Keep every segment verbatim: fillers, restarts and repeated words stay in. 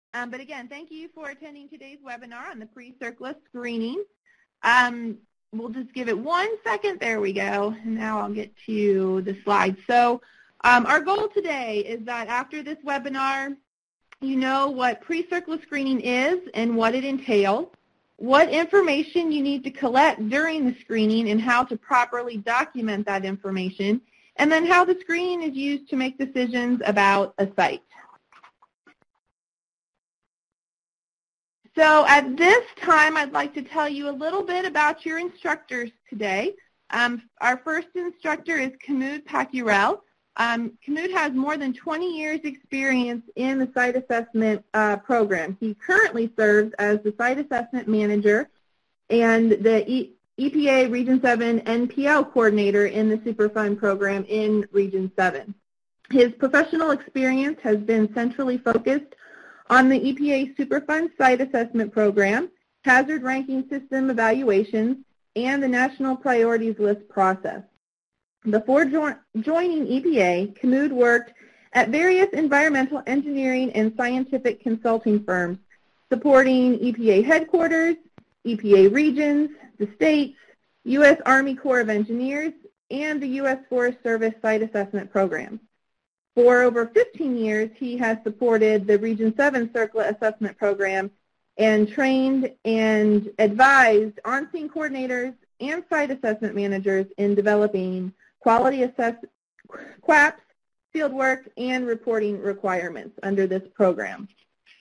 Um, but again, thank you for attending today's webinar on the pre-CERCLA screening. Um, we'll just give it one second. There we go. And now I'll get to the slides. So um, our goal today is that after this webinar, you know what pre-CERCLA screening is and what it entails, what information you need to collect during the screening and how to properly document that information, and then how the screening is used to make decisions about a site. So at this time, I'd like to tell you a little bit about your instructors today. Um, our first instructor is Kamud Pacurel. Um, Kamud has more than twenty years experience in the site assessment uh, program. He currently serves as the site assessment manager and the e EPA Region seven N P L coordinator in the Superfund program in Region seven. His professional experience has been centrally focused on the E P A Superfund site assessment program, hazard ranking system evaluations, and the National Priorities List process. Before jo joining E P A, Kamud worked at various environmental engineering and scientific consulting firms, supporting E P A headquarters, E P A regions, the states, U S Army Corps of Engineers, and the U S Forest Service site assessment program. For over fifteen years, he has supported the Region seven CERCLA assessment program and trained and advised on-scene coordinators and site assessment managers in developing quality assess Q A Ps, fieldwork, and reporting requirements under this program.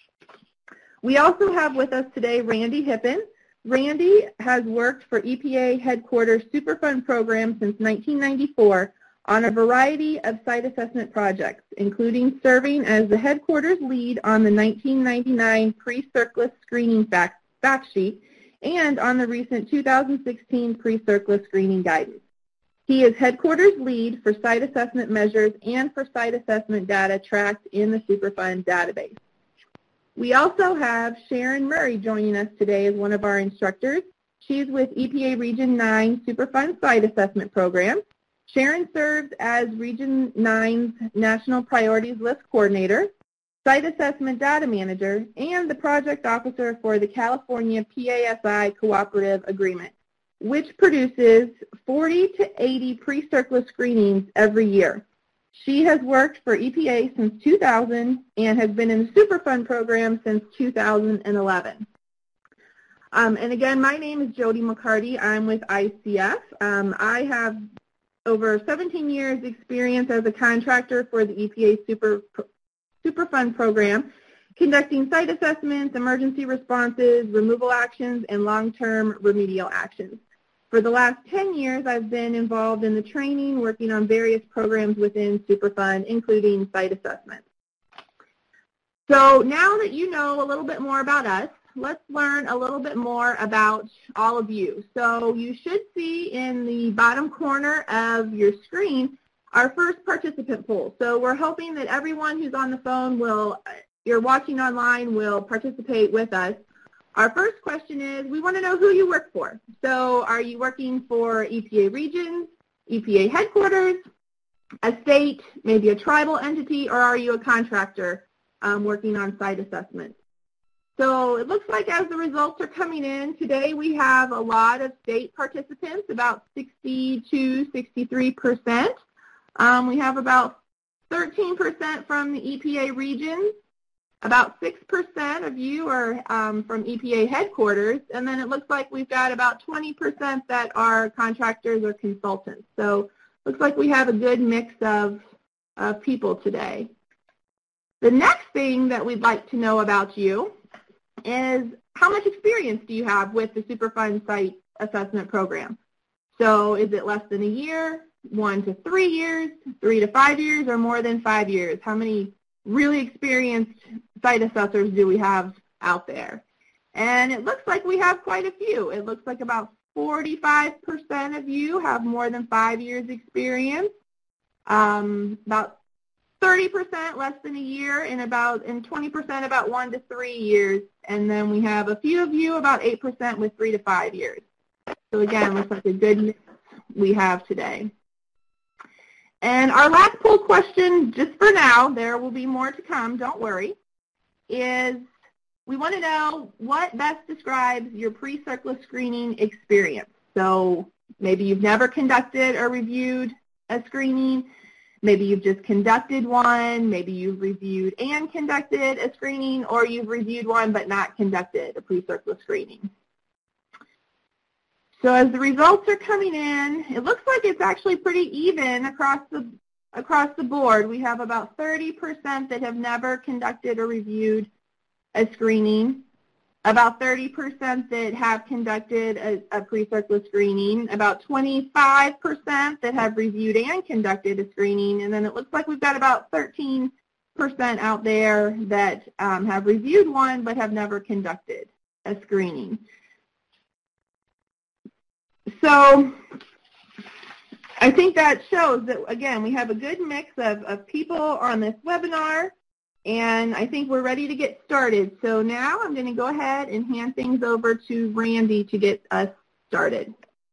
We also have with us today Randy Hippen. Randy has worked for E P A headquarters Superfund program since nineteen ninety-four on a variety of site assessment projects, including serving as the headquarters lead on the nineteen ninety-nine pre-CERCLA screening fact, fact sheet and on the recent two thousand sixteen pre-CERCLA screening guidance. He is headquarters lead for site assessment measures and for site assessment data tracked in the Superfund database. We also have Sharon Murray joining us today as one of our instructors. She's with E P A Region nine Superfund Site Assessment Program. Sharon serves as Region nine's National Priorities List Coordinator, Site Assessment Data Manager, and the Project Officer for the California P A S I Cooperative Agreement, which produces forty to eighty pre-CERCLA screenings every year. She has worked for E P A since two thousand and has been in the Superfund program since two thousand eleven. Um, and again, my name is Jody McCarty. I'm with I C F. Um, I have over seventeen years experience as a contractor for the E P A Super, Superfund program, conducting site assessments, emergency responses, removal actions, and long-term remedial actions. For the last ten years, I've been involved in the training, working on various programs within Superfund, including site assessment. So now that you know a little bit more about us, let's learn a little bit more about all of you. So you should see in the bottom corner of your screen our first participant poll. So we're hoping that everyone who's on the phone will, you're watching online, will participate with us. Our first question is, we want to know who you work for. So are you working for E P A regions, E P A headquarters, a state, maybe a tribal entity, or are you a contractor um, working on site assessment? So it looks like as the results are coming in, today we have a lot of state participants, about sixty-two, sixty-three percent. Um, we have about thirteen percent from the E P A regions. About six percent of you are um, from E P A headquarters, and then it looks like we've got about twenty percent that are contractors or consultants. So it looks like we have a good mix of, of people today. The next thing that we'd like to know about you is how much experience do you have with the Superfund site assessment program? So is it less than a year, one to three years, three to five years, or more than five years? How many really experienced site assessors do we have out there? And it looks like we have quite a few. It looks like about forty-five percent of you have more than five years experience, um, about thirty percent less than a year, and about and twenty percent about one to three years. And then we have a few of you, about eight percent with three to five years. So again, looks like a good mix we have today. And our last poll question, just for now, there will be more to come, don't worry, is we want to know what best describes your pre-CERCLA screening experience. So maybe you've never conducted or reviewed a screening. Maybe you've just conducted one. Maybe you've reviewed and conducted a screening, or you've reviewed one but not conducted a pre-CERCLA screening. So as the results are coming in, it looks like it's actually pretty even across the across the board. We have about thirty percent that have never conducted or reviewed a screening, about thirty percent that have conducted a, a pre-CERCLA screening, about twenty-five percent that have reviewed and conducted a screening, and then it looks like we've got about thirteen percent out there that um, have reviewed one but have never conducted a screening. So I think that shows that, again, we have a good mix of, of people on this webinar, and I think we're ready to get started. So now I'm going to go ahead and hand things over to Randy to get us started.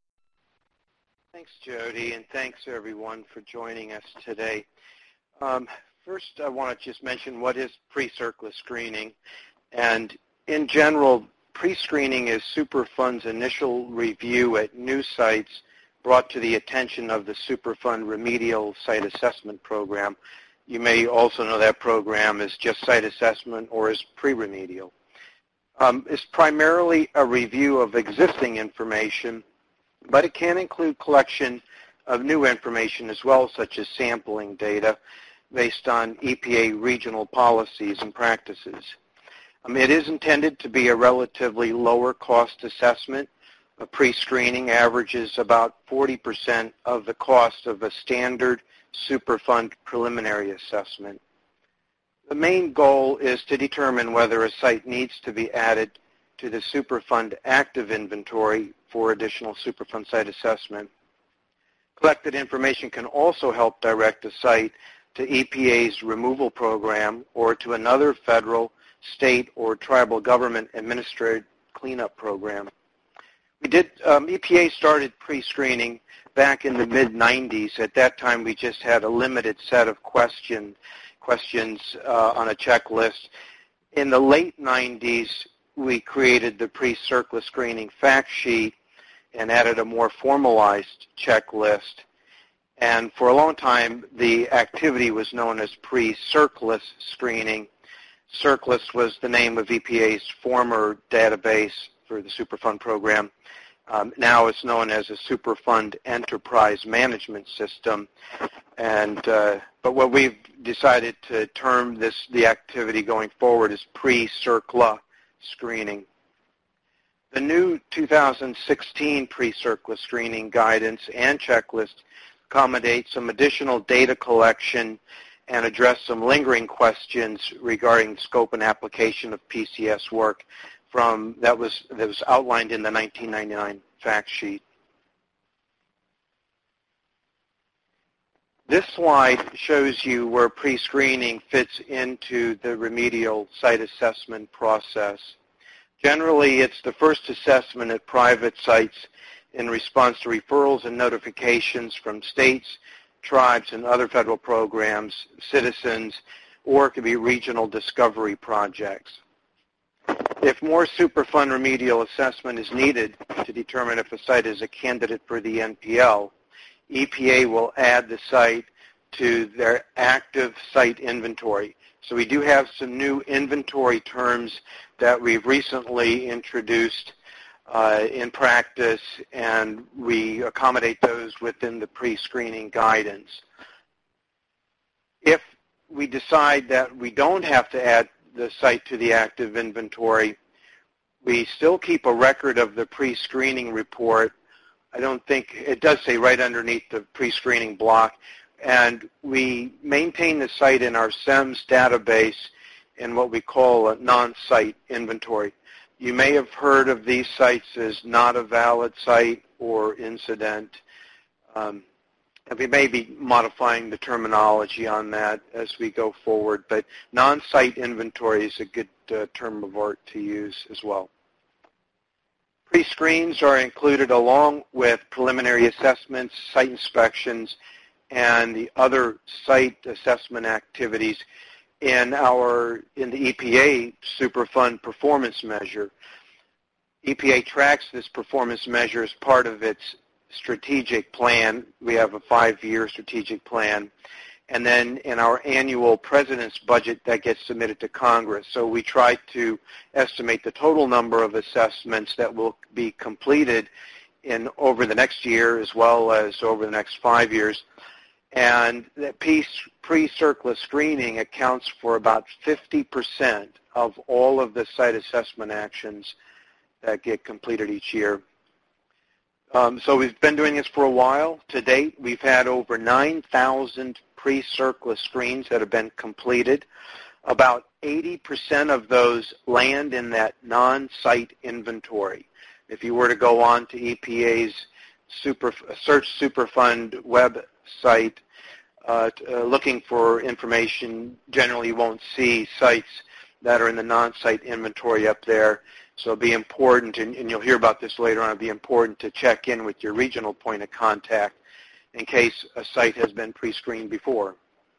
Thanks, Jody, and thanks, everyone, for joining us today. Um, first, I want to just mention what is pre-CERCLA screening. And in general, pre-screening is Superfund's initial review at new sites brought to the attention of the Superfund Remedial Site Assessment Program. You may also know that program as just site assessment or as pre-remedial. Um, it's primarily a review of existing information, but it can include collection of new information as well, such as sampling data based on E P A regional policies and practices. Um, it is intended to be a relatively lower cost assessment. A pre-screening averages about forty percent of the cost of a standard Superfund preliminary assessment. The main goal is to determine whether a site needs to be added to the Superfund active inventory for additional Superfund site assessment. Collected information can also help direct a site to E P A's removal program or to another federal, state, or tribal government administered cleanup program. We did, um, E P A started pre-screening back in the mid nineties. At that time, we just had a limited set of question, questions uh, on a checklist. In the late nineties, we created the pre-CERCLA screening fact sheet and added a more formalized checklist. And for a long time, the activity was known as pre-CERCLA screening. CERCLA was the name of E P A's former database for the Superfund program. Um, now it's known as a Superfund Enterprise Management System. And, uh, but what we've decided to term this, the activity going forward is pre-CERCLA screening. The new two thousand sixteen pre-CERCLA screening guidance and checklist accommodate some additional data collection and address some lingering questions regarding scope and application of P C S work from that was that was outlined in the nineteen ninety-nine fact sheet. This slide shows you where pre-screening fits into the remedial site assessment process. Generally, it's the first assessment at private sites in response to referrals and notifications from states, tribes, and other federal programs, citizens, or it could be regional discovery projects. If more Superfund remedial assessment is needed to determine if a site is a candidate for the N P L, E P A will add the site to their active site inventory. So we do have some new inventory terms that we've recently introduced uh, in practice, and we accommodate those within the pre-screening guidance. If we decide that we don't have to add the site to the active inventory, we still keep a record of the pre-screening report. I don't think, it does say right underneath the pre-screening block, and we maintain the site in our S E M S database in what we call a non-site inventory. You may have heard of these sites as not a valid site or incident. Um, and we may be modifying the terminology on that as we go forward, but non-site inventory is a good uh, term of art to use as well. Pre-screens are included along with preliminary assessments, site inspections, and the other site assessment activities in our in the E P A Superfund performance measure. E P A tracks this performance measure as part of its strategic plan. We have a five-year strategic plan. And then in our annual President's budget that gets submitted to Congress. So we try to estimate the total number of assessments that will be completed in over the next year as well as over the next five years. And that pre-CERCLA screening accounts for about fifty percent of all of the site assessment actions that get completed each year. Um, so we've been doing this for a while. To date, we've had over nine thousand pre-CERCLA screens that have been completed. About eighty percent of those land in that non-site inventory. If you were to go on to E P A's Super, Search Superfund website uh, uh, looking for information, generally you won't see sites that are in the non-site inventory up there. So it'll be important, and, and you'll hear about this later on, it'll be important to check in with your regional point of contact in case a site has been pre-screened before.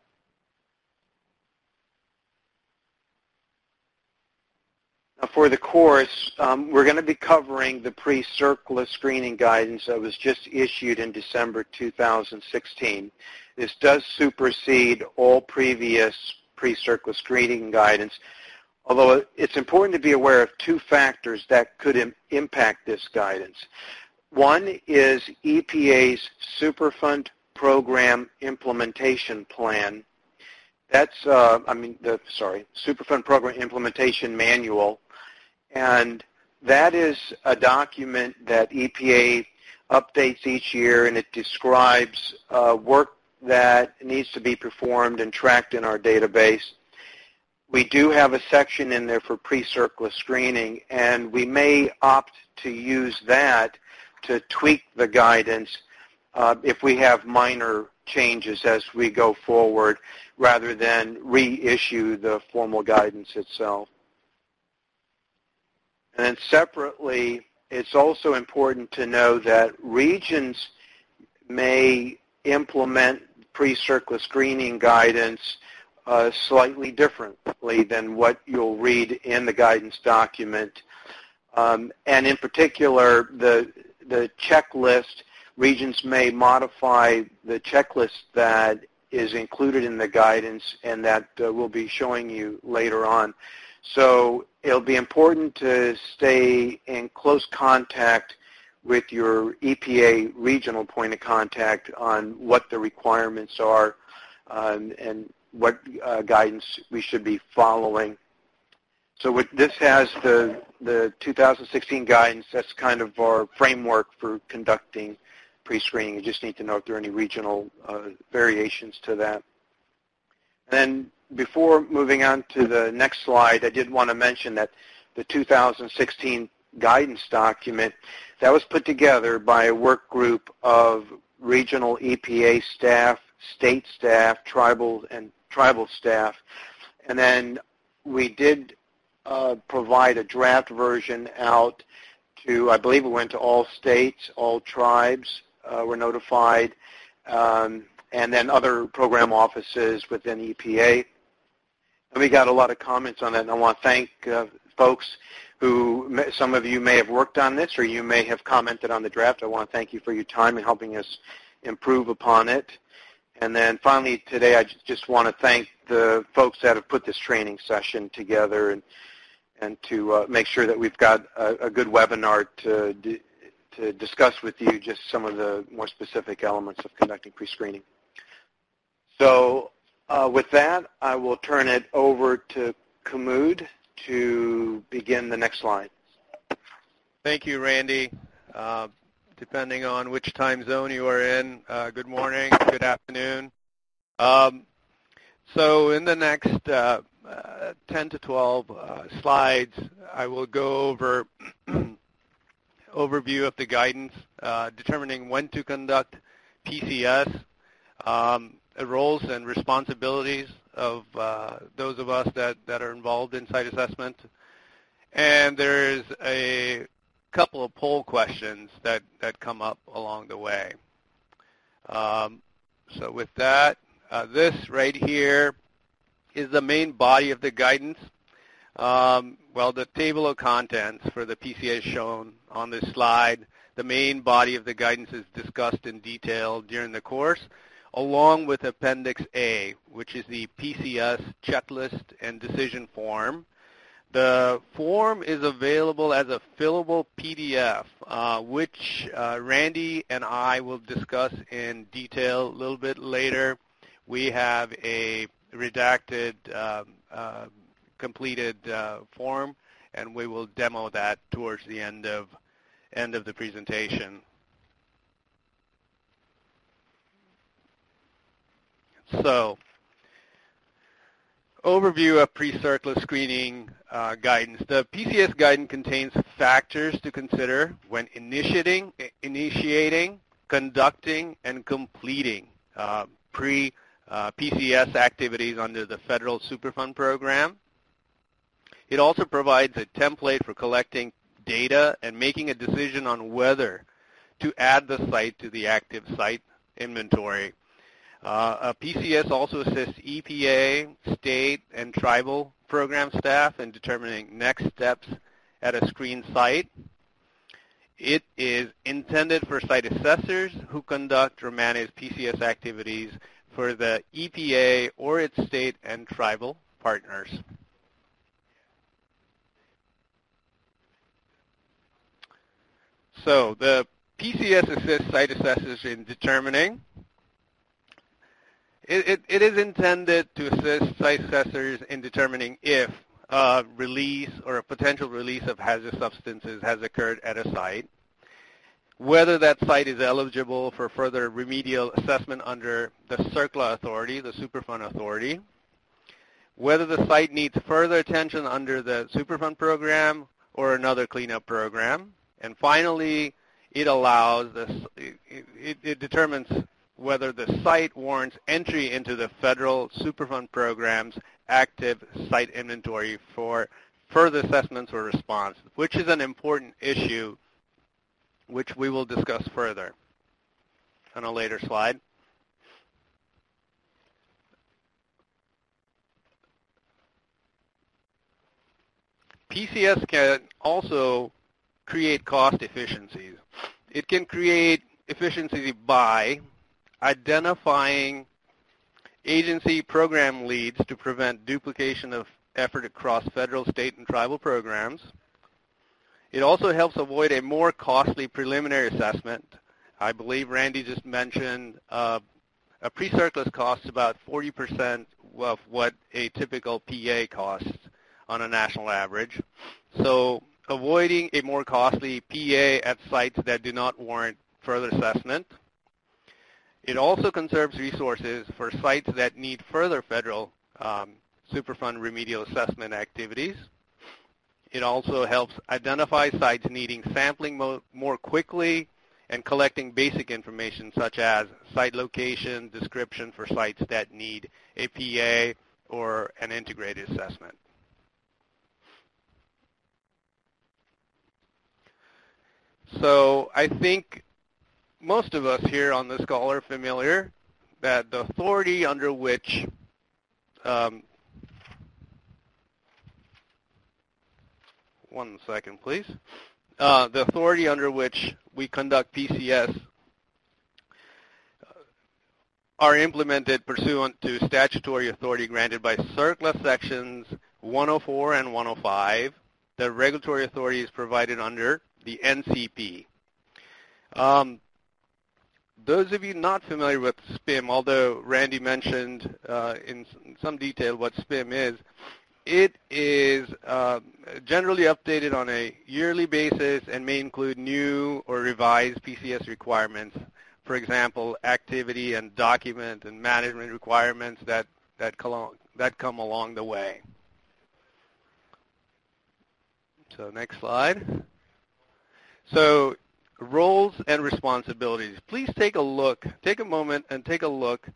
Now for the course, um, we're going to be covering the pre-CERCLA screening guidance that was just issued in December two thousand sixteen. This does supersede all previous pre-CERCLA screening guidance, although it's important to be aware of two factors that could im- impact this guidance. One is E P A's Superfund Program Implementation Plan. That's, uh, I mean, the, sorry, Superfund Program Implementation Manual. And that is a document that E P A updates each year, and it describes uh, work that needs to be performed and tracked in our database. We do have a section in there for pre-CERCLA screening, and we may opt to use that to tweak the guidance uh, if we have minor changes as we go forward, rather than reissue the formal guidance itself. And then separately, it's also important to know that regions may implement pre-CERCLA screening guidance uh, slightly differently than what you'll read in the guidance document. Um, and in particular, the, the checklist, regions may modify the checklist that is included in the guidance and that uh, we'll be showing you later on. So it'll be important to stay in close contact with your E P A regional point of contact on what the requirements are um, and what uh, guidance we should be following. So what this has the, the two thousand sixteen guidance, that's kind of our framework for conducting pre-screening. You just need to know if there are any regional uh, variations to that. And then before moving on to the next slide, I did want to mention that the two thousand sixteen guidance document, that was put together by a work group of regional E P A staff, state staff, tribal and tribal staff. And then we did uh, provide a draft version out to, I believe it went to all states, all tribes uh, were notified, um, and then other program offices within E P A. And we got a lot of comments on that, and I want to thank uh, folks who, some of you may have worked on this or you may have commented on the draft. I want to thank you for your time in helping us improve upon it. And then finally today, I just want to thank the folks that have put this training session together and, and to uh, make sure that we've got a, a good webinar to, to discuss with you just some of the more specific elements of conducting pre-screening. So uh, with that, I will turn it over to Kamud to begin the next slide. Thank you, Randy. Uh, depending on which time zone you are in, uh, good morning, good afternoon. Um, so in the next uh, uh, ten to twelve uh, slides, I will go over overview of the guidance, uh, determining when to conduct P C S, um, roles and responsibilities of uh, those of us that, that are involved in site assessment. And there's a couple of poll questions that, that come up along the way. Um, so with that, uh, this right here is the main body of the guidance. Um, well, the table of contents for the P C S shown on this slide. The main body of the guidance is discussed in detail during the course, along with Appendix A, which is the P C S checklist and decision form. The form is available as a fillable P D F, uh, which uh, Randy and I will discuss in detail a little bit later. We have a redacted, um, uh, completed uh, form, and we will demo that towards the end of end of the presentation. So, overview of pre-CERCLA screening uh, guidance. The P C S guidance contains factors to consider when initiating, initiating, conducting, and completing uh, pre uh, P C S activities under the Federal Superfund program. It also provides a template for collecting data and making a decision on whether to add the site to the active site inventory. Uh, a P C S also assists E P A, state, and tribal program staff in determining next steps at a screened site. It is intended for site assessors who conduct or manage P C S activities for the E P A or its state and tribal partners. So the P C S assists site assessors in determining. It, it, it is intended to assist site assessors in determining if a release or a potential release of hazardous substances has occurred at a site, whether that site is eligible for further remedial assessment under the CERCLA authority, the Superfund authority, whether the site needs further attention under the Superfund program or another cleanup program, and finally, it allows this, it, it, it determines whether the site warrants entry into the federal Superfund program's active site inventory for further assessments or response, which is an important issue which we will discuss further on a later slide. P C S can also create cost efficiencies. It can create efficiency by identifying agency program leads to prevent duplication of effort across federal, state, and tribal programs. It also helps avoid a more costly preliminary assessment. I believe Randy just mentioned uh, a pre-CERCLA costs about forty percent of what a typical P A costs on a national average. So avoiding a more costly P A at sites that do not warrant further assessment. It also conserves resources for sites that need further federal um, Superfund remedial assessment activities. It also helps identify sites needing sampling mo more quickly and collecting basic information such as site location, description for sites that need a P A or an integrated assessment. So I think most of us here on this call are familiar that the authority under which um, one second, please. Uh, the authority under which we conduct P C S are implemented pursuant to statutory authority granted by CERCLA sections one oh four and one oh five. The regulatory authority is provided under the N C P. Um, those of you not familiar with S P I M, although Randy mentioned uh, in some detail what S P I M is, it is uh, generally updated on a yearly basis and may include new or revised P C S requirements. For example, activity and document and management requirements that, that, that come along the way. So next slide. So roles and responsibilities. Please take a look, take a moment and take a look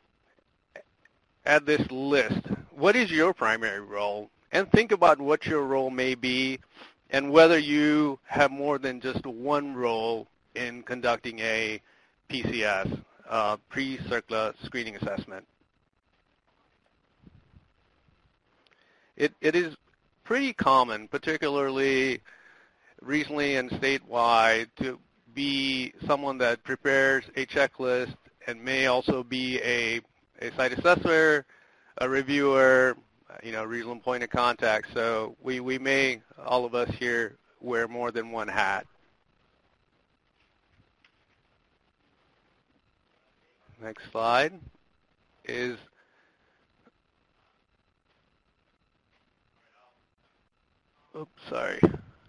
at this list. What is your primary role? And think about what your role may be and whether you have more than just one role in conducting a P C S, uh, pre-CERCLA screening assessment. it, it is pretty common, particularly regionally and statewide, to be someone that prepares a checklist and may also be a, a site assessor, a reviewer, you know, regional point of contact. So we, we may, all of us here, wear more than one hat. Next slide is oops, sorry.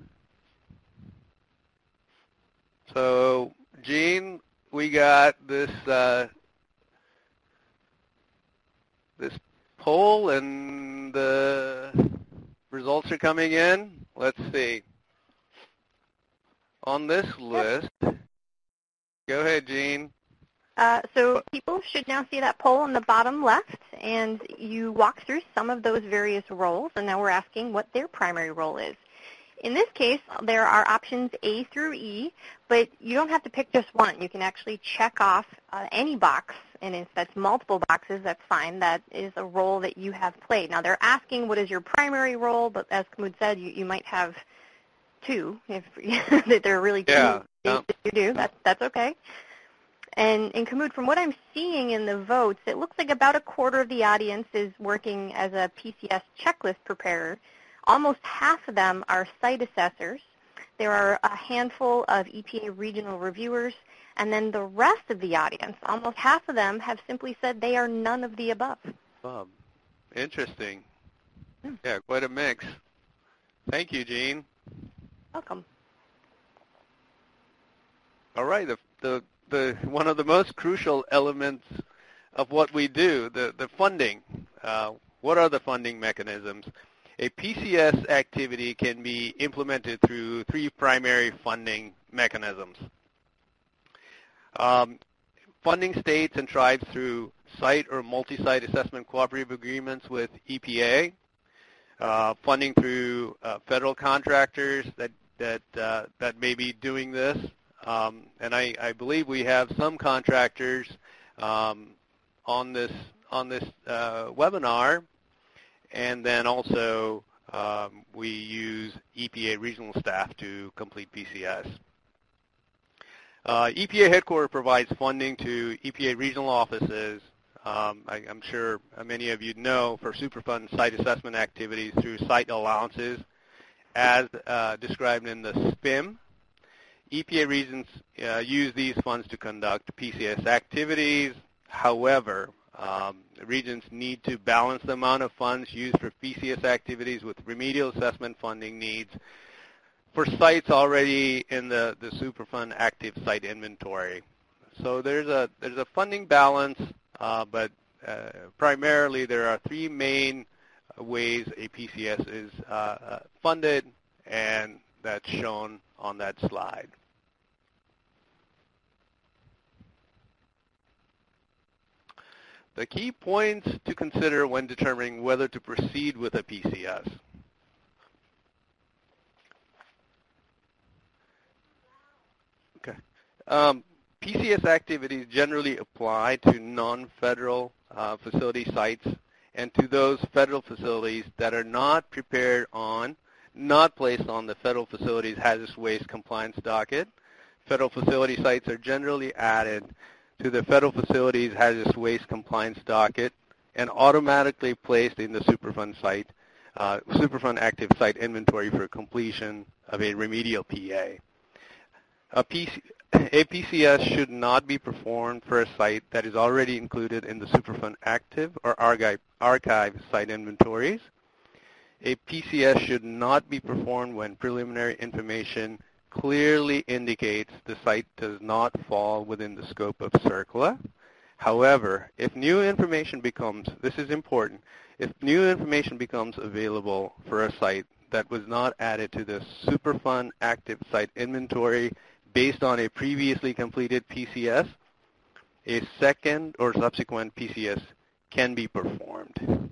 So, Gene, we got this uh, this poll, and the results are coming in. Let's see. On this list, go ahead, Gene. Uh, so people should now see that poll on the bottom left, and you walk through some of those various roles, and now we're asking what their primary role is. In this case, there are options A through E, but you don't have to pick just one. You can actually check off uh, any box, and if that's multiple boxes, that's fine. That is a role that you have played. Now, they're asking what is your primary role, but as Kamud said, you, you might have two. If they're really two yeah, yeah. that you do, that's, that's okay. And, and Kamud, from what I'm seeing in the votes, it looks like about a quarter of the audience is working as a P C S checklist preparer. Almost half of them are site assessors. There are a handful of E P A regional reviewers. And then the rest of the audience, almost half of them, have simply said they are none of the above. Bob, interesting. Hmm. Yeah, quite a mix. Thank you, Jean. Welcome. All right, the, the The, one of the most crucial elements of what we do, the, the funding. Uh, what are the funding mechanisms? A P C S activity can be implemented through three primary funding mechanisms. Um, funding states and tribes through site or multi-site assessment cooperative agreements with E P A. Uh, funding through uh, federal contractors that, that, uh, that may be doing this. Um, and I, I believe we have some contractors um, on this on this uh, webinar, and then also um, we use E P A regional staff to complete P C S. Uh, E P A headquarters provides funding to E P A regional offices. Um, I, I'm sure many of you know for Superfund site assessment activities through site allowances, as uh, described in the S P I M. E P A regions uh, use these funds to conduct P C S activities. However, um, regions need to balance the amount of funds used for P C S activities with remedial assessment funding needs for sites already in the, the Superfund active site inventory. So there's a, there's a funding balance, uh, but uh, primarily there are three main ways a P C S is uh, funded, and that's shown on that slide. The key points to consider when determining whether to proceed with a P C S. Okay. Um, P C S activities generally apply to non-federal uh, facility sites and to those federal facilities that are not prepared on not placed on the federal facilities hazardous waste compliance docket. Federal facility sites are generally added to the federal facilities hazardous waste compliance docket and automatically placed in the Superfund site, uh, Superfund active site inventory for completion of a remedial P A. A, P C, a P C S should not be performed for a site that is already included in the Superfund active or archive, archive site inventories. A P C S should not be performed when preliminary information clearly indicates the site does not fall within the scope of CERCLA. However, if new information becomes, this is important, if new information becomes available for a site that was not added to the Superfund active site inventory based on a previously completed P C S, a second or subsequent P C S can be performed.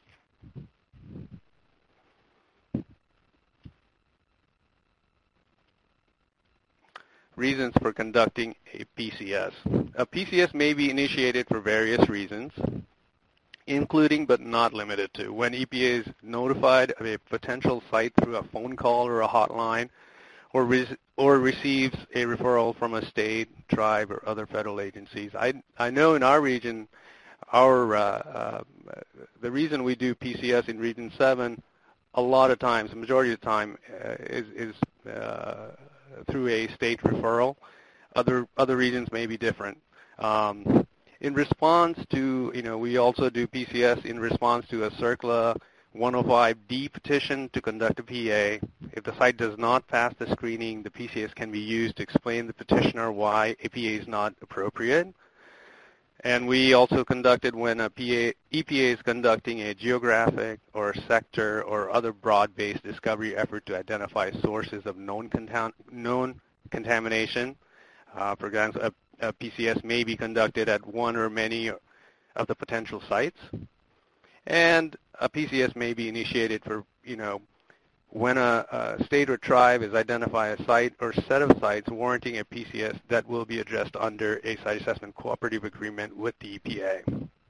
Reasons for conducting a P C S. A P C S may be initiated for various reasons, including but not limited to when E P A is notified of a potential site through a phone call or a hotline, or, re- or receives a referral from a state, tribe, or other federal agencies. I, I know in our region, our uh, uh, the reason we do P C S in Region seven, a lot of times, the majority of the time, uh, is, is uh, through a state referral. Other other regions may be different. Um, in response to, you know, we also do P C S in response to a CERCLA one oh five D petition to conduct a P A. If the site does not pass the screening, the P C S can be used to explain to the petitioner why a P A is not appropriate. And we also conducted when a P A, E P A is conducting a geographic or sector or other broad-based discovery effort to identify sources of known, contam- known contamination. Uh, for example, a, a P C S may be conducted at one or many of the potential sites. And a P C S may be initiated for, you know, when a, a state or tribe has identified a site or set of sites warranting a P C S that will be addressed under a site assessment cooperative agreement with the E P A.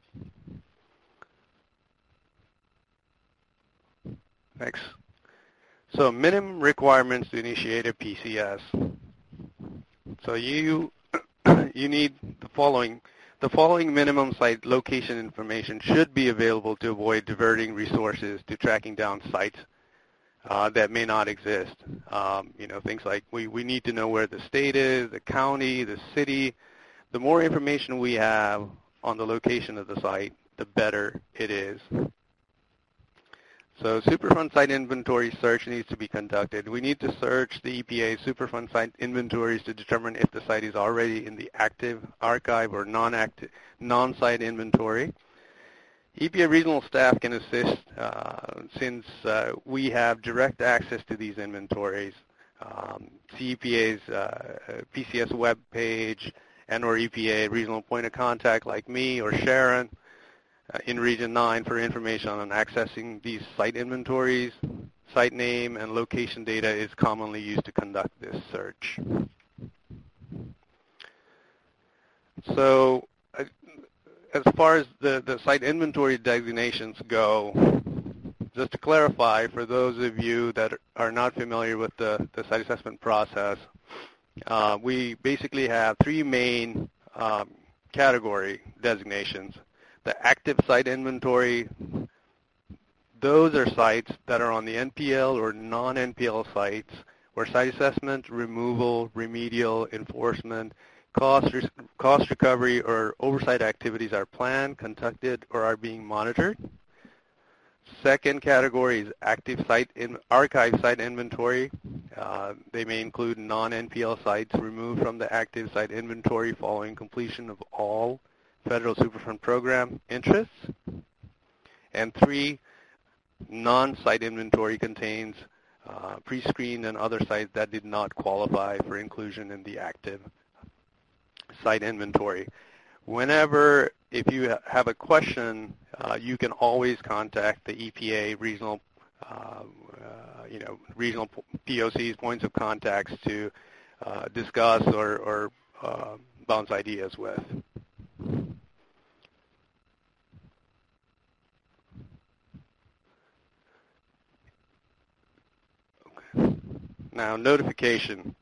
Next. So minimum requirements to initiate a P C S. So you you need the following. The following minimum site location information should be available to avoid diverting resources to tracking down sites uh, that may not exist. Um, you know, things like we, we need to know where the state is, the county, the city. The more information we have on the location of the site, the better it is. So Superfund site inventory search needs to be conducted. We need to search the E P A Superfund site inventories to determine if the site is already in the active archive or non-active, non-site inventory. E P A regional staff can assist uh, since uh, we have direct access to these inventories. Um, see E P A's uh, P C S web page and or E P A regional point of contact like me or Sharon Uh, in Region nine for information on accessing these site inventories. Site name and location data is commonly used to conduct this search. So uh, as far as the, the site inventory designations go, just to clarify for those of you that are not familiar with the, the site assessment process, uh, we basically have three main um, category designations. The active site inventory, those are sites that are on the N P L or non-N P L sites where site assessment, removal, remedial, enforcement, cost, cost recovery, or oversight activities are planned, conducted, or are being monitored. Second category is active site in archive site inventory. Uh, they may include non-N P L sites removed from the active site inventory following completion of all Federal Superfund program interests. And three, non-site inventory contains uh, pre-screened and other sites that did not qualify for inclusion in the active site inventory. Whenever, if you have a question, uh, you can always contact the E P A regional, uh, uh, you know, regional P O Cs, points of contacts to uh, discuss or, or uh, bounce ideas with. Okay. Now, notification.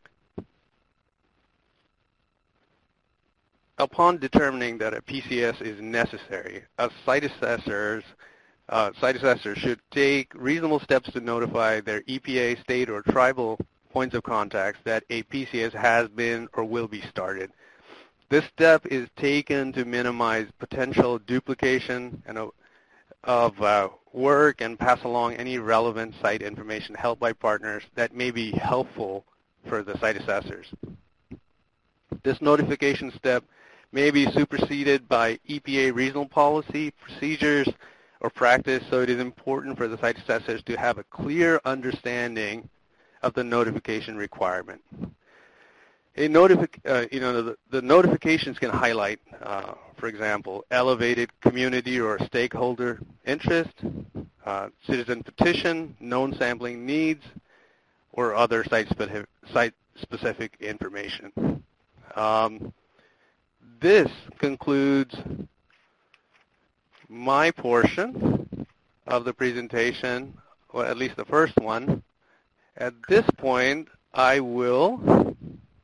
Upon determining that a P C S is necessary, a site assessors, uh, site assessors should take reasonable steps to notify their E P A, state, or tribal points of contacts that a P C S has been or will be started. This step is taken to minimize potential duplication and, uh, of uh, work and pass along any relevant site information held by partners that may be helpful for the site assessors. This notification step may be superseded by E P A regional policy, procedures, or practice, so it is important for the site assessors to have a clear understanding of the notification requirement. A notific, uh, you know, the, the notifications can highlight, uh, for example, elevated community or stakeholder interest, uh, citizen petition, known sampling needs, or other site-specific, site-specific information. Um, this concludes my portion of the presentation, or at least the first one. At this point, I will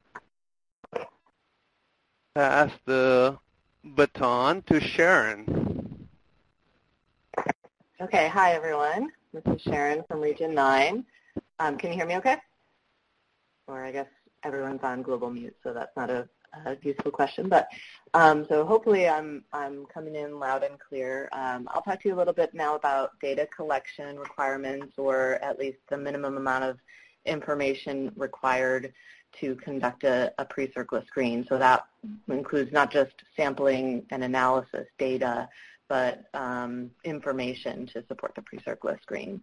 pass the baton to Sharon. Okay, hi everyone. This is Sharon from Region nine. Um, can you hear me okay? Or I guess everyone's on global mute, so that's not a, a useful question. But um, so hopefully I'm, I'm coming in loud and clear. Um, I'll talk to you a little bit now about data collection requirements, or at least the minimum amount of information required to conduct a, a pre-CIRCLA screen. So that includes not just sampling and analysis data, but um, information to support the pre-CIRCLA screen.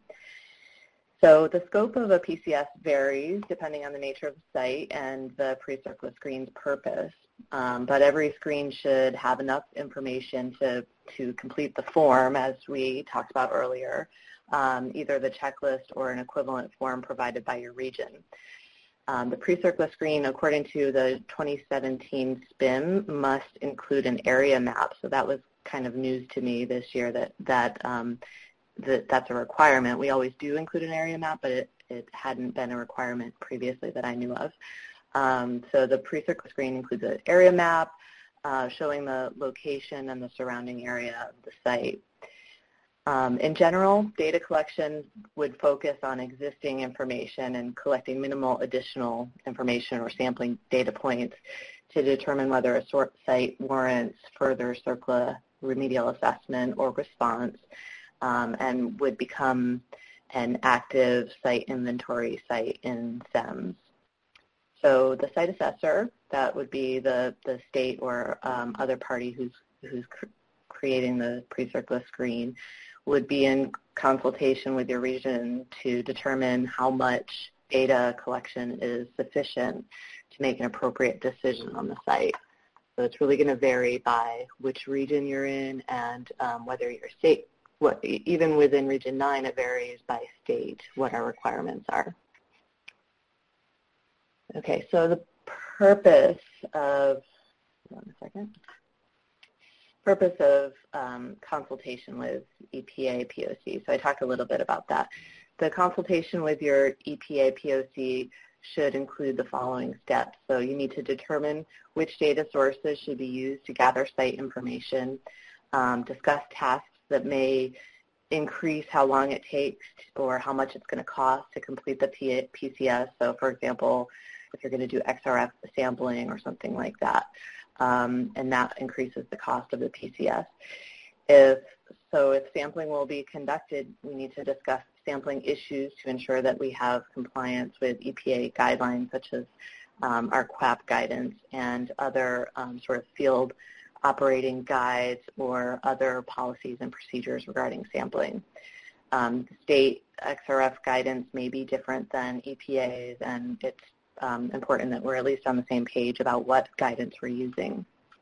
So the scope of a P C S varies depending on the nature of the site and the pre-CIRCLA screen's purpose, um, but every screen should have enough information to, to complete the form, as we talked about earlier, um, either the checklist or an equivalent form provided by your region. Um, the pre-CIRCLA screen, according to the twenty seventeen S P I M, must include an area map. So that was kind of news to me this year, that, that um, that that's a requirement. We always do include an area map, but it, it hadn't been a requirement previously that I knew of. Um, so the pre-CIRCLA screen includes an area map uh, showing the location and the surrounding area of the site. Um, in general, data collection would focus on existing information and collecting minimal additional information or sampling data points to determine whether a site warrants further CIRCLA remedial assessment or response, Um, and would become an active site inventory site in S E M S. So the site assessor, that would be the, the state or um, other party who's, who's cr creating the pre-CIRCLA screen, would be in consultation with your region to determine how much data collection is sufficient to make an appropriate decision on the site. So it's really going to vary by which region you're in and um, whether your state What, even within Region nine, it varies by state what our requirements are. Okay, so the purpose of, hold on a second, purpose of um, consultation with E P A P O C. So I talked a little bit about that. The consultation with your E P A P O C should include the following steps. So you need to determine which data sources should be used to gather site information, um, discuss tasks that may increase how long it takes or how much it's going to cost to complete the P C S. So, for example, if you're going to do X R F sampling or something like that, um, and that increases the cost of the P C S. If so, if sampling will be conducted, we need to discuss sampling issues to ensure that we have compliance with E P A guidelines, such as um, our Q A P guidance and other um, sort of field operating guides or other policies and procedures regarding sampling. Um, state X R F guidance may be different than E P A's, and it's um, important that we're at least on the same page about what guidance we're using.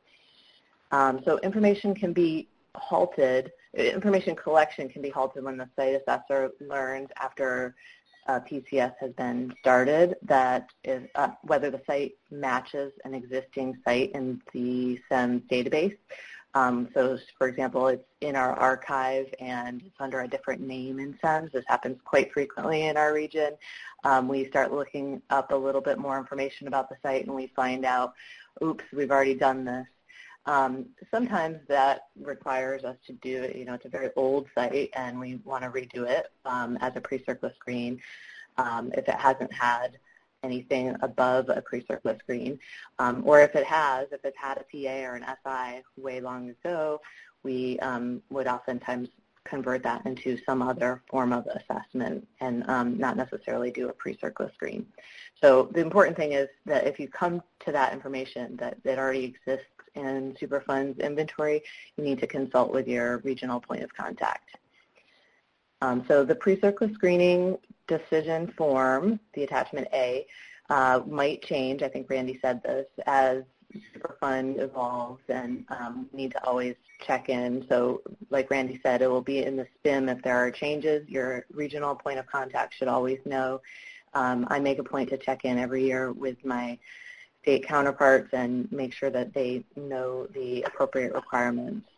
Um, so information can be halted, information collection can be halted when the site assessor learns after Uh, P C S has been started, that is, uh, whether the site matches an existing site in the S E M S database. Um, so, for example, it's in our archive and it's under a different name in S E M S. This happens quite frequently in our region. Um, we start looking up a little bit more information about the site and we find out, oops, we've already done this. Um, sometimes that requires us to do it, you know, it's a very old site and we want to redo it um, as a pre-CIRCLA screen um, if it hasn't had anything above a pre-CIRCLA screen. Um, or if it has, if it's had a P A or an S I way long ago, we um, would oftentimes convert that into some other form of assessment and um, not necessarily do a pre-CIRCLA screen. So the important thing is that if you come to that information that, that already exists in Superfund's inventory, you need to consult with your regional point of contact. Um, so the pre-CIRCLA screening decision form, the attachment A, uh, might change, I think Randy said this, as Superfund evolves, and um, need to always check in. So like Randy said, it will be in the S P I M if there are changes. Your regional point of contact should always know. Um, I make a point to check in every year with my state counterparts and make sure that they know the appropriate requirements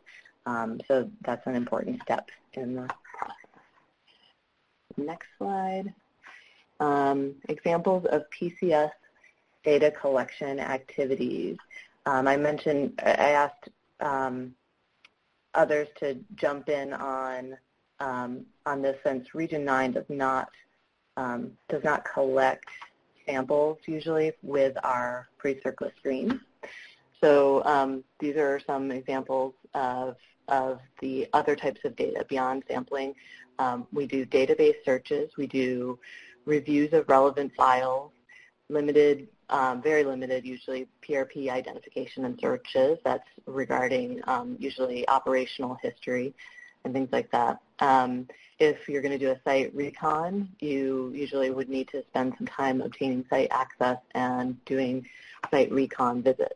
Um, so that's an important step in the process. Next slide. Um, examples of P C S data collection activities. Um, I mentioned, I asked um, others to jump in on um, on this, since Region nine does not um, does not collect samples usually with our pre-CIRCLA screen. So um, these are some examples of of the other types of data beyond sampling. Um, we do database searches. We do reviews of relevant files, limited, um, very limited, usually P R P identification and searches. That's regarding um, usually operational history and things like that. Um, if you're going to do a site recon, you usually would need to spend some time obtaining site access and doing site recon visits.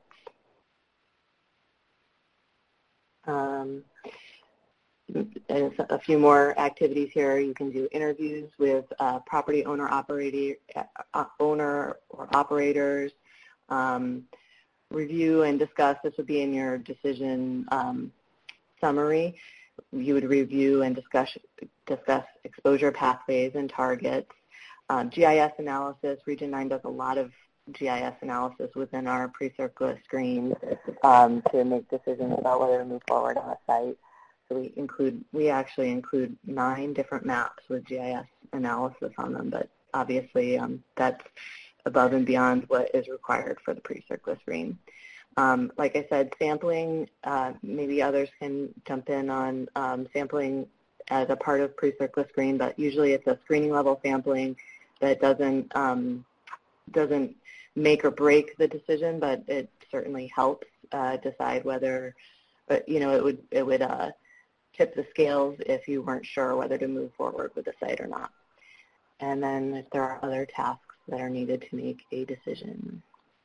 Um, and a few more activities here. You can do interviews with uh, property owner, operator, uh, owner or operators. Um, review and discuss. This would be in your decision um, summary. You would review and discuss discuss exposure pathways and targets. Um, G I S analysis. Region nine does a lot of G I S analysis within our pre-CIRCLA screens um, to make decisions about whether to move forward on a site. So we include, we actually include nine different maps with G I S analysis on them, but obviously um, that's above and beyond what is required for the pre-CIRCLA screen. Um, like I said, sampling, uh, maybe others can jump in on um, sampling as a part of pre-CIRCLA screen, but usually it's a screening level sampling that doesn't um, doesn't make or break the decision, but it certainly helps uh, decide whether, but you know, it would it would uh, tip the scales if you weren't sure whether to move forward with the site or not. And then if there are other tasks that are needed to make a decision.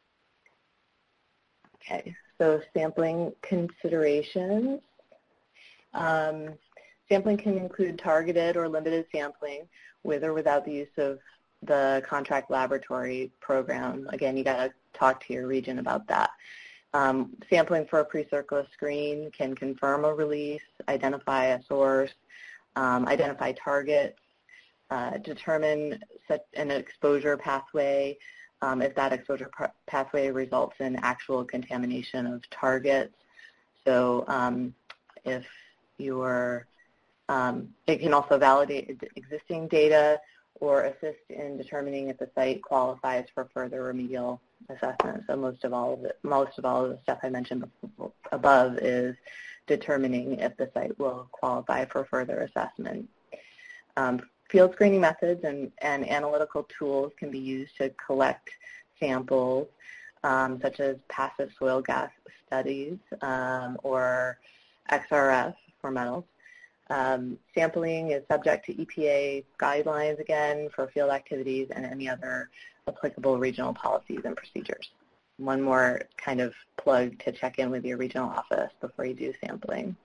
Okay, so sampling considerations. Um, sampling can include targeted or limited sampling with or without the use of the contract laboratory program. Again, you got to talk to your region about that. Um, sampling for a pre-CIRCLA screen can confirm a release, identify a source, um, identify targets, uh, determine set an exposure pathway, um, if that exposure pathway results in actual contamination of targets. So um, if you're, um, it can also validate existing data or assist in determining if the site qualifies for further remedial assessment. So most of all of it, most of all of the stuff I mentioned above is determining if the site will qualify for further assessment. Um, field screening methods and, and analytical tools can be used to collect samples, um, such as passive soil gas studies um, or X R F for metals. Um, sampling is subject to E P A guidelines, again, for field activities and any other applicable regional policies and procedures. One more kind of plug to check in with your regional office before you do sampling.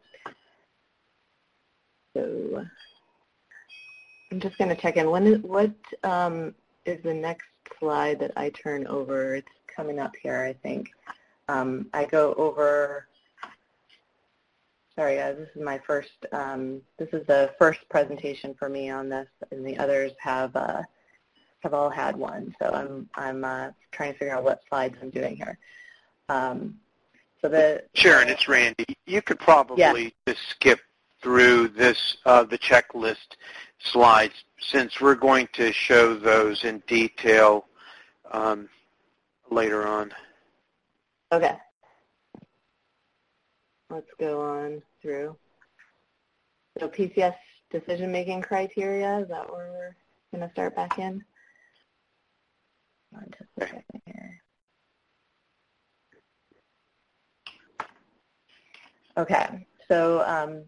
So I'm just going to check in. When is, what um, is the next slide that I turn over? It's coming up here, I think. Um, I go over... Sorry, guys, this is my first, um, this is the first presentation for me on this, and the others have uh, have all had one. So I'm, I'm uh, trying to figure out what slides I'm doing here. Um, so the Sharon, it's Randy. You could probably yeah. just skip through this, uh, the checklist slides, since we're going to show those in detail um, later on. Okay. Let's go on through. So P C S decision-making criteria, is that where we're going to start back in? Hold on just a second here. Okay, so um,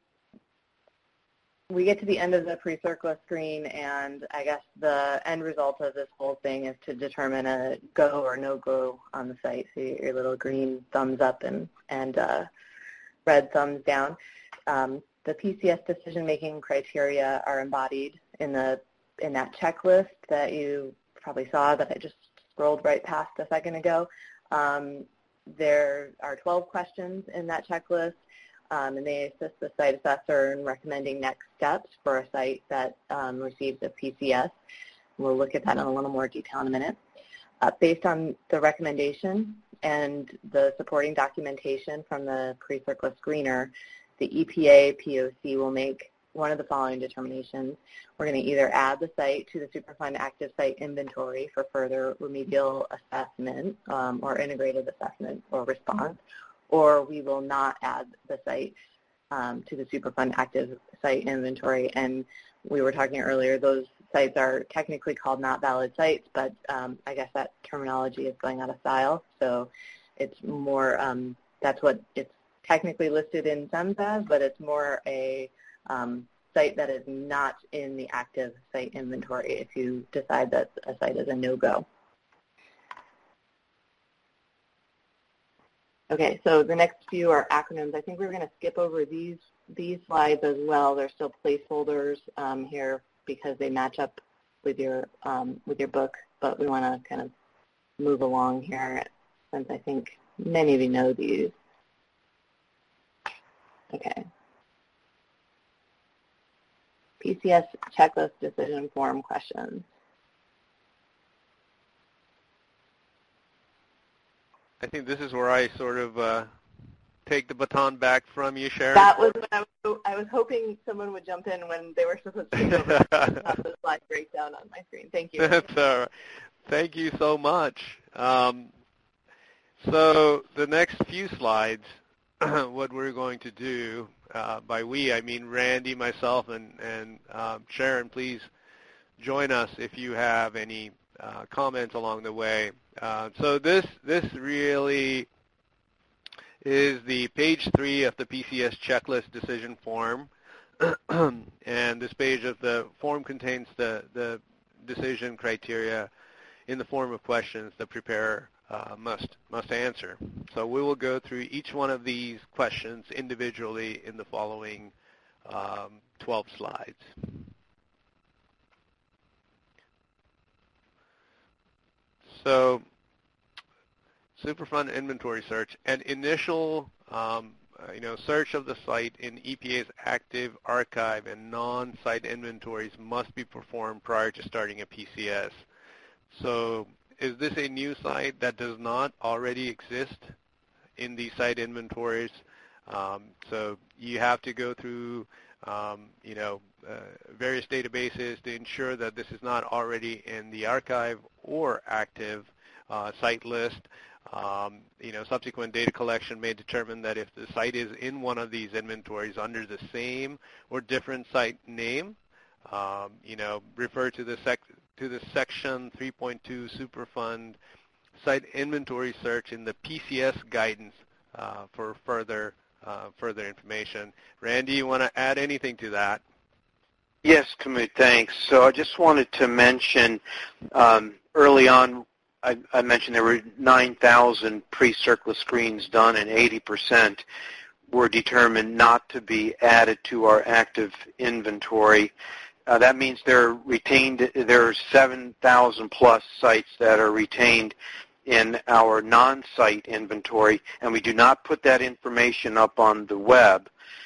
we get to the end of the pre-CIRCLA screen, and I guess the end result of this whole thing is to determine a go or no-go on the site. So your little green thumbs up and, and uh, red thumbs down. Um, the P C S decision-making criteria are embodied in the in that checklist that you probably saw that I just scrolled right past a second ago. Um, there are twelve questions in that checklist. um, and they assist the site assessor in recommending next steps for a site that um, receives a P C S. We'll look at that in a little more detail in a minute. Uh, based on the recommendation and the supporting documentation from the pre-CERCLA screener, the E P A P O C will make one of the following determinations. We're going to either add the site to the Superfund active site inventory for further remedial assessment um, or integrated assessment or response, or we will not add the site um, to the Superfund active site inventory. And we were talking earlier, those sites are technically called not valid sites, but um, I guess that terminology is going out of style. So it's more, um, that's what it's technically listed in S E M S as, but it's more a um, site that is not in the active site inventory if you decide that a site is a no-go. Okay, so the next few are acronyms. I think we're going to skip over these these slides as well. They're still placeholders um, here because they match up with your um, with your book, but we want to kind of move along here since I think many of you know these. Okay. P C S checklist decision form questions. I think this is where I sort of uh, take the baton back from you, Sharon. That was what I was, I was hoping someone would jump in when they were supposed to take over. Not the slide breakdown on my screen. Thank you. That's all right. Thank you so much. Um, so the next few slides, what we're going to do, uh, by we, I mean Randy, myself, and, and um, Sharon, please join us if you have any uh, comments along the way. Uh, so this this really is the page three of the P C S checklist decision form, and this page of the form contains the, the decision criteria in the form of questions the preparer uh, must must answer. So we will go through each one of these questions individually in the following um, twelve slides. So Superfund inventory search, an initial um, uh, you know, search of the site in E P A's active archive and non-site inventories must be performed prior to starting a P C S. So is this a new site that does not already exist in the site inventories? Um, so you have to go through um, you know, uh, various databases to ensure that this is not already in the archive or active uh, site list. Um, you know, subsequent data collection may determine that if the site is in one of these inventories under the same or different site name, um, you know, refer to the sec to the section three point two Superfund site inventory search in the P C S guidance uh, for further uh, further information. Randy, you want to add anything to that? Yes, Kamut, thanks. So I just wanted to mention um, early on, I, I mentioned there were nine thousand pre-CERCLA screens done, and eighty percent were determined not to be added to our active inventory. Uh, that means there are retained. There are seven thousand plus sites that are retained in our non-site inventory, and we do not put that information up on the web.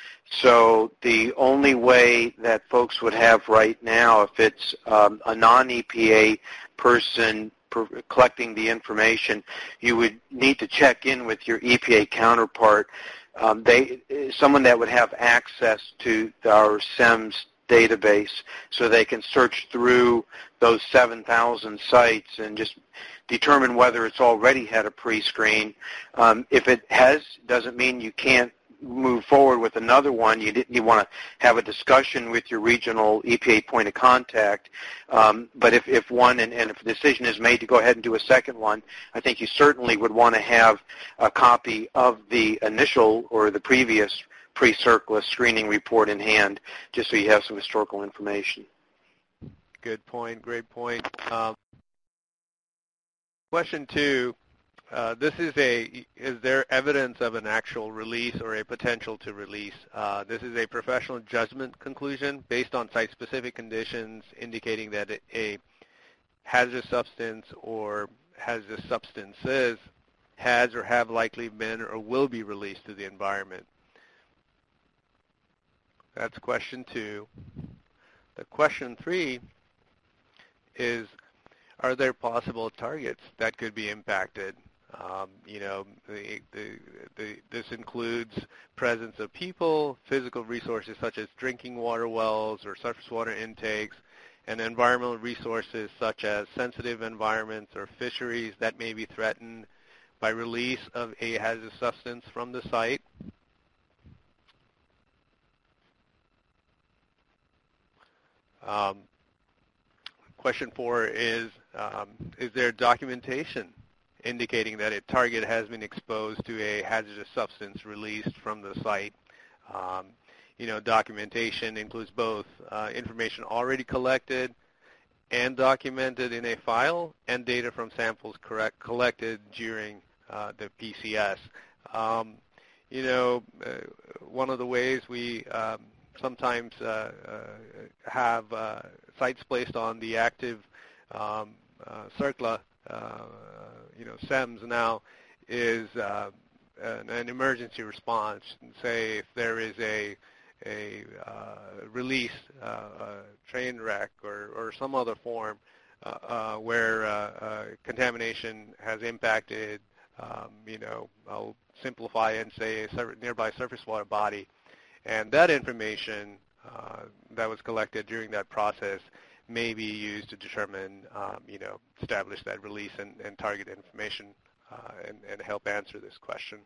So the only way that folks would have right now, if it's um, a non-E P A person collecting the information, you would need to check in with your E P A counterpart. Um, they, someone that would have access to our S E M S database, so they can search through those seven thousand sites and just determine whether it's already had a pre-screen. Um, if it has, doesn't mean you can't move forward with another one. You didn't, you want to have a discussion with your regional E P A point of contact. Um, but if, if one, and, and if a decision is made to go ahead and do a second one, I think you certainly would want to have a copy of the initial or the previous pre-CERCLA screening report in hand, just so you have some historical information. Good point. Great point. Um, question two. Uh, this is a, is there evidence of an actual release or a potential to release? Uh, this is a professional judgment conclusion based on site-specific conditions indicating that a hazardous substance or hazardous substances has or have likely been or will be released to the environment. That's question two. The question three is, are there possible targets that could be impacted? Um, you know, the, the, the, this includes presence of people, physical resources such as drinking water wells or surface water intakes, and environmental resources such as sensitive environments or fisheries that may be threatened by release of a hazardous substance from the site. Um, question four is, um, is there documentation indicating that a target has been exposed to a hazardous substance released from the site? Um, you know, documentation includes both uh, information already collected and documented in a file and data from samples correct, collected during uh, the P C S. Um, you know, uh, one of the ways we um, sometimes uh, uh, have uh, sites placed on the active um, uh, CERCLA, uh, you know, S E M S now, is uh, an, an emergency response. Say if there is a a uh, release, uh, a train wreck, or, or some other form uh, uh, where uh, uh, contamination has impacted, um, you know, I'll simplify and say a nearby surface water body. And that information uh, that was collected during that process may be used to determine, um, you know, establish that release and, and target information uh, and, and help answer this question.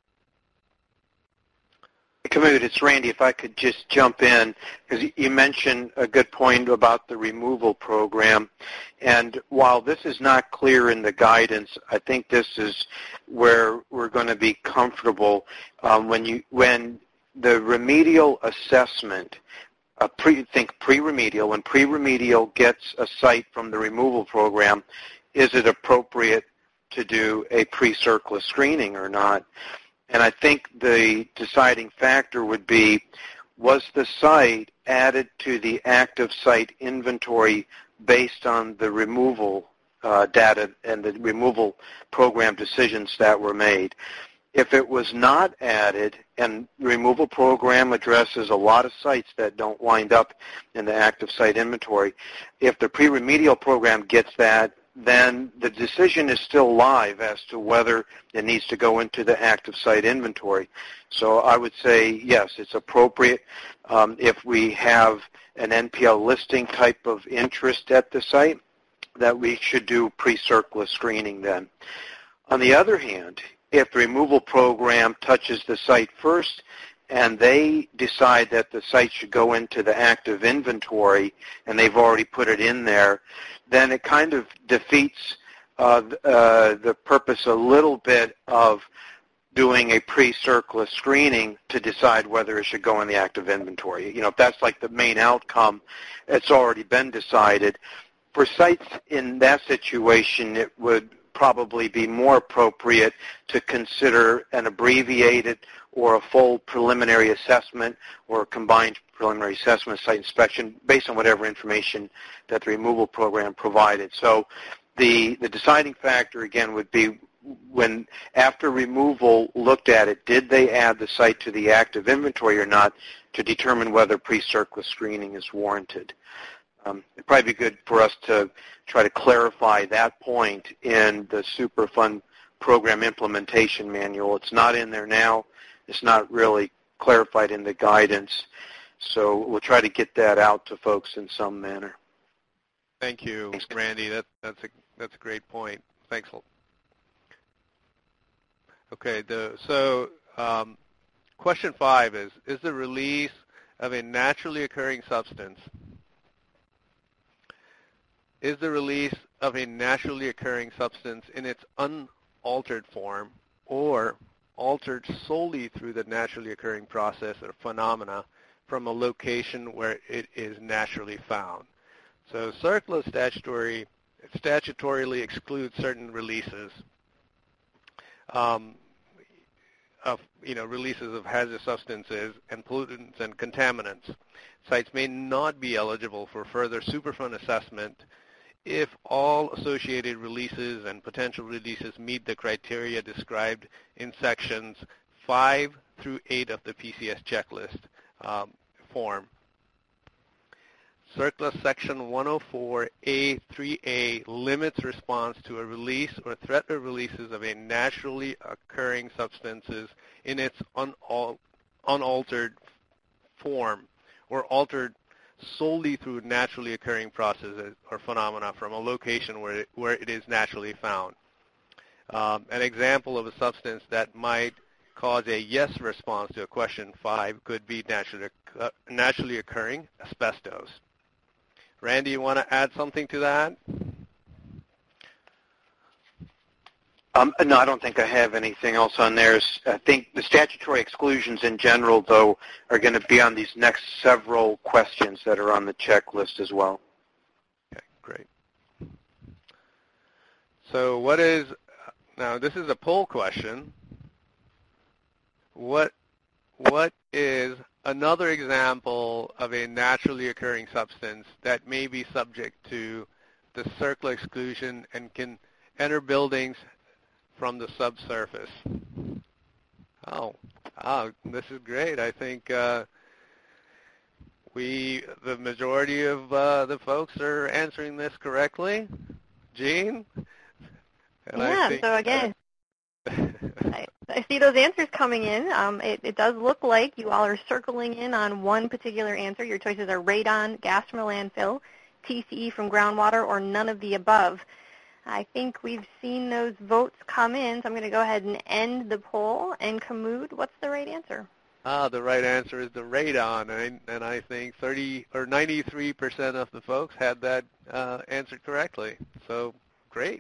Kamud, it's Randy. If I could just jump in, because you mentioned a good point about the removal program. And while this is not clear in the guidance, I think this is where we're going to be comfortable um, when you when the remedial assessment, uh, pre, think pre-remedial, when pre-remedial gets a site from the removal program, is it appropriate to do a pre-CERCLA screening or not? And I think the deciding factor would be, was the site added to the active site inventory based on the removal uh, data and the removal program decisions that were made? If it was not added, and the removal program addresses a lot of sites that don't wind up in the active site inventory, if the pre-remedial program gets that, then the decision is still live as to whether it needs to go into the active site inventory. So I would say, yes, it's appropriate um, if we have an N P L listing type of interest at the site, that we should do pre-CERCLA screening then. On the other hand, if the removal program touches the site first and they decide that the site should go into the active inventory and they've already put it in there, then it kind of defeats uh, uh, the purpose a little bit of doing a pre-CERCLA screening to decide whether it should go in the active inventory. You know, if that's like the main outcome, it's already been decided. For sites in that situation, it would probably be more appropriate to consider an abbreviated or a full preliminary assessment or a combined preliminary assessment site inspection based on whatever information that the removal program provided. So the, the deciding factor, again, would be when, after removal looked at it, did they add the site to the active inventory or not to determine whether pre-CERCLA screening is warranted. Um, it'd probably be good for us to try to clarify that point in the Superfund program implementation manual. It's not in there now. It's not really clarified in the guidance. So we'll try to get that out to folks in some manner. Thank you, Randy. That, that's, a, that's a great point. Thanks. Okay, the, so um, question five is, is the release of a naturally occurring substance Is the release of a naturally occurring substance in its unaltered form or altered solely through the naturally occurring process or phenomena from a location where it is naturally found? So CERCLA statutory, statutorily excludes certain releases um, of, you know, releases of hazardous substances and pollutants and contaminants. Sites may not be eligible for further Superfund assessment if all associated releases and potential releases meet the criteria described in sections five through eight of the P C S checklist. Um, form. CERCLA Section one oh four A three A limits response to a release or threat of releases of a naturally occurring substances in its unal- unaltered form or altered solely through naturally occurring processes or phenomena from a location where it, where it is naturally found. Um, an example of a substance that might cause a yes response to a question five could be naturally, uh, naturally occurring asbestos. Randy, you want to add something to that? Um, no, I don't think I have anything else on there. I think the statutory exclusions in general, though, are going to be on these next several questions that are on the checklist as well. Okay, great. So what is, now this is a poll question. What, what is another example of a naturally occurring substance that may be subject to the CERCLA exclusion and can enter buildings from the subsurface? Oh, oh, this is great. I think uh, we, the majority of uh, the folks are answering this correctly. Jean? And yeah, I think, so again, I, I see those answers coming in. Um, it, it does look like you all are circling in on one particular answer. Your choices are radon, gas from a landfill, T C E from groundwater, or none of the above. I think we've seen those votes come in, so I'm going to go ahead and end the poll. And Kamud, what's the right answer? Ah, the right answer is the radon, and, and I think thirty or ninety-three percent of the folks had that uh, answered correctly. So great.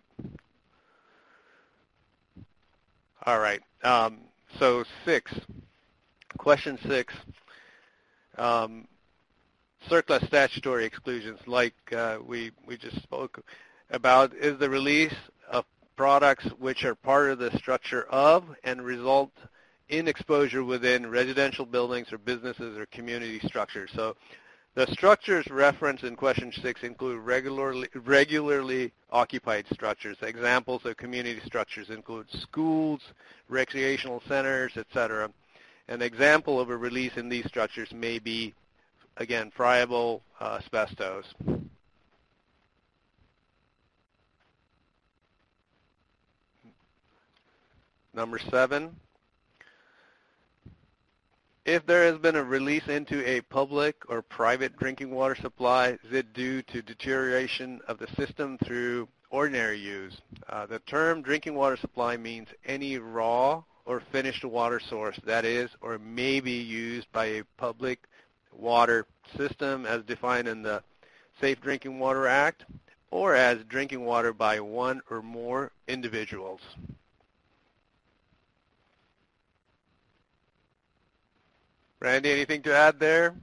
All right. Um, so six, question six. Um, CERCLA statutory exclusions, like uh, we we just spoke about, is the release of products which are part of the structure of and result in exposure within residential buildings or businesses or community structures. So the structures referenced in question six include regularly, regularly occupied structures. Examples of community structures include schools, recreational centers, et cetera. An example of a release in these structures may be, again, friable uh, asbestos. Number seven, if there has been a release into a public or private drinking water supply, is it due to deterioration of the system through ordinary use? Uh, the term drinking water supply means any raw or finished water source that is or may be used by a public water system as defined in the Safe Drinking Water Act or as drinking water by one or more individuals. Randy, anything to add there?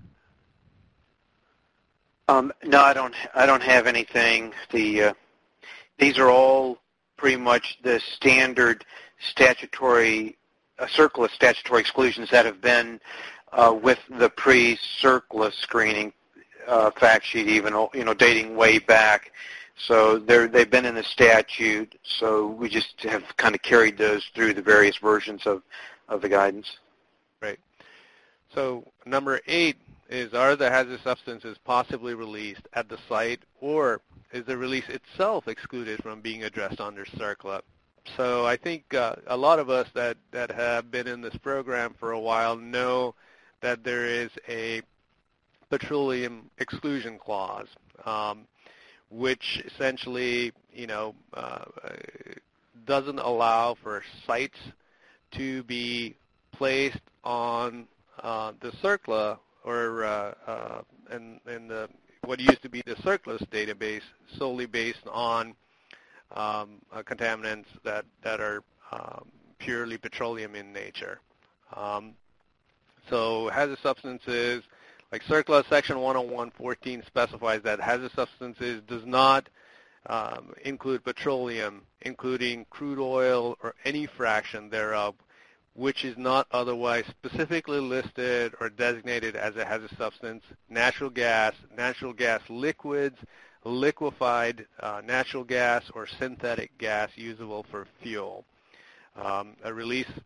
Um, no, I don't. I don't have anything. The uh, these are all pretty much the standard statutory, uh, CERCLA statutory exclusions that have been uh, with the pre-CERCLA screening uh, fact sheet, even you know dating way back. So they're they've been in the statute. So we just have kind of carried those through the various versions of of the guidance. Right. So number eight is, are the hazardous substances possibly released at the site, or is the release itself excluded from being addressed under CERCLA? So I think uh, a lot of us that, that have been in this program for a while know that there is a petroleum exclusion clause, um, which essentially, you know, uh, doesn't allow for sites to be placed on Uh, the CERCLA or uh, uh, in, in the what used to be the CERCLA's database solely based on um, uh, contaminants that, that are um, purely petroleum in nature. Um, so hazardous substances, like CERCLA Section one oh one fourteen specifies that hazardous substances does not um, include petroleum, including crude oil or any fraction thereof, which is not otherwise specifically listed or designated as a hazardous substance, natural gas, natural gas liquids, liquefied uh, natural gas, or synthetic gas usable for fuel. Um, a release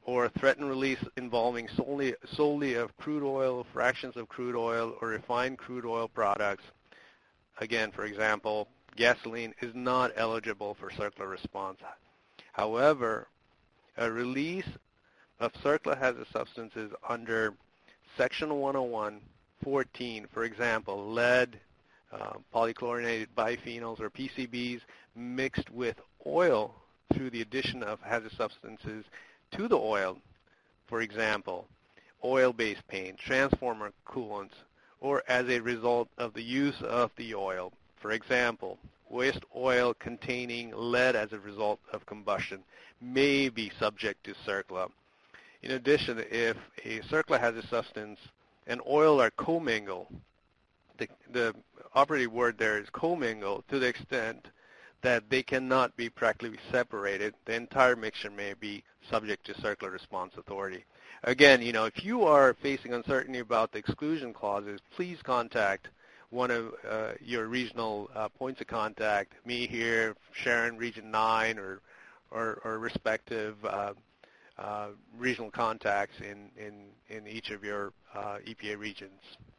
or threatened release involving solely, solely of crude oil, fractions of crude oil, or refined crude oil products. Again, for example, gasoline is not eligible for CERCLA response. However, a release of CERCLA hazardous substances under Section one oh one fourteen, for example, lead, uh, polychlorinated biphenyls, or P C Bs mixed with oil through the addition of hazardous substances to the oil, for example, oil-based paint, transformer coolants, or as a result of the use of the oil, for example, waste oil containing lead as a result of combustion, may be subject to CERCLA. In addition, if a CERCLA hazardous substance and oil are commingled, the, the operative word there is commingled, to the extent that they cannot be practically separated, the entire mixture may be subject to CERCLA response authority. Again, you know, if you are facing uncertainty about the exclusion clauses, please contact one of uh, your regional uh, points of contact, me here, Sharon, Region nine, or, or, or respective uh, uh, regional contacts in, in, in each of your uh, E P A regions.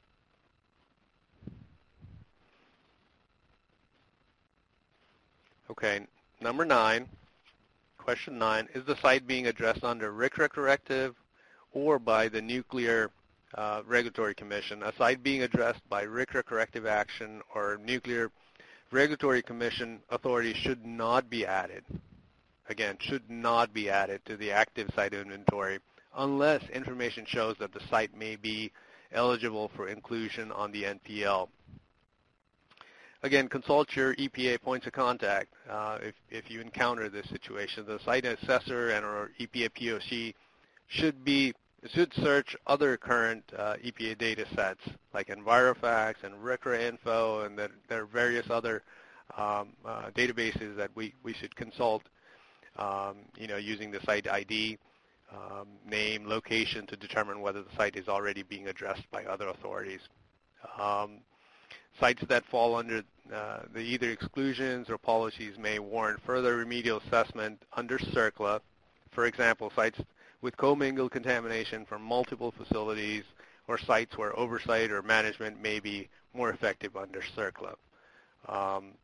Okay, number nine, question nine, is the site being addressed under R C R A corrective or by the Nuclear uh, Regulatory Commission? A site being addressed by R C R A corrective action or Nuclear Regulatory Commission authority should not be added. Again, should not be added to the active site inventory unless information shows that the site may be eligible for inclusion on the N P L. Again, consult your E P A points of contact uh, if, if you encounter this situation. The site assessor and or E P A P O C should be should search other current uh, E P A data sets like EnviroFacts and R C R A info, and that there are various other um, uh, databases that we, we should consult, um, you know, using the site I D, um, name, location to determine whether the site is already being addressed by other authorities. Um, Sites that fall under uh, the either exclusions or policies may warrant further remedial assessment under CERCLA. For example, sites with commingled contamination from multiple facilities or sites where oversight or management may be more effective under CERCLA. Um,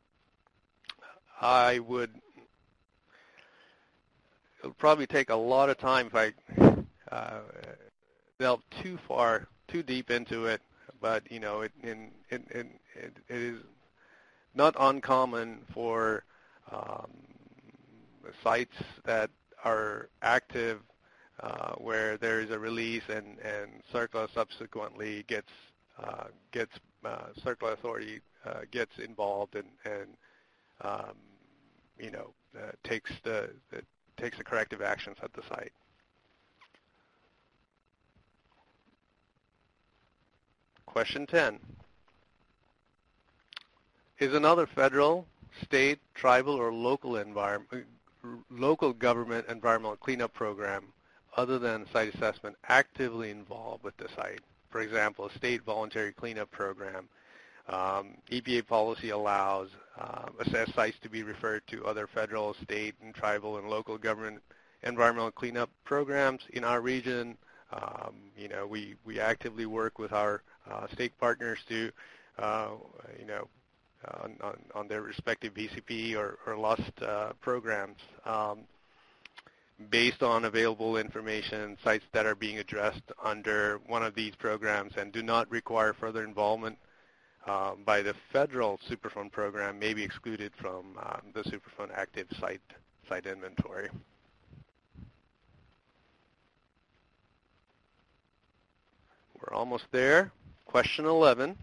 I would, it'll probably take a lot of time if I uh, delve too far, too deep into it. But you know, it, in, in, in, it, it is not uncommon for um, sites that are active uh, where there is a release and, and CERCLA subsequently gets uh, gets uh, CERCLA authority uh, gets involved and, and um, you know uh, takes the, the takes the corrective actions at the site. Question ten. Is another federal, state, tribal, or local environment, local government environmental cleanup program other than site assessment actively involved with the site? For example, a state voluntary cleanup program. Um, E P A policy allows uh, assessed sites to be referred to other federal, state, and tribal and local government environmental cleanup programs in our region. Um, you know, we, we actively work with our uh, state partners to, uh, you know, on, on, on their respective B C P or, or LUST uh, programs. Um, based on available information, sites that are being addressed under one of these programs and do not require further involvement uh, by the federal Superfund program may be excluded from uh, the Superfund active site, site inventory. We're almost there. Question eleven.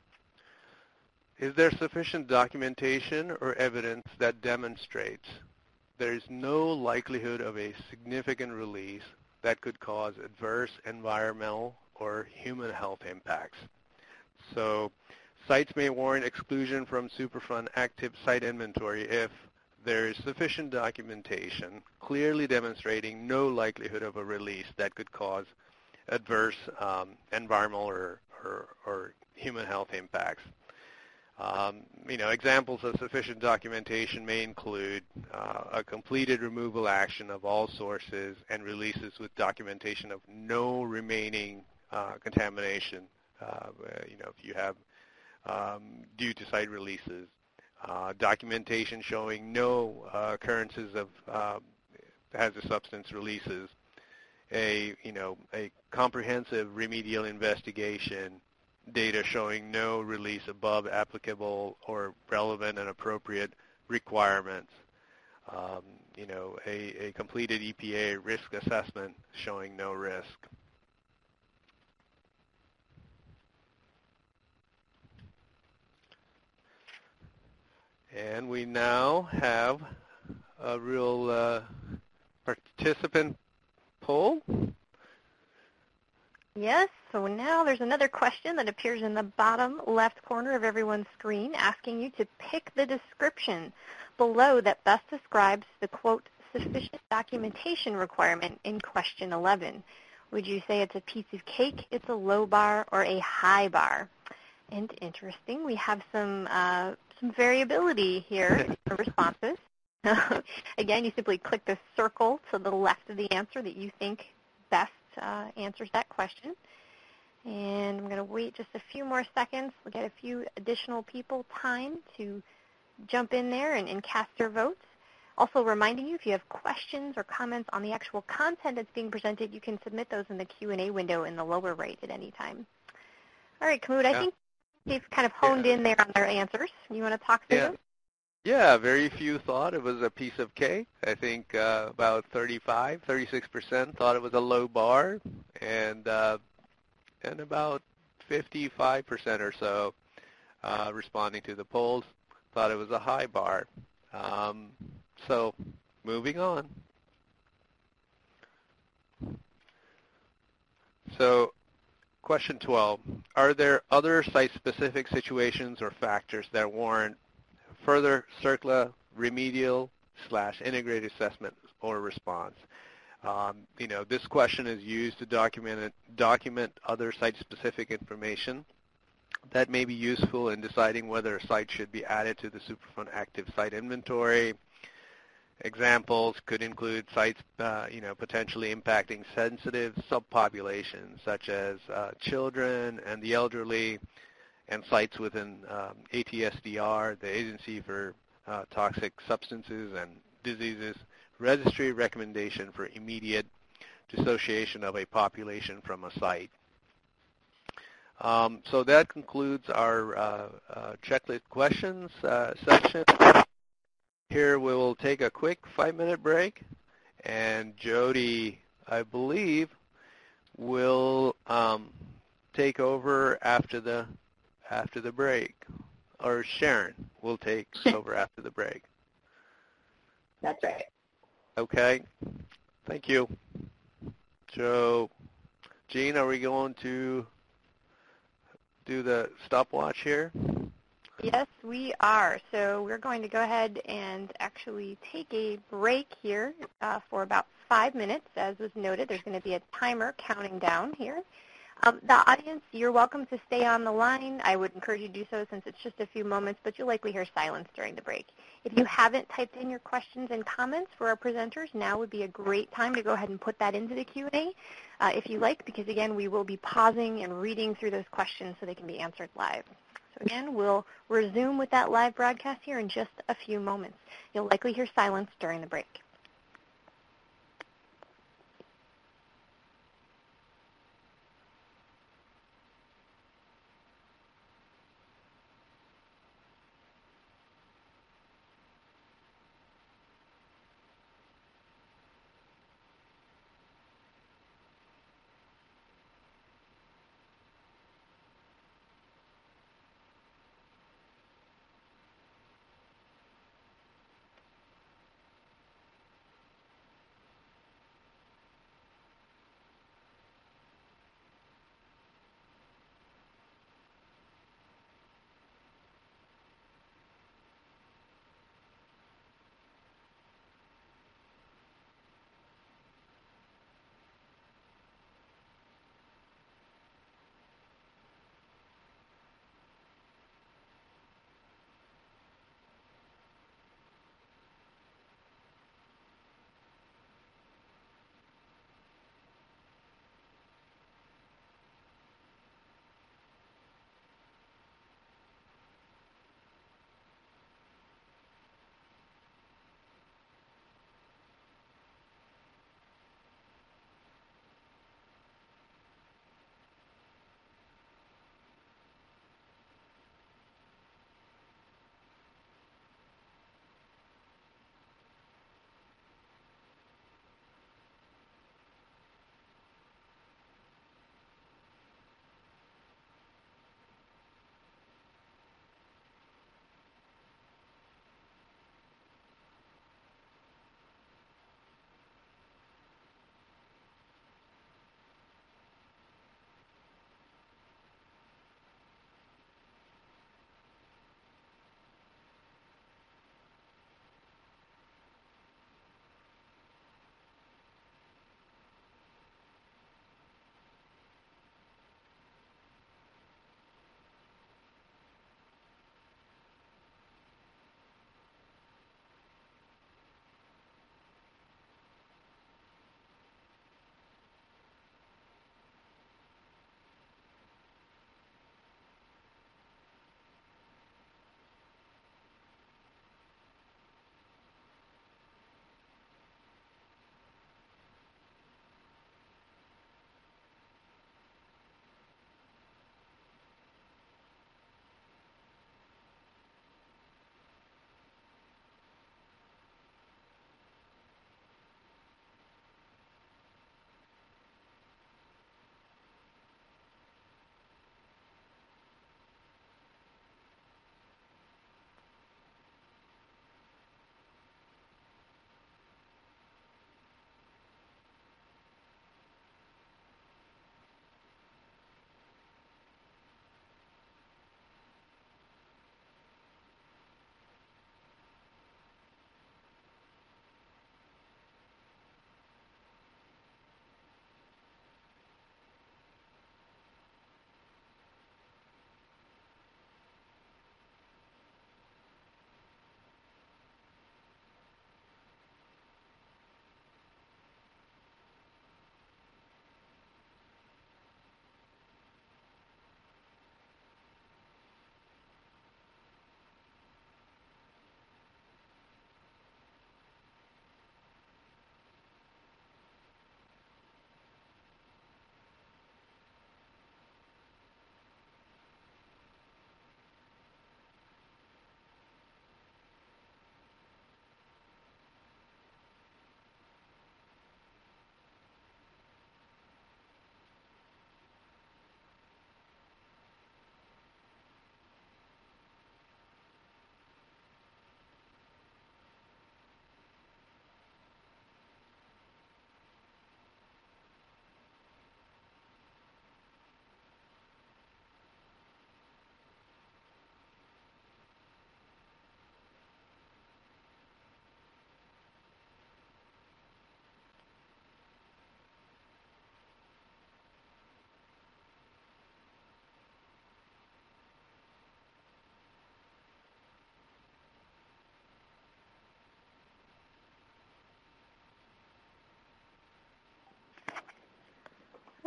Is there sufficient documentation or evidence that demonstrates there is no likelihood of a significant release that could cause adverse environmental or human health impacts? So sites may warrant exclusion from Superfund active site inventory if there is sufficient documentation clearly demonstrating no likelihood of a release that could cause adverse um, environmental or, or, or human health impacts. Um, you know, examples of sufficient documentation may include uh, a completed removal action of all sources and releases with documentation of no remaining uh, contamination. Uh, you know, if you have um, due to site releases, uh, documentation showing no uh, occurrences of uh, hazardous substance releases, a you know a comprehensive remedial investigation, data showing no release above applicable or relevant and appropriate requirements, um, you know, a, a completed E P A risk assessment showing no risk. And we now have a real uh, participant poll. Yes, so now there's another question that appears in the bottom left corner of everyone's screen asking you to pick the description below that best describes the, quote, sufficient documentation requirement in question eleven. Would you say it's a piece of cake, it's a low bar, or a high bar? And interesting, we have some, uh, some variability here in the responses. Again, you simply click the circle to the left of the answer that you think best uh, answers that question. And I'm going to wait just a few more seconds. We'll get a few additional people time to jump in there and, and cast their votes. Also reminding you, if you have questions or comments on the actual content that's being presented, you can submit those in the Q and A window in the lower right at any time. All right, Kamud, I yeah. think they've kind of honed yeah. in there on their answers. You want to talk through yeah. them? Yeah, very few thought it was a piece of cake. I think uh, about thirty-five, thirty-six percent thought it was a low bar, and uh, and about fifty-five percent or so uh, responding to the polls thought it was a high bar. Um, so moving on. So question twelve, are there other site-specific situations or factors that warrant further CERCLA remedial slash integrated assessment or response? Um, you know, this question is used to document it, document other site-specific information that may be useful in deciding whether a site should be added to the Superfund active site inventory. Examples could include sites, uh, you know, potentially impacting sensitive subpopulations such as uh, children and the elderly, and sites within um, A T S D R, the Agency for uh, Toxic Substances and Diseases, registry recommendation for immediate dissociation of a population from a site. Um, so that concludes our uh, uh, checklist questions uh, section. Here we will take a quick five-minute break, and Jody, I believe, will um, take over after the after the break, or Sharon will take over after the break. That's right. Okay, thank you. So, Jean, are we going to do the stopwatch here? Yes, we are. So we're going to go ahead and actually take a break here uh, for about five minutes. As was noted, there's going to be a timer counting down here. Um, the audience, you're welcome to stay on the line. I would encourage you to do so since it's just a few moments, but you'll likely hear silence during the break. If you haven't typed in your questions and comments for our presenters, now would be a great time to go ahead and put that into the Q and A uh, if you like, because again, we will be pausing and reading through those questions so they can be answered live. So again, we'll resume with that live broadcast here in just a few moments. You'll likely hear silence during the break.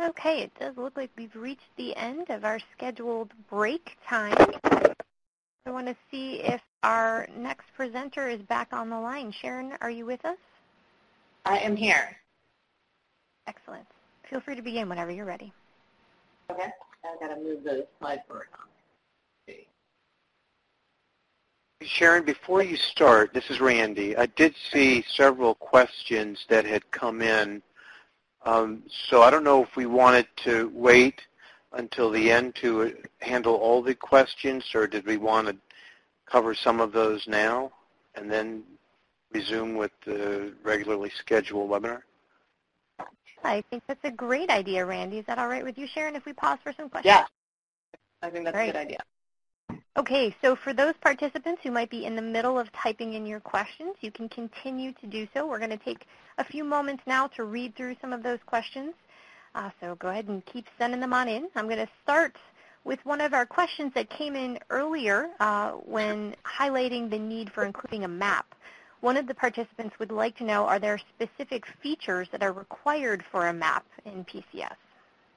Okay, it does look like we've reached the end of our scheduled break time. I want to see if our next presenter is back on the line. Sharon, are you with us? I am here. Excellent. Feel free to begin whenever you're ready. Okay. I've got to move the slide forward. Sharon, before you start, this is Randy. I did see several questions that had come in. Um, so I don't know if we wanted to wait until the end to handle all the questions, or did we want to cover some of those now and then resume with the regularly scheduled webinar? I think that's a great idea, Randy. Is that all right with you, Sharon, if we pause for some questions? Yeah, I think that's Great. a good idea. Okay, so for those participants who might be in the middle of typing in your questions, you can continue to do so. We're going to take a few moments now to read through some of those questions. Uh, so go ahead and keep sending them on in. I'm going to start with one of our questions that came in earlier uh, when highlighting the need for including a map. One of the participants would like to know, are there specific features that are required for a map in P C S?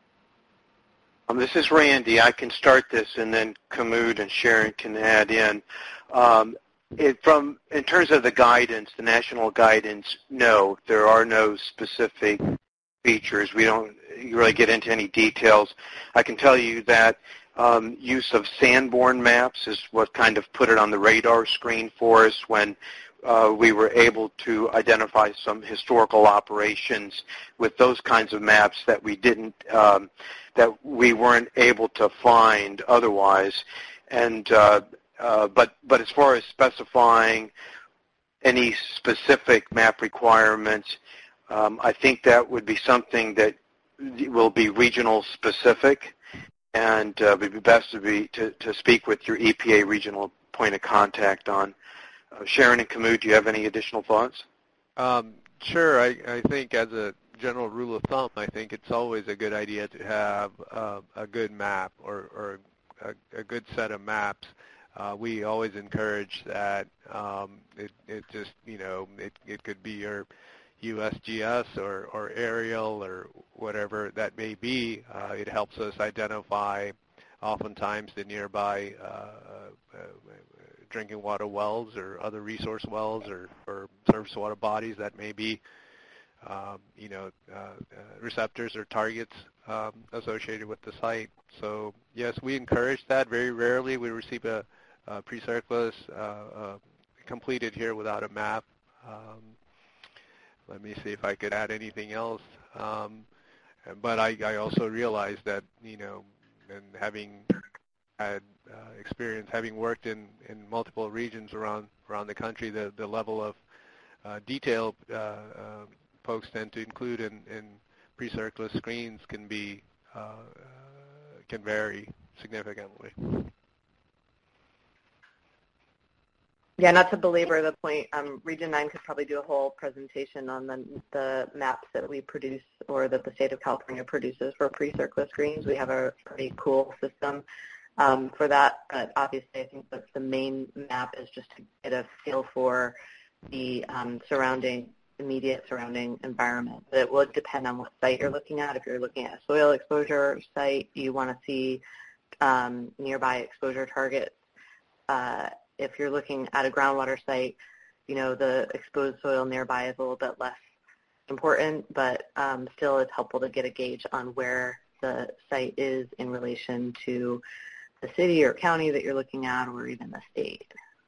Um, this is Randy. I can start this, and then Kamud and Sharon can add in. Um, it, from in terms of the guidance, the national guidance, no, there are no specific features. We don't really get into any details. I can tell you that um, use of Sanborn maps is what kind of put it on the radar screen for us when uh, we were able to identify some historical operations with those kinds of maps that we didn't, um, that we weren't able to find otherwise. And uh, uh, but but as far as specifying any specific map requirements, um, I think that would be something that will be regional specific, and uh, it would be best to be to, to speak with your E P A regional point of contact on. Uh, Sharon and Kamud, do you have any additional thoughts? Um, sure. I, I think as a general rule of thumb, I think it's always a good idea to have uh, a good map or, or a, a good set of maps. Uh, we always encourage that. Um, it, it just, you know, it, it could be your U S G S or, or aerial or whatever that may be. Uh, it helps us identify oftentimes the nearby uh, uh, drinking water wells or other resource wells or, or surface water bodies that may be, um, you know, uh, uh, receptors or targets um, associated with the site. So yes, we encourage that. Very rarely we receive a, a pre-circulus uh, uh, completed here without a map. Um, let me see if I could add anything else. Um, but I, I also realize that, you know, and having had uh, experience, having worked in, in multiple regions around around the country, the, the level of uh, detail uh, uh, folks tend to include in, in pre-circulus screens can be uh, uh, can vary significantly. Yeah, not to belabor the point, um, Region nine could probably do a whole presentation on the, the maps that we produce or that the state of California produces for pre-circulus screens. We have a pretty cool system um, for that, but obviously I think that the main map is just to get a feel for the um, surrounding, immediate surrounding environment. But it would depend on what site you're looking at. If you're looking at a soil exposure site, you want to see um, nearby exposure targets. Uh, If you're looking at a groundwater site, you know, the exposed soil nearby is a little bit less important, but um, still it's helpful to get a gauge on where the site is in relation to the city or county that you're looking at, or even the state.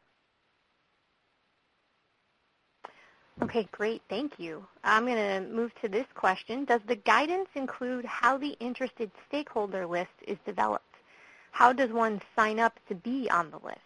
Okay, great. Thank you. I'm going to move to this question. Does the guidance include how the interested stakeholder list is developed? How does one sign up to be on the list?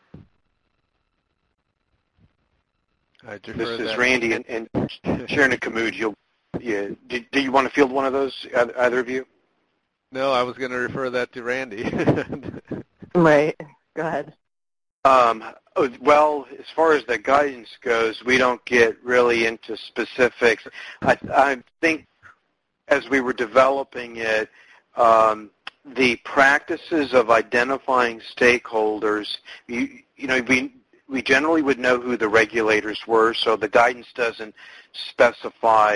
I This is that. Randy, and, and Sharon and Kamud, you'll, yeah, do, do you want to field one of those, either of you? No, I was going to refer that to Randy. Right. Go ahead. Um, well, as far as the guidance goes, we don't get really into specifics. I, I think as we were developing it, um, the practices of identifying stakeholders, you, you know, we, we generally would know who the regulators were, so the guidance doesn't specify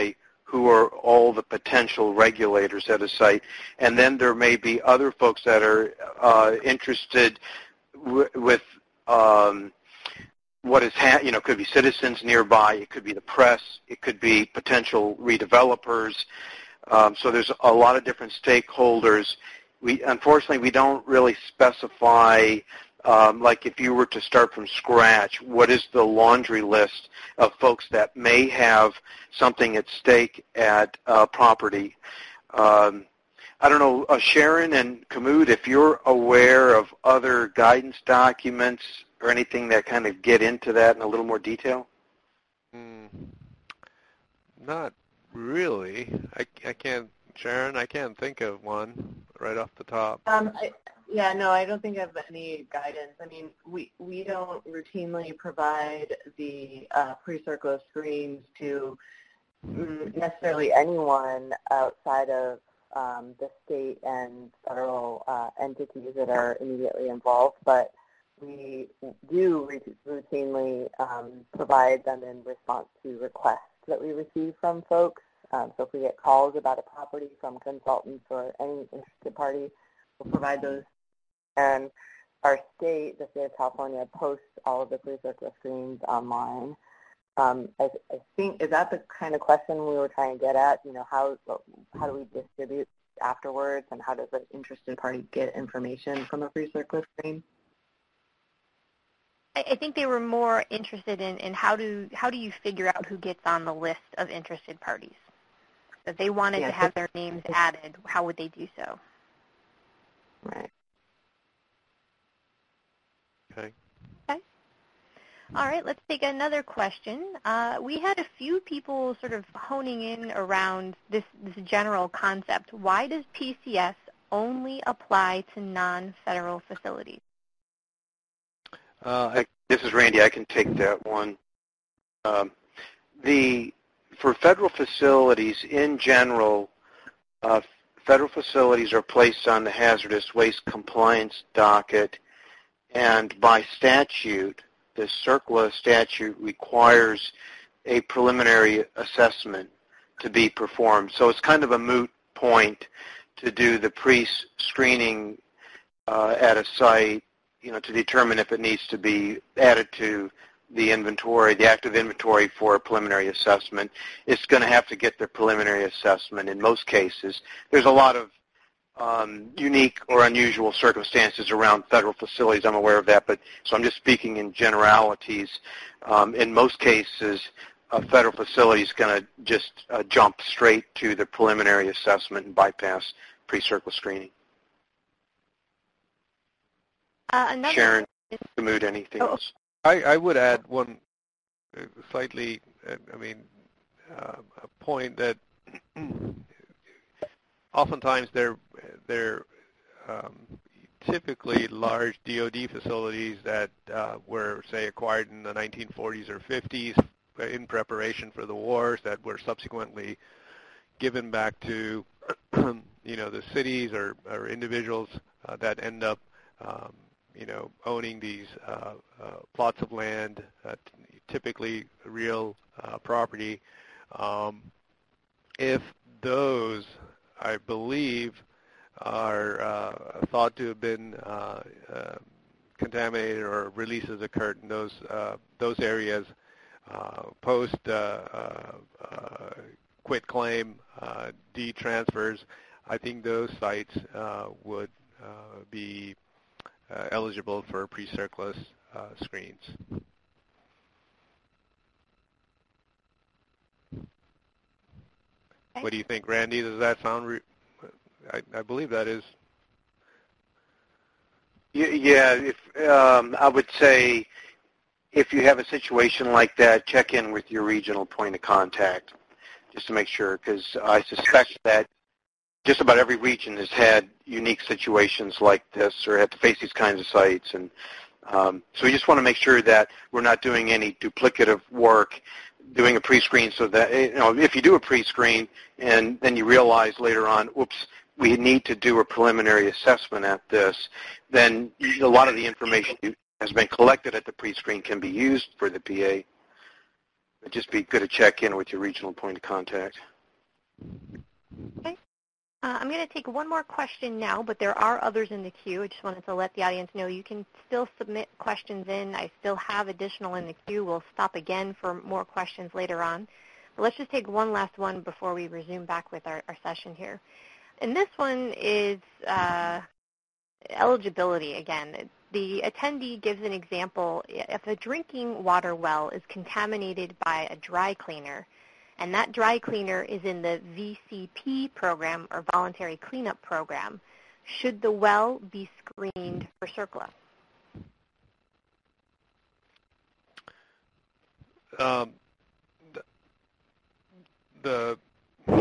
who are all the potential regulators at a site. And then there may be other folks that are uh, interested w- with um, what is, ha- you know, could be citizens nearby, it could be the press, it could be potential redevelopers. Um, so there's a lot of different stakeholders. We, unfortunately, we don't really specify, um, like if you were to start from scratch, what is the laundry list of folks that may have something at stake at uh, property. Um, I don't know, uh, Sharon and Kamud, if you're aware of other guidance documents or anything that kind of get into that in a little more detail? Mm, not really. I, I can't, Sharon, I can't think of one right off the top. Um, I, yeah, no, I don't think I have any guidance. I mean, we, we don't routinely provide the uh, pre-CERCLA screens to necessarily anyone outside of um, the state and federal uh, entities that are immediately involved, but we do routinely um, provide them in response to requests that we receive from folks. Um, so if we get calls about a property from consultants or any interested party, we'll provide those. And our state, the state of California, posts all of the pre-CERCLA screens online. Um, I, I think, is that the kind of question we were trying to get at? You know, how how do we distribute afterwards, and how does an interested party get information from a pre-CERCLA screen? I think they were more interested in, in how do how do you figure out who gets on the list of interested parties? If they wanted yeah, to have their names added, how would they do so? Right. Okay. Okay. All right, let's take another question. Uh, we had a few people sort of honing in around this, this general concept. Why does P C S only apply to non-federal facilities? Uh, I, this is Randy. I can take that one. Um, the for federal facilities in general, uh, federal facilities are placed on the hazardous waste compliance docket, and by statute, the CERCLA statute requires a preliminary assessment to be performed. So it's kind of a moot point to do the pre-screening uh, at a site, you know, to determine if it needs to be added to the inventory, the active inventory for a preliminary assessment. It's going to have to get the preliminary assessment in most cases. There's a lot of um, unique or unusual circumstances around federal facilities. I'm aware of that, but so I'm just speaking in generalities. Um, in most cases, a federal facility is going to just uh, jump straight to the preliminary assessment and bypass pre-CERCLA screening. Uh, another Sharon, Kamud, anything oh. else? I, I would add one uh, slightly, uh, I mean, uh, a point that oftentimes they're, they're um, typically large D O D facilities that uh, were, say, acquired in the nineteen forties or fifties in preparation for the wars that were subsequently given back to, you know, the cities or, or individuals uh, that end up um, you know, owning these uh, uh, plots of land, uh, typically real uh, property. Um, if those, I believe, are uh, thought to have been uh, uh, contaminated or releases occurred in those uh, those areas uh, post uh, uh, uh, quit claim uh, deed transfers, I think those sites uh, would uh, be Uh, eligible for pre-CERCLA uh, screens. Okay. What do you think, Randy? Does that sound? Re- I, I believe that is. Yeah, if, um, I would say if you have a situation like that, check in with your regional point of contact just to make sure, because I suspect that just about every region has had unique situations like this or had to face these kinds of sites. And um, so we just want to make sure that we're not doing any duplicative work, doing a pre-screen so that, you know, if you do a pre-screen and then you realize later on, whoops, we need to do a preliminary assessment at this, then a lot of the information that has been collected at the pre-screen can be used for the P A. It'd just be good to check in with your regional point of contact. Okay. Uh, I'm going to take one more question now, but there are others in the queue. I just wanted to let the audience know you can still submit questions in. I still have additional in the queue. We'll stop again for more questions later on. But let's just take one last one before we resume back with our, our session here. And this one is uh, eligibility again. The attendee gives an example. If a drinking water well is contaminated by a dry cleaner, and that dry cleaner is in the V C P program or voluntary cleanup program, should the well be screened for CERCLA? Um, the, the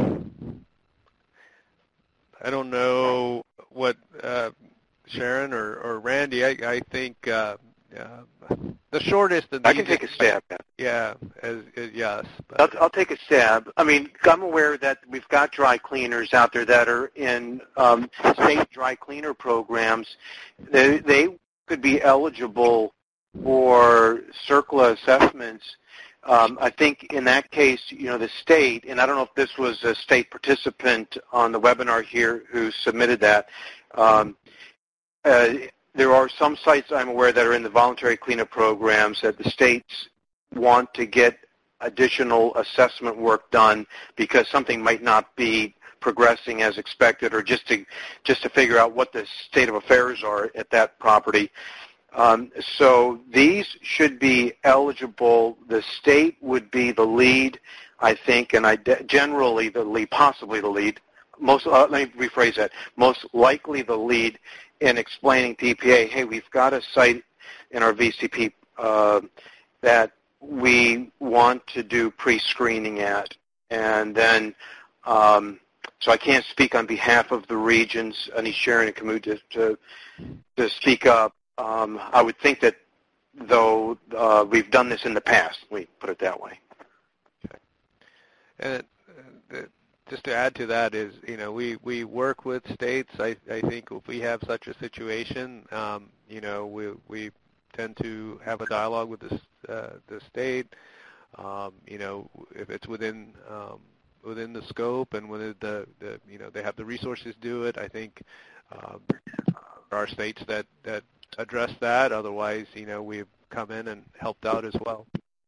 I don't know what uh, Sharon or, or Randy. I, I think uh, uh, the shortest. And I can take a stab at it. Yeah, as, as, yes. But. I'll, I'll take a stab. I mean, I'm aware that we've got dry cleaners out there that are in um, state dry cleaner programs. They, they could be eligible for CERCLA assessments. Um, I think in that case, you know, the state, and I don't know if this was a state participant on the webinar here who submitted that, um, uh, there are some sites I'm aware that are in the voluntary cleanup programs that the states want to get additional assessment work done because something might not be progressing as expected, or just to just to figure out what the state of affairs are at that property. Um, so these should be eligible. The state would be the lead, I think, and I de- generally the lead, possibly the lead. Most, uh, let me rephrase that. Most likely the lead in explaining to E P A, hey, we've got a site in our V C P uh, that we want to do pre-screening at, and then. Um, So I can't speak on behalf of the regions. I need Sharon and Kamut to, to, to speak up. Um, I would think that, though, uh, we've done this in the past. We put it that way. Okay. And uh, just to add to that is, you know, we, we work with states. I, I think if we have such a situation, um, you know, we we tend to have a dialogue with the, uh, the state. Um, you know, if it's within um, within the scope and within the, the, you know, they have the resources to do it. I think um, there are states that, that address that. Otherwise, you know, we've come in and helped out as well.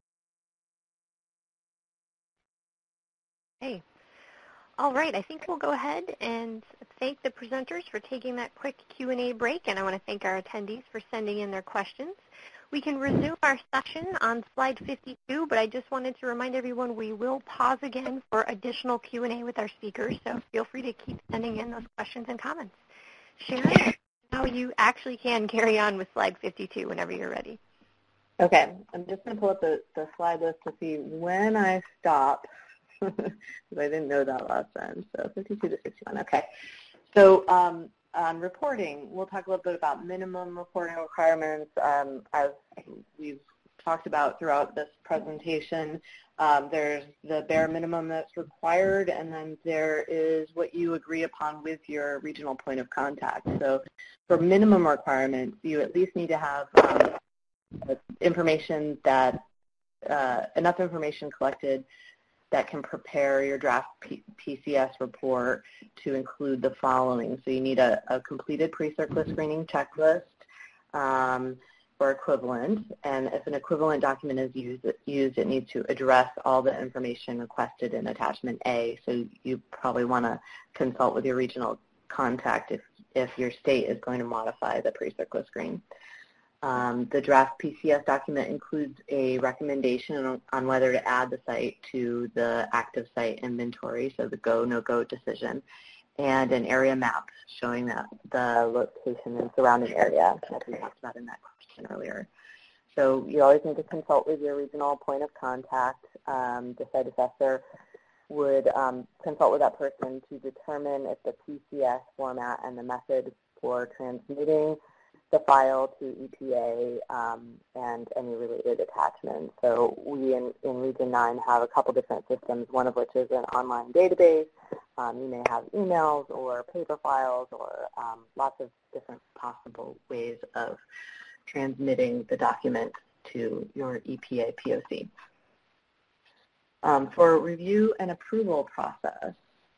Hey. All right. I think we'll go ahead and thank the presenters for taking that quick Q and A break, and I want to thank our attendees for sending in their questions. We can resume our session on slide fifty-two, but I just wanted to remind everyone we will pause again for additional Q and A with our speakers, so feel free to keep sending in those questions and comments. Sharon, now you actually can carry on with slide fifty-two whenever you're ready. Okay. I'm just going to pull up the, the slide list to see when I stop, because I didn't know that last time. So fifty-two to sixty-one. Okay. So um, on reporting, we'll talk a little bit about minimum reporting requirements. Um, as we've talked about throughout this presentation, um, there's the bare minimum that's required, and then there is what you agree upon with your regional point of contact. So for minimum requirements, you at least need to have um, information that, uh, enough information collected that can prepare your draft P- PCS report to include the following. So you need a, a completed pre-CERCLA screening checklist um, or equivalent, and if an equivalent document is used, used, it needs to address all the information requested in Attachment A. So you probably want to consult with your regional contact if, if your state is going to modify the pre-CERCLA screen. Um, the draft P C S document includes a recommendation on, on whether to add the site to the active site inventory, so the go, no-go decision, and an area map showing that the location and surrounding area, as we talked about in that question earlier. So you always need to consult with your regional point of contact. Um, the site assessor would um, consult with that person to determine if the P C S format and the method for transmitting the file to E P A um, and any related attachments. So we in, in Region nine have a couple different systems, one of which is an online database. Um, you may have emails or paper files or um, lots of different possible ways of transmitting the document to your E P A P O C. Um, for review and approval process,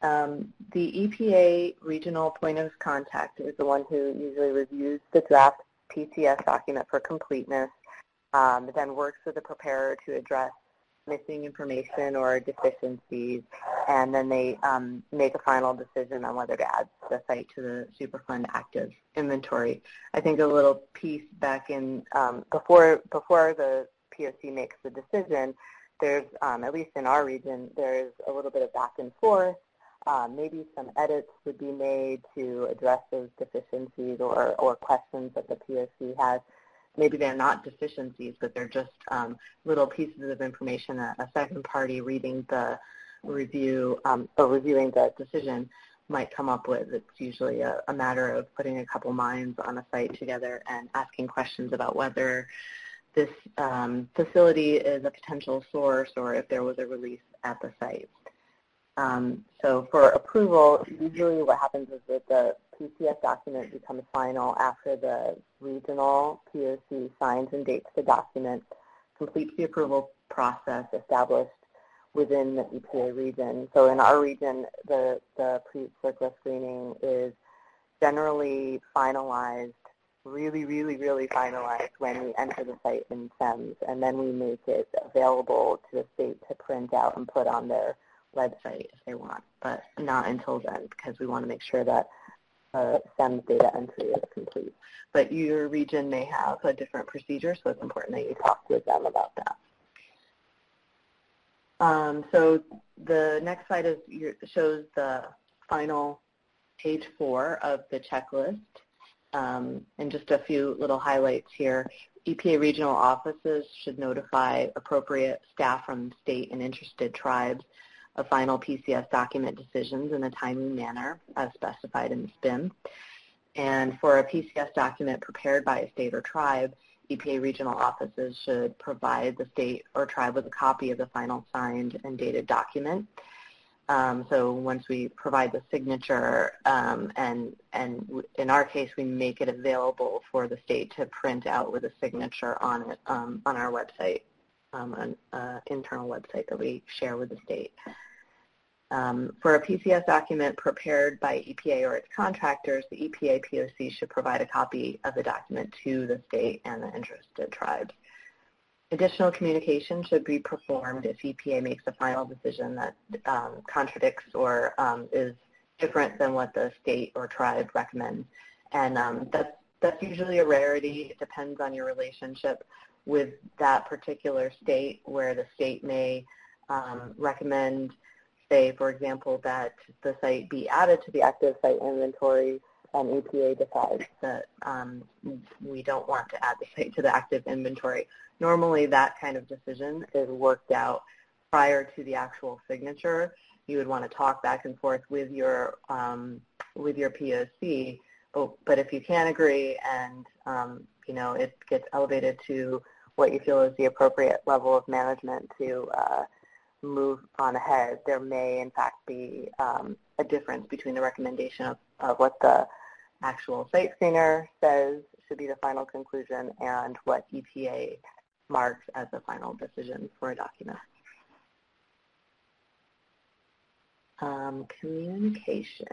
Um, the E P A regional point of contact is the one who usually reviews the draft P C S document for completeness, um, then works with the preparer to address missing information or deficiencies, and then they um, make a final decision on whether to add the site to the Superfund active inventory. I think a little piece back in, um, before, before the P O C makes the decision, there's, um, at least in our region, there's a little bit of back and forth. Um, maybe some edits would be made to address those deficiencies or, or questions that the P O C has. Maybe they're not deficiencies, but they're just um, little pieces of information a, a second party reading the review um, or reviewing the decision might come up with. It's usually a, a matter of putting a couple minds on a site together and asking questions about whether this um, facility is a potential source or if there was a release at the site. Um, so for approval, usually what happens is that the P C S document becomes final after the regional P O C signs and dates the document, completes the approval process established within the E P A region. So in our region, the, the pre-CERCLA screening is generally finalized, really, really, really finalized when we enter the site in SEMS, and then we make it available to the state to print out and put on their website if they want, but not until then because we want to make sure that uh, SEMS data entry is complete. But your region may have a different procedure, so it's important that you talk with them about that. Um, so the next slide is your, shows the final page four of the checklist, um, and just a few little highlights here. E P A regional offices should notify appropriate staff from state and interested tribes of final P C S document decisions in a timely manner as specified in the S P I M. And for a P C S document prepared by a state or tribe, E P A regional offices should provide the state or tribe with a copy of the final signed and dated document. Um, so once we provide the signature, um, and, and in our case, we make it available for the state to print out with a signature on it um, on our website, um, an uh, internal website that we share with the state. Um, for a P C S document prepared by E P A or its contractors, the E P A P O C should provide a copy of the document to the state and the interested tribes. Additional communication should be performed if E P A makes a final decision that um, contradicts or um, is different than what the state or tribe recommends. And um, that's, that's usually a rarity. It depends on your relationship with that particular state, where the state may um, recommend, say, for example, that the site be added to the active site inventory, and E P A decides that um, we don't want to add the site to the active inventory. Normally, that kind of decision is worked out prior to the actual signature. You would want to talk back and forth with your um, with your P O C. But, but if you can't agree, and um, you know it gets elevated to what you feel is the appropriate level of management to uh, move on ahead, there may in fact be um, a difference between the recommendation of, of what the actual site screener says should be the final conclusion and what E P A marks as the final decision for a document. Um, communication.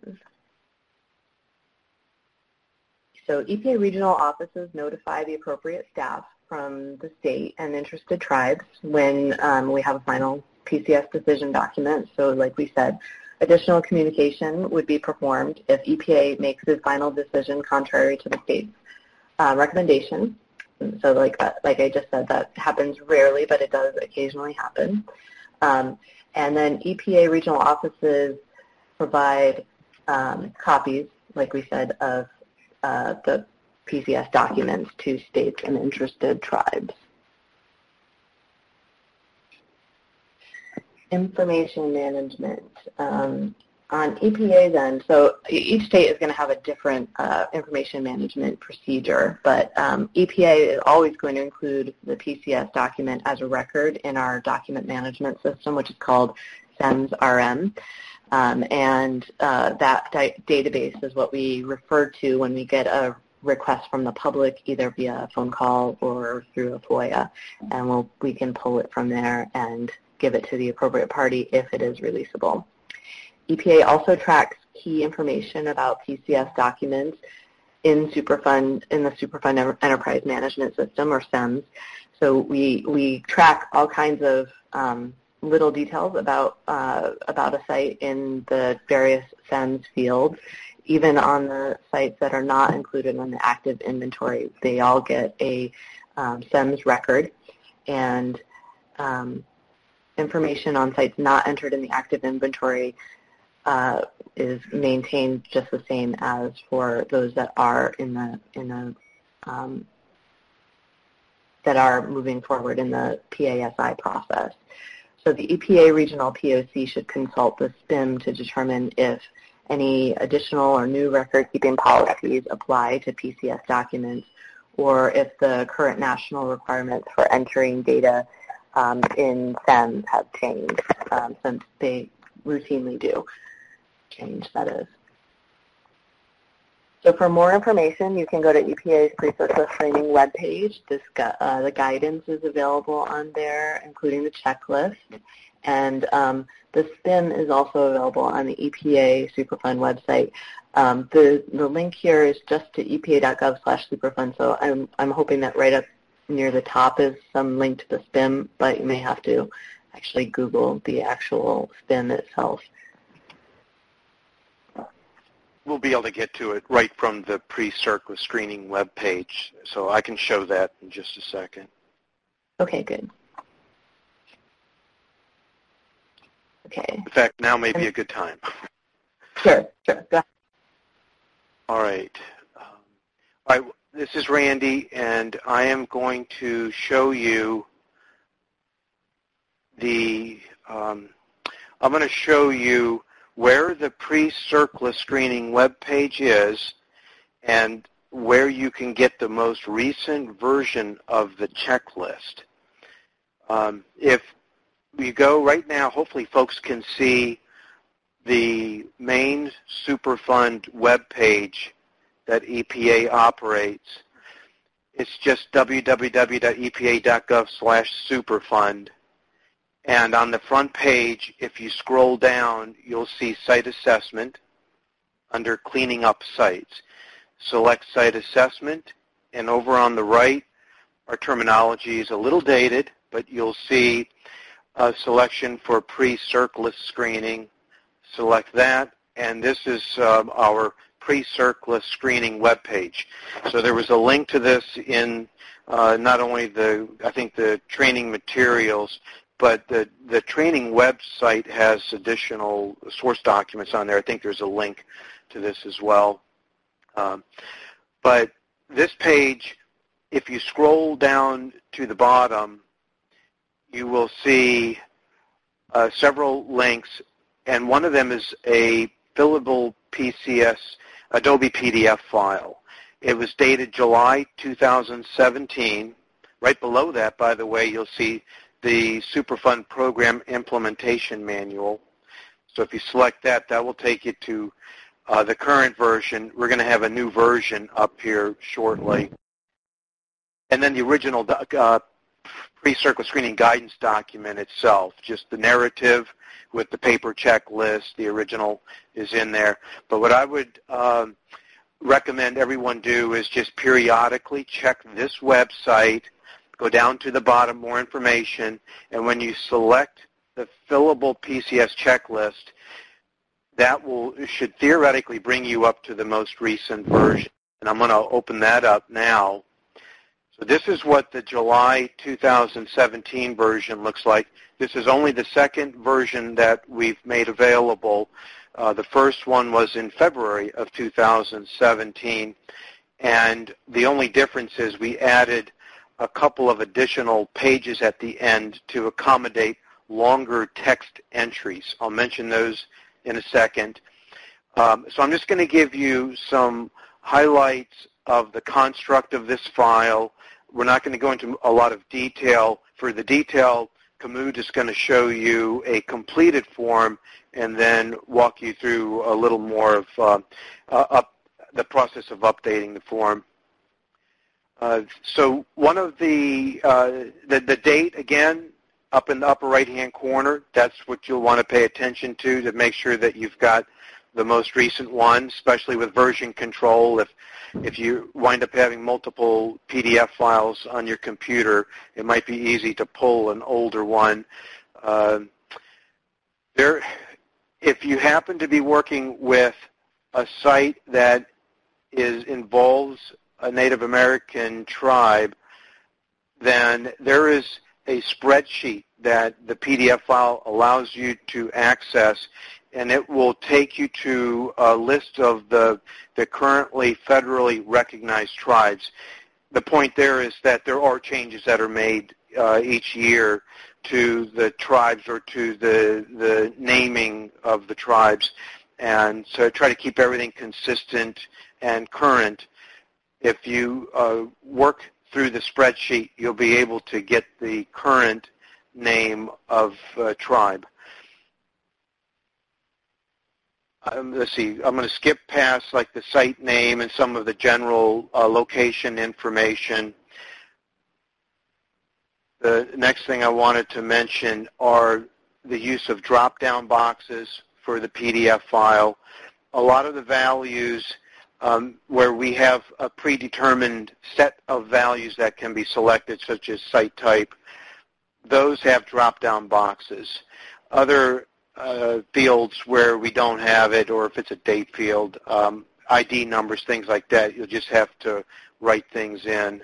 So E P A regional offices notify the appropriate staff from the state and interested tribes when um, we have a final P C S decision document. So like we said, additional communication would be performed if E P A makes its final decision contrary to the state's uh, recommendation. So like that, like I just said, that happens rarely, but it does occasionally happen. Um, and then E P A regional offices provide um, copies, like we said, of uh, the P C S documents to states and interested tribes. Information management. Um, on E P A's end, so each state is going to have a different uh, information management procedure, but um, E P A is always going to include the P C S document as a record in our document management system, which is called SEMS R M. Um, and uh, that database is what we refer to when we get a request from the public, either via phone call or through a FOIA, and we'll, we can pull it from there and give it to the appropriate party if it is releasable. E P A also tracks key information about P C S documents in Superfund, in the Superfund Enterprise Management System, or SEMS. So we, we track all kinds of um, little details about, uh, about a site in the various SEMS fields. Even on the sites that are not included in the active inventory, they all get a um, SEMS record, and um, information on sites not entered in the active inventory uh, is maintained just the same as for those that are in the in the um, that are moving forward in the P A S I process. So the E P A regional P O C should consult the S P I M to determine if any additional or new record-keeping policies apply to P C S documents, or if the current national requirements for entering data um, in SEMS have changed, um, since they routinely do change, that is. So for more information, you can go to E P A's pre-surplus screening webpage. This, uh, the guidance is available on there, including the checklist. And um, the S P I M is also available on the E P A Superfund website. Um, the, the link here is just to epa.gov slash Superfund, so I'm, I'm hoping that right up near the top is some link to the S P I M, but you may have to actually Google the actual S P I M itself. We'll be able to get to it right from the pre-CERCLA screening webpage, so I can show that in just a second. Okay, good. Okay. In fact, now may be a good time. Sure, sure. Go ahead. All right. Um, all right. This is Randy, and I am going to show you the, um, I'm going to show you where the pre-CERCLA screening webpage is and where you can get the most recent version of the checklist. Um, if we go right now, hopefully folks can see the main Superfund webpage that E P A operates. It's just w w w dot e p a dot gov slash Superfund. And on the front page, if you scroll down, you'll see Site Assessment under Cleaning Up Sites. Select Site Assessment, and over on the right, our terminology is a little dated, but you'll see a selection for pre-CERCLA screening. Select that, and this is um, our pre-CERCLA screening webpage. So there was a link to this in uh, not only the, I think, the training materials, but the, the training website has additional source documents on there. I think there's a link to this as well. Um, but this page, if you scroll down to the bottom, you will see uh, several links, and one of them is a fillable P C S Adobe P D F file. It was dated July two thousand seventeen. Right below that, by the way, you'll see the Superfund Program Implementation Manual. So if you select that, that will take you to uh, the current version. We're going to have a new version up here shortly. And then the original uh, pre-CERCLA screening guidance document itself, just the narrative with the paper checklist. The original is in there. But what I would um, recommend everyone do is just periodically check this website, go down to the bottom, more information, and when you select the fillable P C S checklist, that will should theoretically bring you up to the most recent version. And I'm going to open that up now. So this is what the July two thousand seventeen version looks like. This is only the second version that we've made available. Uh, the first one was in February of two thousand seventeen, and the only difference is we added a couple of additional pages at the end to accommodate longer text entries. I'll mention those in a second. Um, so I'm just going to give you some highlights of the construct of this file. We're not going to go into a lot of detail. For the detail, Kamud is going to show you a completed form and then walk you through a little more of uh, uh, up the process of updating the form. Uh, so one of the, uh, the, the date, again, up in the upper right-hand corner, that's what you'll want to pay attention to to make sure that you've got the most recent one, especially with version control. If if you wind up having multiple P D F files on your computer, it might be easy to pull an older one. Uh, there, if you happen to be working with a site that is involves a Native American tribe, then there is a spreadsheet that the P D F file allows you to access, and it will take you to a list of the, the currently federally recognized tribes. The point there is that there are changes that are made uh, each year to the tribes or to the, the naming of the tribes, and so try to keep everything consistent and current. If you uh, work through the spreadsheet, you'll be able to get the current name of uh, tribe. Um, let's see, I'm going to skip past like the site name and some of the general uh, location information. The next thing I wanted to mention are the use of drop-down boxes for the P D F file. A lot of the values um, where we have a predetermined set of values that can be selected, such as site type, those have drop-down boxes. Other uh, fields where we don't have it, or if it's a date field, um, I D numbers, things like that, you'll just have to write things in.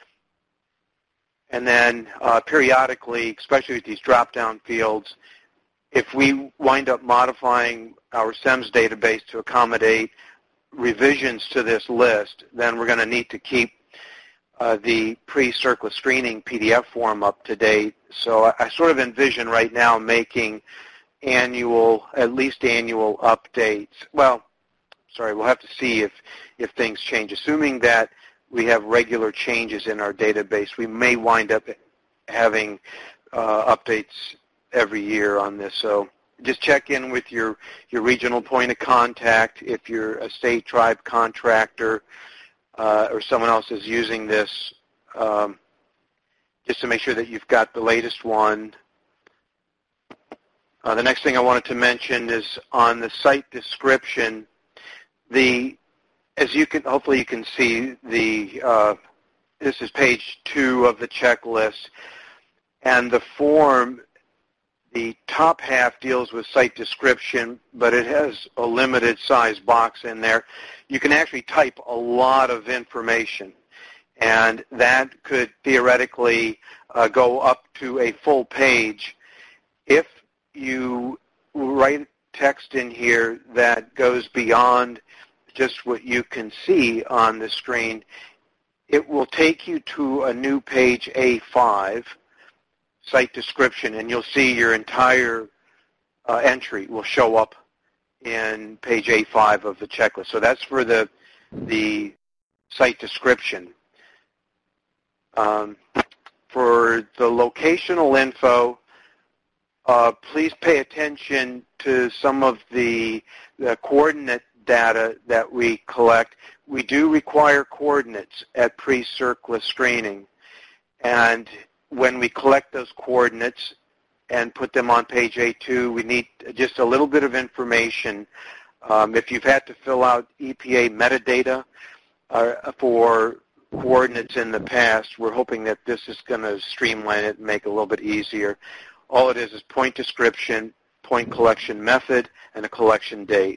And then uh, periodically, especially with these drop-down fields, if we wind up modifying our S E M S database to accommodate revisions to this list, then we're going to need to keep uh, the pre-CERCLA screening P D F form up to date. So I, I sort of envision right now making annual, at least annual updates. Well, sorry, we'll have to see if, if things change. Assuming that we have regular changes in our database, we may wind up having uh, updates every year on this. So just check in with your, your regional point of contact if you're a state tribe contractor uh, or someone else is using this, um, just to make sure that you've got the latest one. Uh, the next thing I wanted to mention is on the site description, the as you can, hopefully you can see, the uh, this is page two of the checklist, and the form, the top half deals with site description, but it has a limited size box in there. You can actually type a lot of information, and that could theoretically uh, go up to a full page. If you write text in here that goes beyond just what you can see on the screen, it will take you to a new page A five, site description, and you'll see your entire uh, entry will show up in page A five of the checklist. So that's for the, the site description. Um, for the locational info, uh, please pay attention to some of the, the coordinate data that we collect. We do require coordinates at pre-CERCLA screening, and when we collect those coordinates and put them on page A two, we need just a little bit of information. Um, if you've had to fill out E P A metadata uh, for coordinates in the past, we're hoping that this is going to streamline it and make it a little bit easier. All it is is point description, point collection method, and a collection date.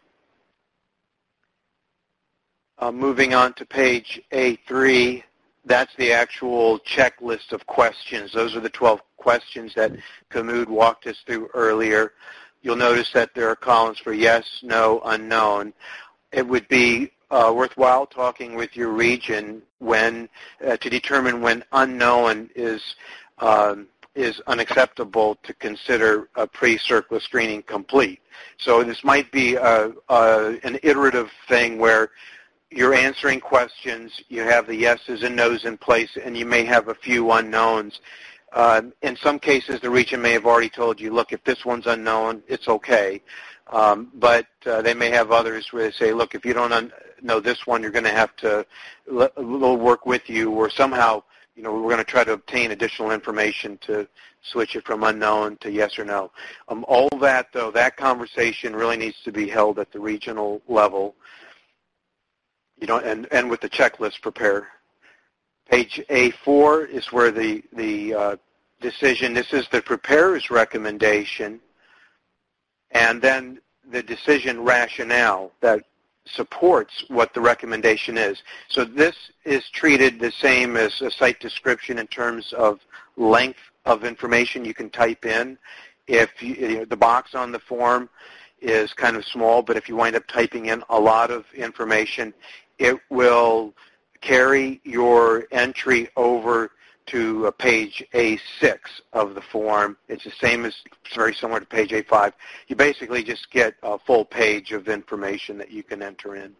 Uh, moving on to page A three, that's the actual checklist of questions. Those are the twelve questions that Kamud walked us through earlier. You'll notice that there are columns for yes, no, unknown. It would be uh, worthwhile talking with your region when uh, to determine when unknown is um, is unacceptable to consider a pre-CERCLA screening complete. So this might be a, a, an iterative thing where you're answering questions, you have the yeses and nos in place, and you may have a few unknowns. Uh, in some cases, the region may have already told you, look, if this one's unknown, it's okay. Um, but uh, they may have others where they say, look, if you don't un- know this one, you're going to have to, we'll work with you or somehow you know, we're going to try to obtain additional information to switch it from unknown to yes or no. Um, all that, though, that conversation really needs to be held at the regional level, you know, and, and with the checklist prepared. Page A four is where the, the uh, decision, this is the preparer's recommendation, and then the decision rationale that supports what the recommendation is. So this is treated the same as a site description in terms of length of information you can type in. If you, you know, the box on the form is kind of small, but if you wind up typing in a lot of information, it will carry your entry over to uh, page A six of the form. It's the same as, it's very similar to page A five. You basically just get a full page of information that you can enter in.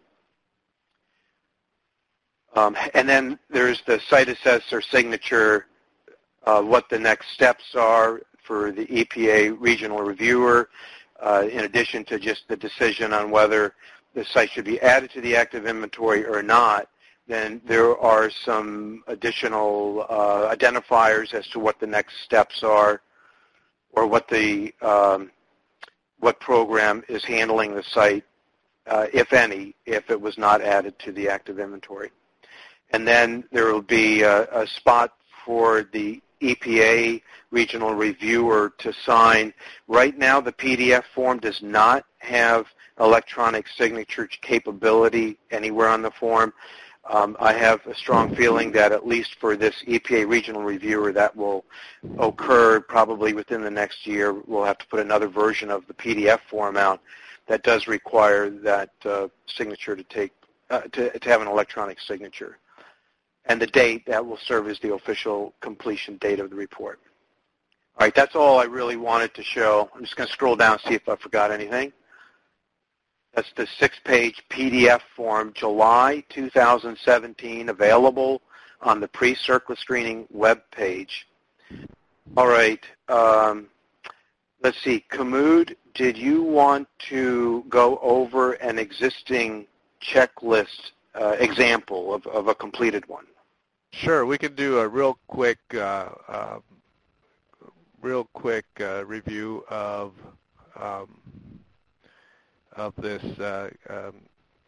Um, and then there's the site assessor signature, uh, what the next steps are for the E P A regional reviewer, uh, in addition to just the decision on whether the site should be added to the active inventory or not. Then there are some additional uh, identifiers as to what the next steps are, or what the um, what program is handling the site, uh, if any, if it was not added to the active inventory. And then there will be a, a spot for the E P A regional reviewer to sign. Right now, the P D F form does not have electronic signature capability anywhere on the form. Um, I have a strong feeling that at least for this E P A regional reviewer that will occur probably within the next year. We'll have to put another version of the P D F form out that does require that uh, signature to take uh, to, to have an electronic signature. And the date, that will serve as the official completion date of the report. All right, that's all I really wanted to show. I'm just going to scroll down and see if I forgot anything. That's the six-page P D F form, July two thousand seventeen, available on the pre-CERCLA screening web page. All right, um, let's see. Kamud, did you want to go over an existing checklist uh, example of, of a completed one? Sure, we could do a real quick, uh, uh, real quick uh, review of um, of this uh, um,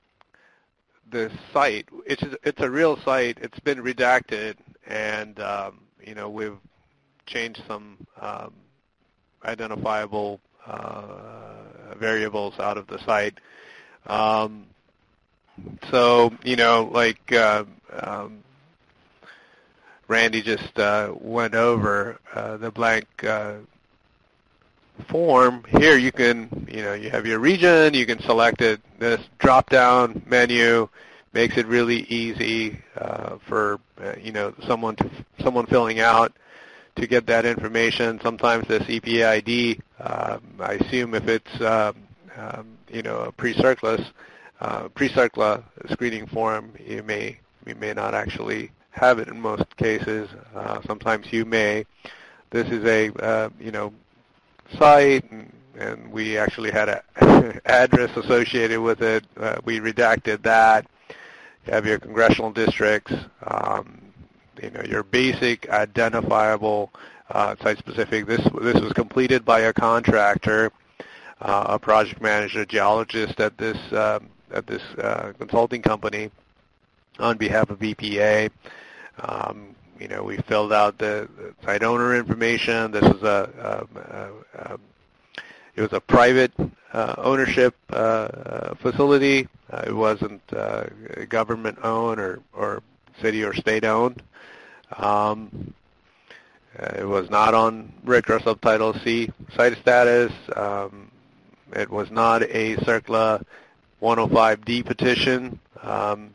this site. It's it's a real site. It's been redacted, and um, you know, we've changed some um, identifiable uh, variables out of the site. Um, so you know, like uh, um, Randy just uh, went over, uh, the blank uh, form here, you can, you know, you have your region, you can select it. This drop-down menu makes it really easy uh, for, uh, you know, someone to someone filling out to get that information. Sometimes this E P A I D, um, I assume if it's, um, um, you know, a pre-CERCLA uh, pre-CERCLA screening form, you may you may not actually have it in most cases. Uh, sometimes you may. This is a, uh, you know, site, and, and we actually had an address associated with it. Uh, we redacted that. You have your congressional districts, um, you know, your basic identifiable uh, site-specific. This this was completed by a contractor, uh, a project manager, a geologist at this um, at this uh, consulting company on behalf of E P A. Um, You know, we filled out the, the site owner information. This was a, a, a, a it was a private uh, ownership uh, facility. Uh, it wasn't uh, government owned or, or city or state owned. Um, uh, it was not on R C R A Subtitle C site status. Um, it was not a CERCLA one oh five D petition. Um,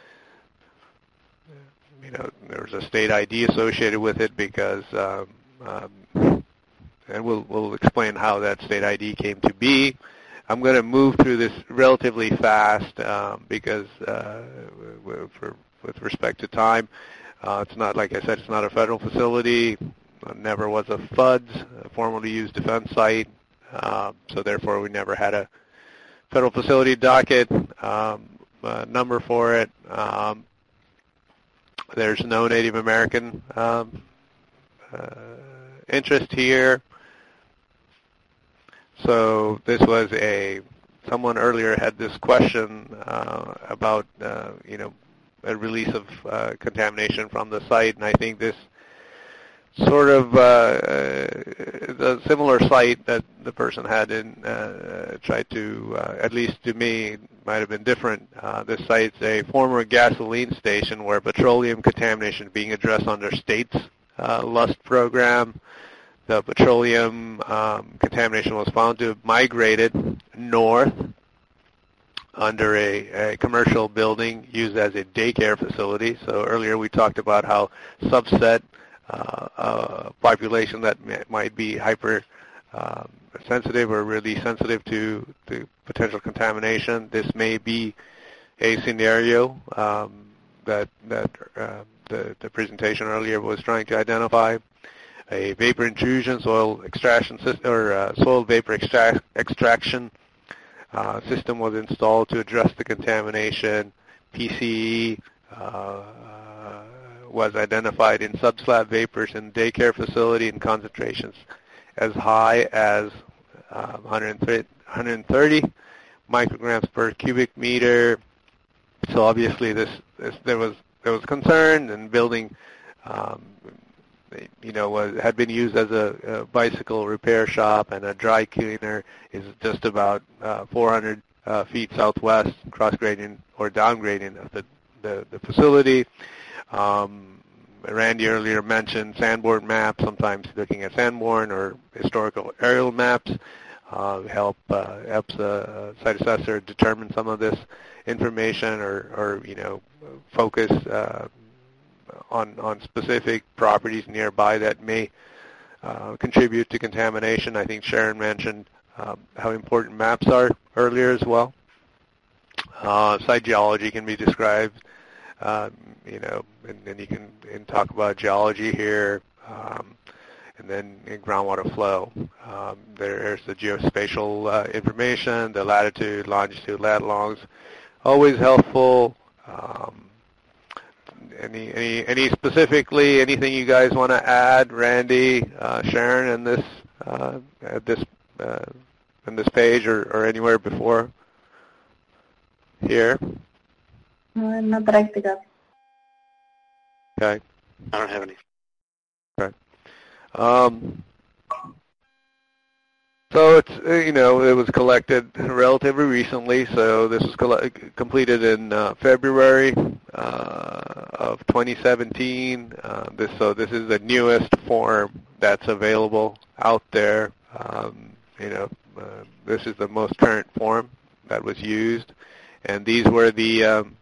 You know, there was a state I D associated with it because, um, um, and we'll we'll explain how that state I D came to be. I'm going to move through this relatively fast um, because, uh, for, with respect to time, uh, it's not, like I said, it's not a federal facility. It never was a F U D S, a formally used defense site. Uh, so therefore, we never had a federal facility docket um, uh, number for it. Um, There's no Native American um, uh, interest here. So this was a, someone earlier had this question uh, about, uh, you know, a release of uh, contamination from the site, and I think this sort of uh, the similar site that the person had in uh, tried to, uh, at least to me, might have been different. Uh, this site's a former gasoline station where petroleum contamination is being addressed under state's uh, LUST program. The petroleum um, contamination was found to have migrated north under a, a commercial building used as a daycare facility. So earlier we talked about how subset uh, uh, population that may, might be hyper um, sensitive or really sensitive to, to potential contamination. This may be a scenario um, that, that uh, the, the presentation earlier was trying to identify. A vapor intrusion, soil extraction system, or uh, soil vapor extract, extraction uh, system was installed to address the contamination. P C E uh, was identified in subslab vapors in daycare facility in concentrations as high as uh, one hundred thirty micrograms per cubic meter. So obviously, this, this there was there was concern, and building. Um, you know, was, had been used as a, a bicycle repair shop, and a dry cleaner is just about uh, four hundred uh, feet southwest, cross-grading or downgrading of the, the, the facility. Um, Randy earlier mentioned Sanborn maps, sometimes looking at Sanborn or historical aerial maps uh, help uh, helps a site assessor determine some of this information, or, or you know, focus uh, on, on specific properties nearby that may uh, contribute to contamination. I think Sharon mentioned um, how important maps are earlier as well. Uh, site geology can be described, um, you know, and, and you can and talk about geology here, um, and then in groundwater flow. Um, there's the geospatial uh, information, the latitude, longitude, lat longs, always helpful. Um, Any, any, any specifically, anything you guys want to add, Randy, uh, Sharon, in this, uh, at this, uh, in this page, or, or anywhere before here? Uh, not that I pick up. Okay. I don't have any. Okay. Um, so it's, you know, it was collected relatively recently. So this was completed in uh, February uh, of twenty seventeen. Uh, this so this is the newest form that's available out there. Um, you know, uh, this is the most current form that was used, and these were the um,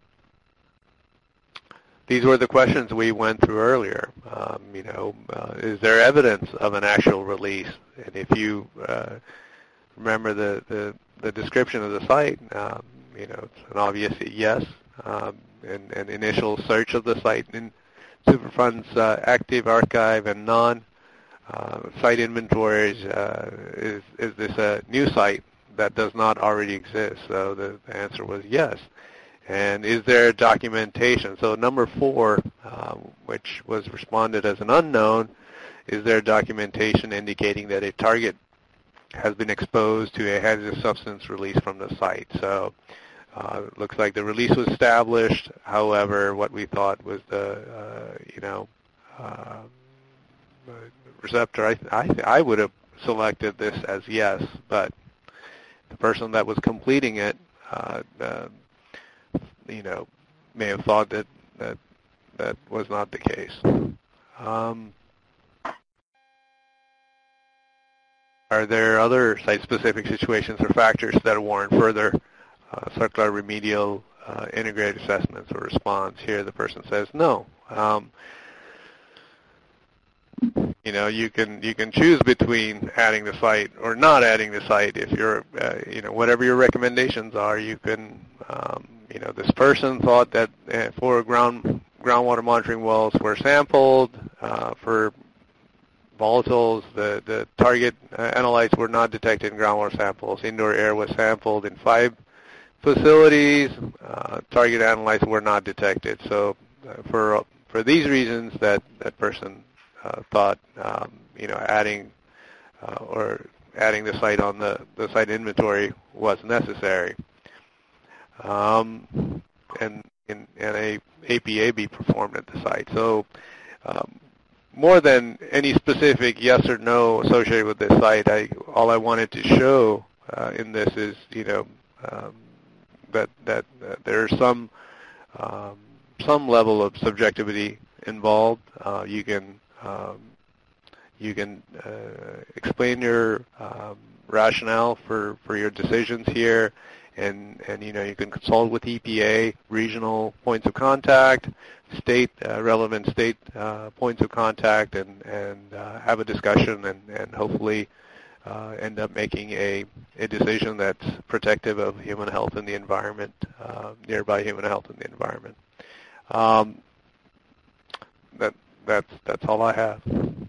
these were the questions we went through earlier. Um, you know, uh, is there evidence of an actual release? And if you uh, remember the, the, the description of the site, um, you know, it's an obvious yes. Um, and, and initial search of the site in Superfund's uh, active archive and non uh, site inventories, uh, is, is this a new site that does not already exist? So the, the answer was yes. And is there documentation? So number four, uh, which was responded as an unknown, is there documentation indicating that a target has been exposed to a hazardous substance released from the site? So uh, it looks like the release was established. However, what we thought was the, uh, you know, uh, receptor, I, I, I would have selected this as yes, but the person that was completing it, uh, uh, you know, may have thought that that, that was not the case. Um, are there other site-specific situations or factors that warrant further uh, circular remedial uh, integrated assessments or response? Here the person says no. Um, you know, you can you can choose between adding the site or not adding the site. If you're, uh, you know, whatever your recommendations are, you can. Um, You know, this person thought that uh, four ground groundwater monitoring wells were sampled uh, for volatiles. The the target uh, analytes were not detected in groundwater samples. Indoor air was sampled in five facilities. Uh, target analytes were not detected. So uh, for for these reasons, that that person uh, thought um, you know adding uh, or adding the site on the, the site inventory was necessary. Um, and, and, and a A P A be performed at the site. So um, more than any specific yes or no associated with this site, I, all I wanted to show uh, in this is, you know, um, that, that that there's some um, some level of subjectivity involved. Uh, you can um, You can uh, explain your um, rationale for, for your decisions here, and, and you know you can consult with E P A, regional points of contact, state uh, relevant state uh, points of contact, and and uh, have a discussion, and, and hopefully uh, end up making a a decision that's protective of human health and the environment, uh, nearby human health and the environment. Um, that that's that's all I have.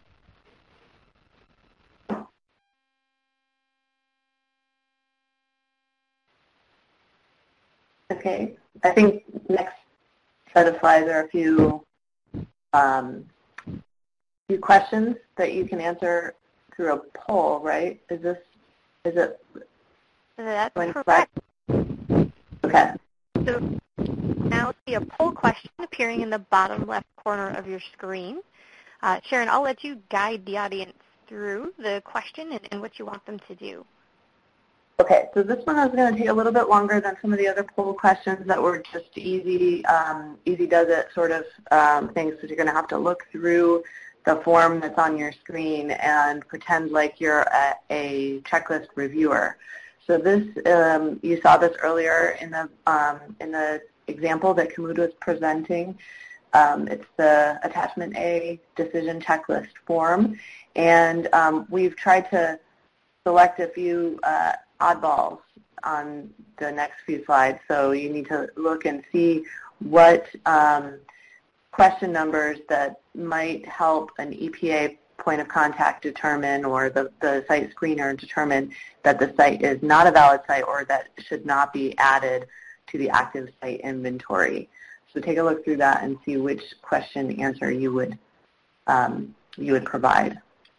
Okay, I think next set of slides are a few um, few questions that you can answer through a poll, right? Is this, is it That's going correct. Okay. So now see a poll question appearing in the bottom left corner of your screen. Uh, Sharon, I'll let you guide the audience through the question and, and what you want them to do. Okay, so this one is going to take a little bit longer than some of the other poll questions that were just easy, um, easy does it sort of um, things. So you're going to have to look through the form that's on your screen and pretend like you're a, a checklist reviewer. So this, um, you saw this earlier in the um, in the example that Kamud was presenting. Um, it's the attachment A decision checklist form, and um, we've tried to select a few uh, oddballs on the next few slides. So you need to look and see what um, question numbers that might help an E P A point of contact determine, or the, the site screener determine that the site is not a valid site or that should not be added to the active site inventory. So take a look through that and see which question answer you would um, you would provide.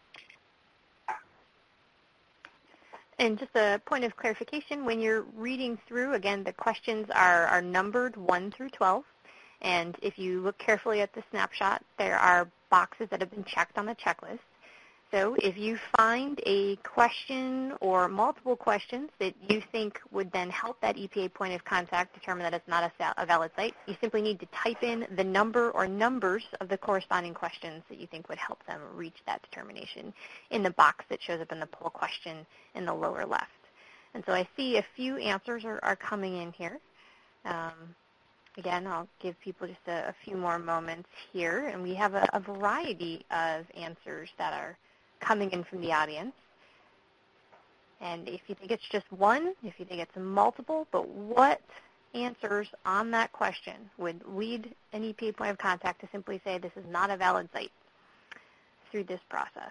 And just a point of clarification, when you're reading through, again, the questions are, are numbered one through twelve. And if you look carefully at the snapshot, there are boxes that have been checked on the checklist. So if you find a question or multiple questions that you think would then help that E P A point of contact determine that it's not a, a valid site, you simply need to type in the number or numbers of the corresponding questions that you think would help them reach that determination in the box that shows up in the poll question in the lower left. And so I see a few answers are, are coming in here. Um, Again, I'll give people just a, a few more moments here, and we have a, a variety of answers that are coming in from the audience. And if you think it's just one, if you think it's multiple, but what answers on that question would lead an E P A point of contact to simply say this is not a valid site through this process?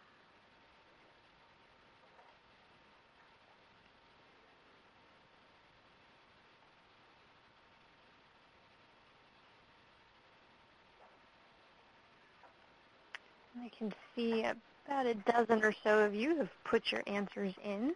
I can see about a dozen or so of you have put your answers in.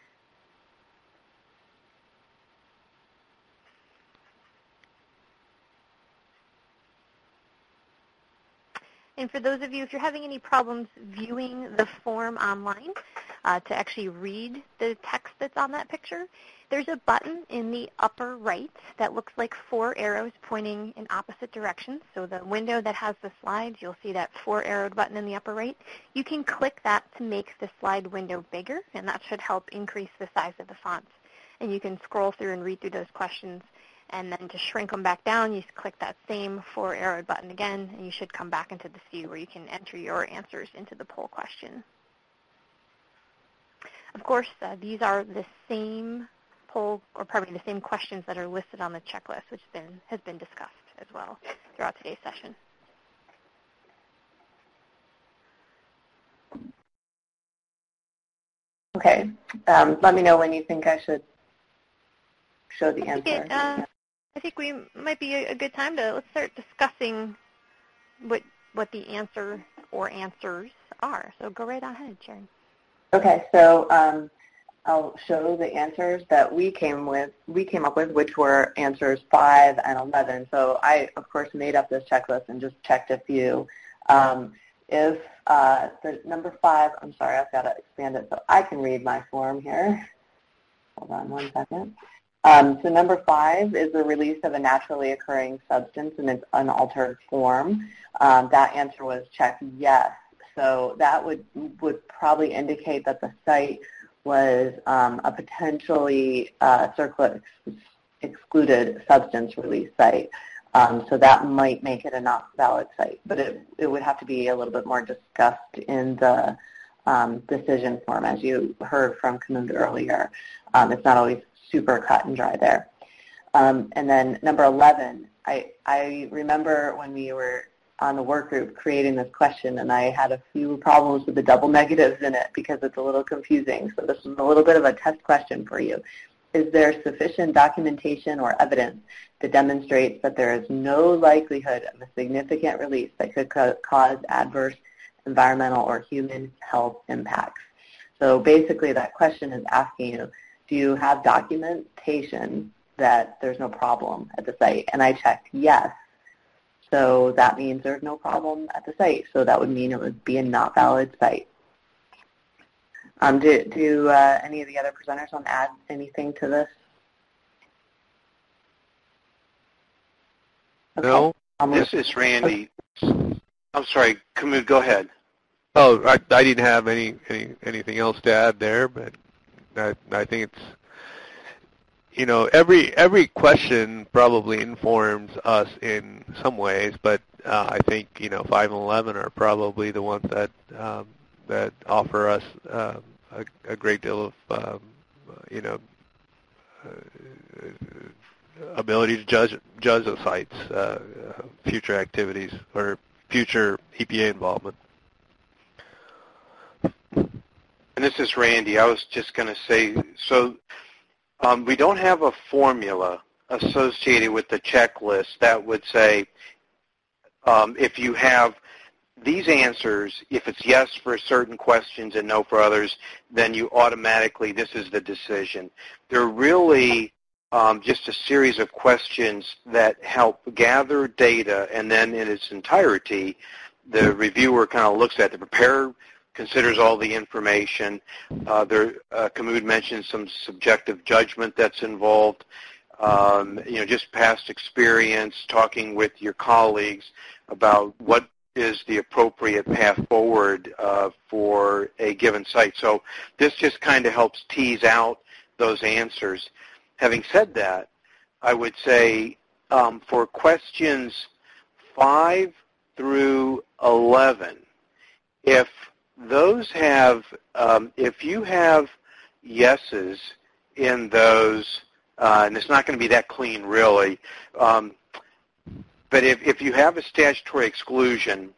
And for those of you, if you're having any problems viewing the form online uh, to actually read the text that's on that picture, there's a button in the upper right that looks like four arrows pointing in opposite directions. So the window that has the slides, you'll see that four-arrowed button in the upper right. You can click that to make the slide window bigger, and that should help increase the size of the fonts. And you can scroll through and read through those questions. And then to shrink them back down, you click that same four-arrowed button again, and you should come back into this view where you can enter your answers into the poll question. Of course, uh, these are the same poll, or pardon me, the same questions that are listed on the checklist, which has been, has been discussed as well throughout today's session. Okay. Um, let me know when you think I should show the answer. It, uh, I think we might be a, a good time to let's start discussing what what the answer or answers are. So go right ahead, Sharon. Okay, so um, I'll show the answers that we came with. We came up with, which were answers five and eleven. So I, of course, made up this checklist and just checked a few. Um, if uh, the number five, I'm sorry, I've got to expand it so I can read my form here. Hold on one second. Um, so number five is the release of a naturally occurring substance in its unaltered form. Um, that answer was checked yes. So that would would probably indicate that the site was um, a potentially uh, CERCLA ex excluded substance release site. Um, so that might make it a not valid site, but it, it would have to be a little bit more discussed in the um, decision form, as you heard from Kamud earlier. Um, it's not always super cut and dry there. Um, and then number eleven, I, I remember when we were on the work group creating this question, and I had a few problems with the double negatives in it because it's a little confusing. So this is a little bit of a test question for you. Is there sufficient documentation or evidence that demonstrates that there is no likelihood of a significant release that could co cause adverse environmental or human health impacts? So basically that question is asking you, do you have documentation that there's no problem at the site? And I checked yes. So that means there's no problem at the site. So that would mean it would be a not valid site. Um, do do uh, any of the other presenters want to add anything to this? Okay. No. This is Randy. I'm sorry, Kamud, go ahead. Oh, I, I didn't have any, any anything else to add there, but I, I think it's, you know, every every question probably informs us in some ways, but uh, I think, you know, five and eleven are probably the ones that um, that offer us um, a, a great deal of, um, you know, uh, ability to judge judge the site's uh, future activities or future E P A involvement. And this is Randy. I was just going to say, so um, we don't have a formula associated with the checklist that would say um, if you have these answers, if it's yes for certain questions and no for others, then you automatically, this is the decision. They're really um, just a series of questions that help gather data, and then in its entirety, the reviewer kind of looks at the preparer, considers all the information. Uh, there, uh, Kamud mentioned some subjective judgment that's involved. Um, you know, just past experience, talking with your colleagues about what is the appropriate path forward uh, for a given site. So this just kind of helps tease out those answers. Having said that, I would say um, for questions five through eleven, if those have, um, if you have yeses in those, uh, and it's not going to be that clean really, um, but if, if you have a statutory exclusion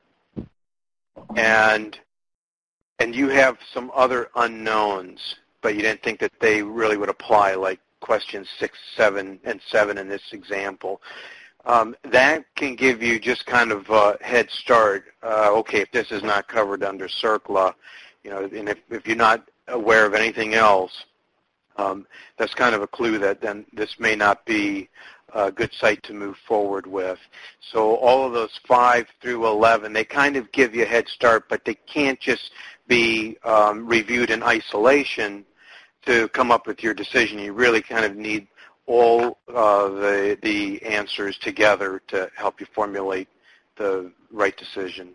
and and you have some other unknowns, but you didn't think that they really would apply, like questions six, seven, and seven in this example, um, that can give you just kind of a head start. Uh, okay, if this is not covered under CERCLA, you know, and if, if you're not aware of anything else, um, that's kind of a clue that then this may not be a good site to move forward with. So all of those five through eleven, they kind of give you a head start, but they can't just be um, reviewed in isolation to come up with your decision. You really kind of need all uh, the, the answers together to help you formulate the right decision.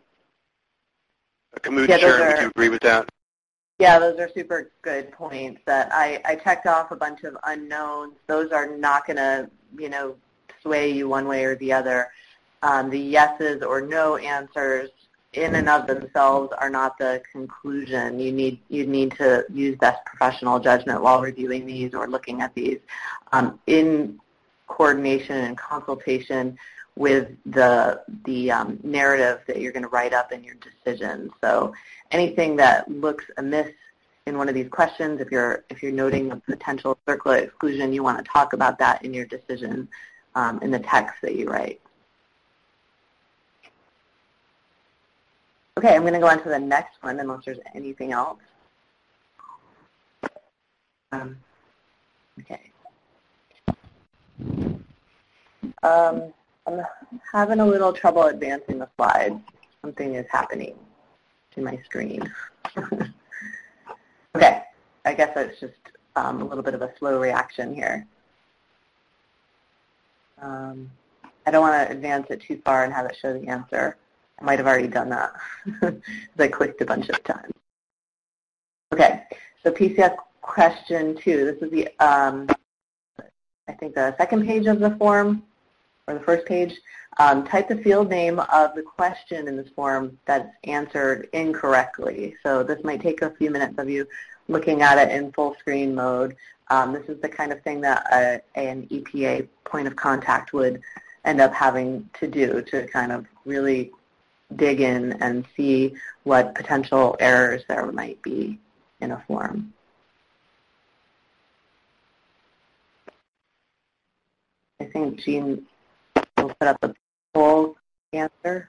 Kamud, yeah, Sharon, are, would you agree with that? Yeah, those are super good points. That I, I checked off a bunch of unknowns. Those are not going to, you know, sway you one way or the other. Um, the yeses or no answers in and of themselves are not the conclusion. You need you need to use best professional judgment while reviewing these or looking at these um, in coordination and consultation with the the um, narrative that you're going to write up in your decision. So anything that looks amiss in one of these questions, if you're if you're noting a potential CERCLA exclusion, you want to talk about that in your decision um, in the text that you write. Okay, I'm going to go on to the next one unless there's anything else. Um, okay. Um, I'm having a little trouble advancing the slides. Something is happening to my screen. Okay, I guess it's just um, a little bit of a slow reaction here. Um, I don't want to advance it too far and have it show the answer. I might have already done that because I clicked a bunch of times. Okay, so P C S question two. This is the, um, I think, the second page of the form, or the first page. Um, type the field name of the question in this form that's answered incorrectly. So this might take a few minutes of you looking at it in full screen mode. Um, this is the kind of thing that a, an E P A point of contact would end up having to do to kind of really dig in and see what potential errors there might be in a form. I think Jean will put up the poll answer.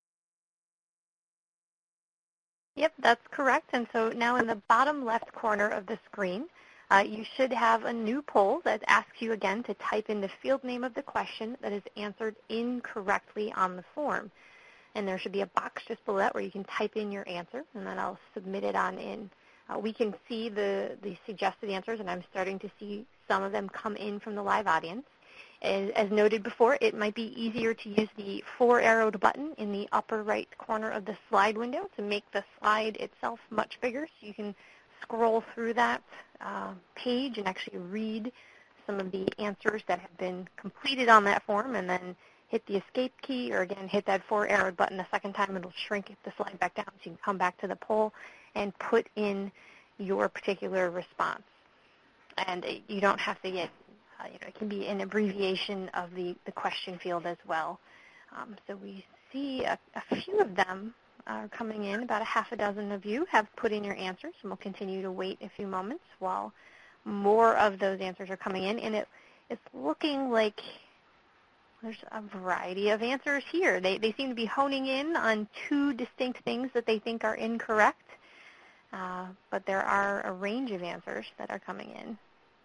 Yep, that's correct. And so now in the bottom left corner of the screen, uh, you should have a new poll that asks you again to type in the field name of the question that is answered incorrectly on the form. And there should be a box just below that where you can type in your answer, and then I'll submit it on in. Uh, we can see the, the suggested answers, and I'm starting to see some of them come in from the live audience. As, as noted before, it might be easier to use the four-arrowed button in the upper right corner of the slide window to make the slide itself much bigger, so you can scroll through that uh, page and actually read some of the answers that have been completed on that form, and then hit the escape key, or again, hit that four-arrowed button a second time. It'll shrink the slide back down so you can come back to the poll and put in your particular response. And it, you don't have to get, uh, you know, it can be an abbreviation of the, the question field as well. Um, so we see a, a few of them are coming in. About a half a dozen of you have put in your answers, and we'll continue to wait a few moments while more of those answers are coming in. And it, it's looking like there's a variety of answers here. They, they seem to be honing in on two distinct things that they think are incorrect, uh, but there are a range of answers that are coming in.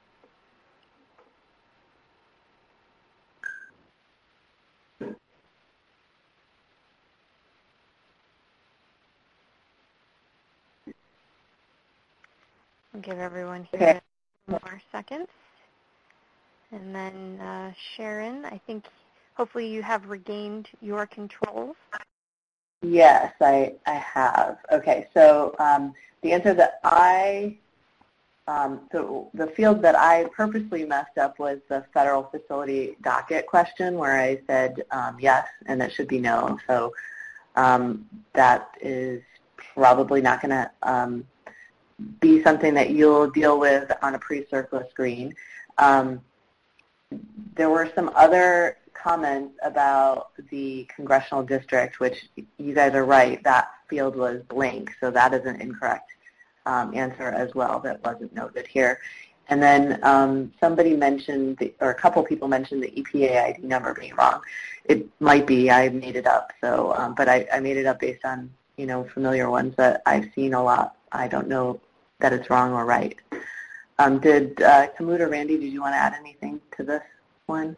I'll give everyone here Okay. a few more seconds. And then uh, Sharon, I think hopefully you have regained your controls. Yes, I, I have. Okay, so um, the answer that I, um, so the field that I purposely messed up was the federal facility docket question, where I said um, yes, and it should be no. So um, that is probably not going to um, be something that you'll deal with on a pre-CERCLA screen. Um, there were some other comments about the congressional district, which you guys are right, that field was blank, so that is an incorrect um, answer as well that wasn't noted here. And then um, somebody mentioned, the, or a couple people mentioned the E P A I D number being wrong. It might be, I made it up, so, um, but I, I made it up based on, you know, familiar ones that I've seen a lot. I don't know that it's wrong or right. Um, did uh, Kamut or Randy, did you want to add anything to this one?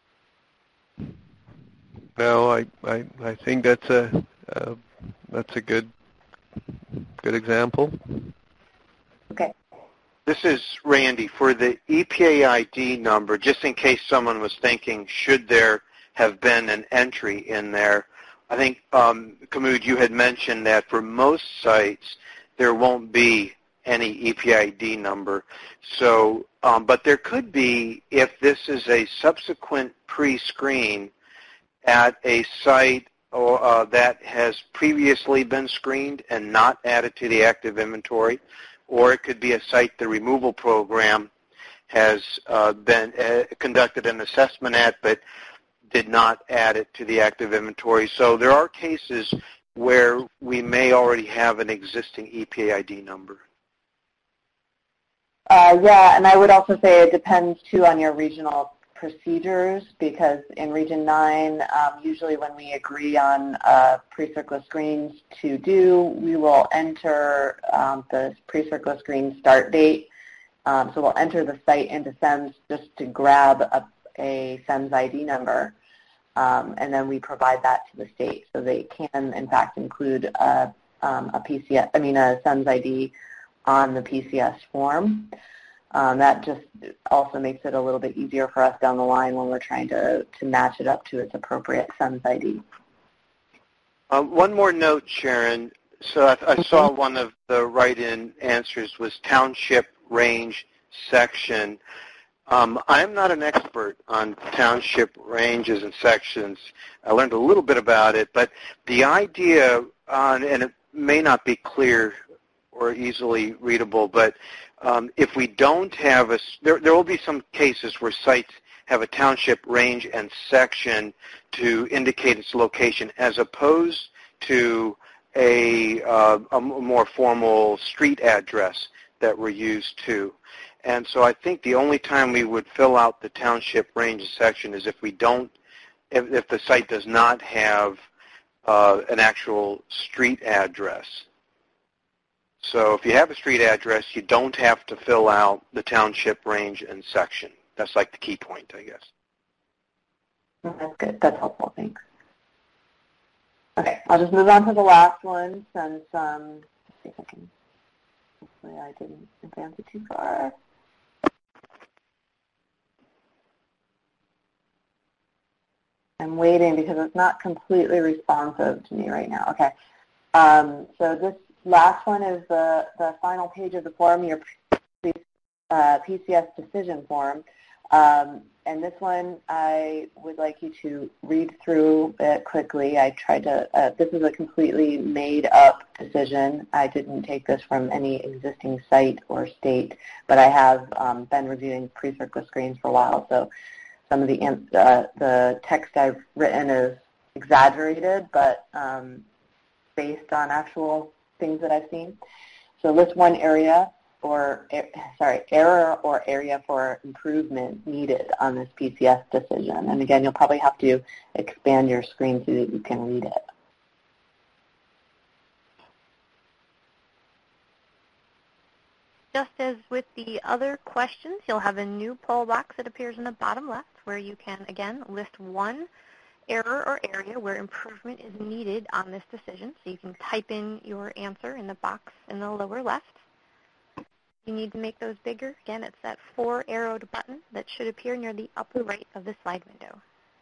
No, I, I, I think that's a uh, that's a good good example. Okay. This is Randy. For the E P A I D number, just in case someone was thinking, should there have been an entry in there, I think, um, Kamut, you had mentioned that for most sites there won't be any E P A I D number. So, um, but there could be if this is a subsequent pre-screen at a site or, uh, that has previously been screened and not added to the active inventory, or it could be a site the removal program has uh, been uh, conducted an assessment at but did not add it to the active inventory. So there are cases where we may already have an existing E P A I D number. Uh, yeah, and I would also say it depends, too, on your regional procedures, because in Region nine, um, usually when we agree on uh, pre-CERCLA screens to do, we will enter um, the pre-CERCLA screen start date. Um, so we'll enter the site into SENS just to grab a, a SENS I D number, um, and then we provide that to the state. So they can, in fact, include a, um, a P C S, I mean a SENS I D on the P C S form. Um, that just also makes it a little bit easier for us down the line when we're trying to, to match it up to its appropriate SENS I D. Uh, one more note, Sharon. So I, I saw one of the write-in answers was township range section. Um, I'm not an expert on township ranges and sections. I learned a little bit about it, but the idea, on, and it may not be clear or easily readable, but um, if we don't have a, there, there will be some cases where sites have a township range and section to indicate its location as opposed to a, uh, a more formal street address that we're used to. And so I think the only time we would fill out the township range section is if we don't, if, if the site does not have uh, an actual street address. So if you have a street address, you don't have to fill out the township range and section. That's like the key point, I guess. That's good. That's helpful. Thanks. Okay, I'll just move on to the last one since, um, let's see if I can, hopefully I didn't advance it too far. I'm waiting because it's not completely responsive to me right now. Okay, um, so this last one is the, the final page of the form, your uh, P C S decision form. Um, and this one, I would like you to read through it quickly. I tried to, uh, this is a completely made-up decision. I didn't take this from any existing site or state, but I have um, been reviewing pre-CERCLA screens for a while, so some of the, uh, the text I've written is exaggerated, but um, based on actual things that I've seen. So list one area or, sorry, error or area for improvement needed on this P C S decision. And again, you'll probably have to expand your screen so that you can read it. Just as with the other questions, you'll have a new poll box that appears in the bottom left where you can, again, list one error or area where improvement is needed on this decision. So you can type in your answer in the box in the lower left. You need to make those bigger. Again, it's that four-arrowed button that should appear near the upper right of the slide window.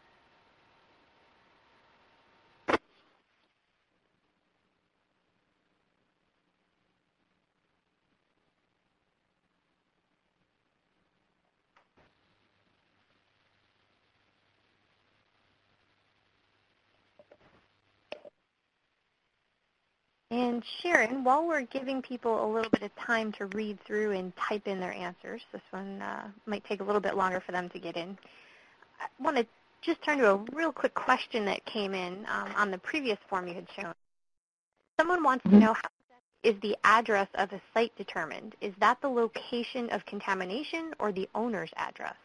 And Sharon, while we're giving people a little bit of time to read through and type in their answers, this one uh, might take a little bit longer for them to get in. I want to just turn to a real quick question that came in um, on the previous form you had shown. Someone wants to know, how is the address of a site determined? Is that the location of contamination or the owner's address?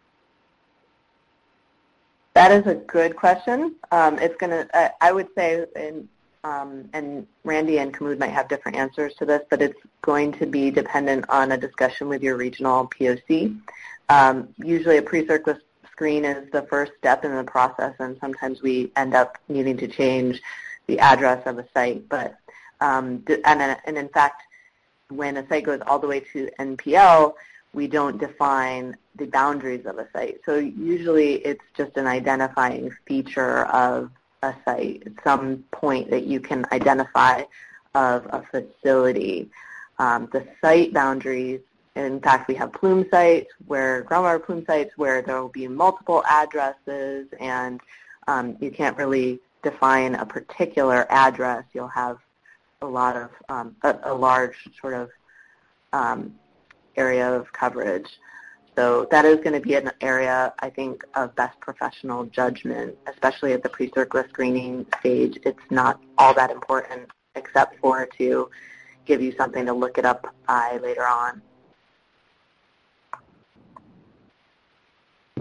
That is a good question. Um, it's going to, uh, I would say, in Um, and Randy and Kamud might have different answers to this, but it's going to be dependent on a discussion with your regional P O C. Um, usually a pre-CERCLA screen is the first step in the process, and sometimes we end up needing to change the address of a site. But um, and, and in fact, when a site goes all the way to N P L, we don't define the boundaries of a site. So usually it's just an identifying feature of a site, some point that you can identify of a facility. Um, the site boundaries, in fact, we have plume sites, where groundwater plume sites, where there will be multiple addresses, and um, you can't really define a particular address. You'll have a lot of, um, a, a large sort of um, area of coverage. So that is going to be an area, I think, of best professional judgment, especially at the pre-CERCLA screening stage. It's not all that important except for to give you something to look it up by later on.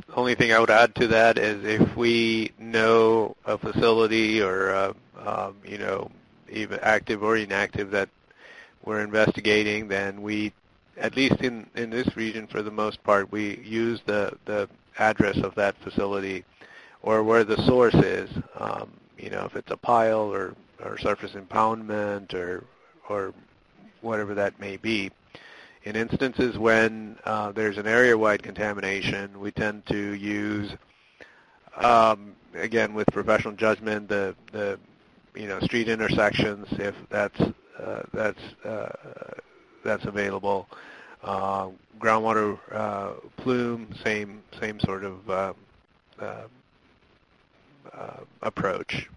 only thing I would add to that is if we know a facility or, uh, um, you know, even active or inactive that we're investigating, then we, at least in, in this region for the most part, we use the, the address of that facility or where the source is, um, you know, if it's a pile or, or surface impoundment or, or whatever that may be. In instances when uh, there's an area-wide contamination, we tend to use, um, again, with professional judgment, the, the you know street intersections if that's uh, that's uh, that's available. Uh, groundwater uh, plume, same same sort of uh, uh, uh, approach.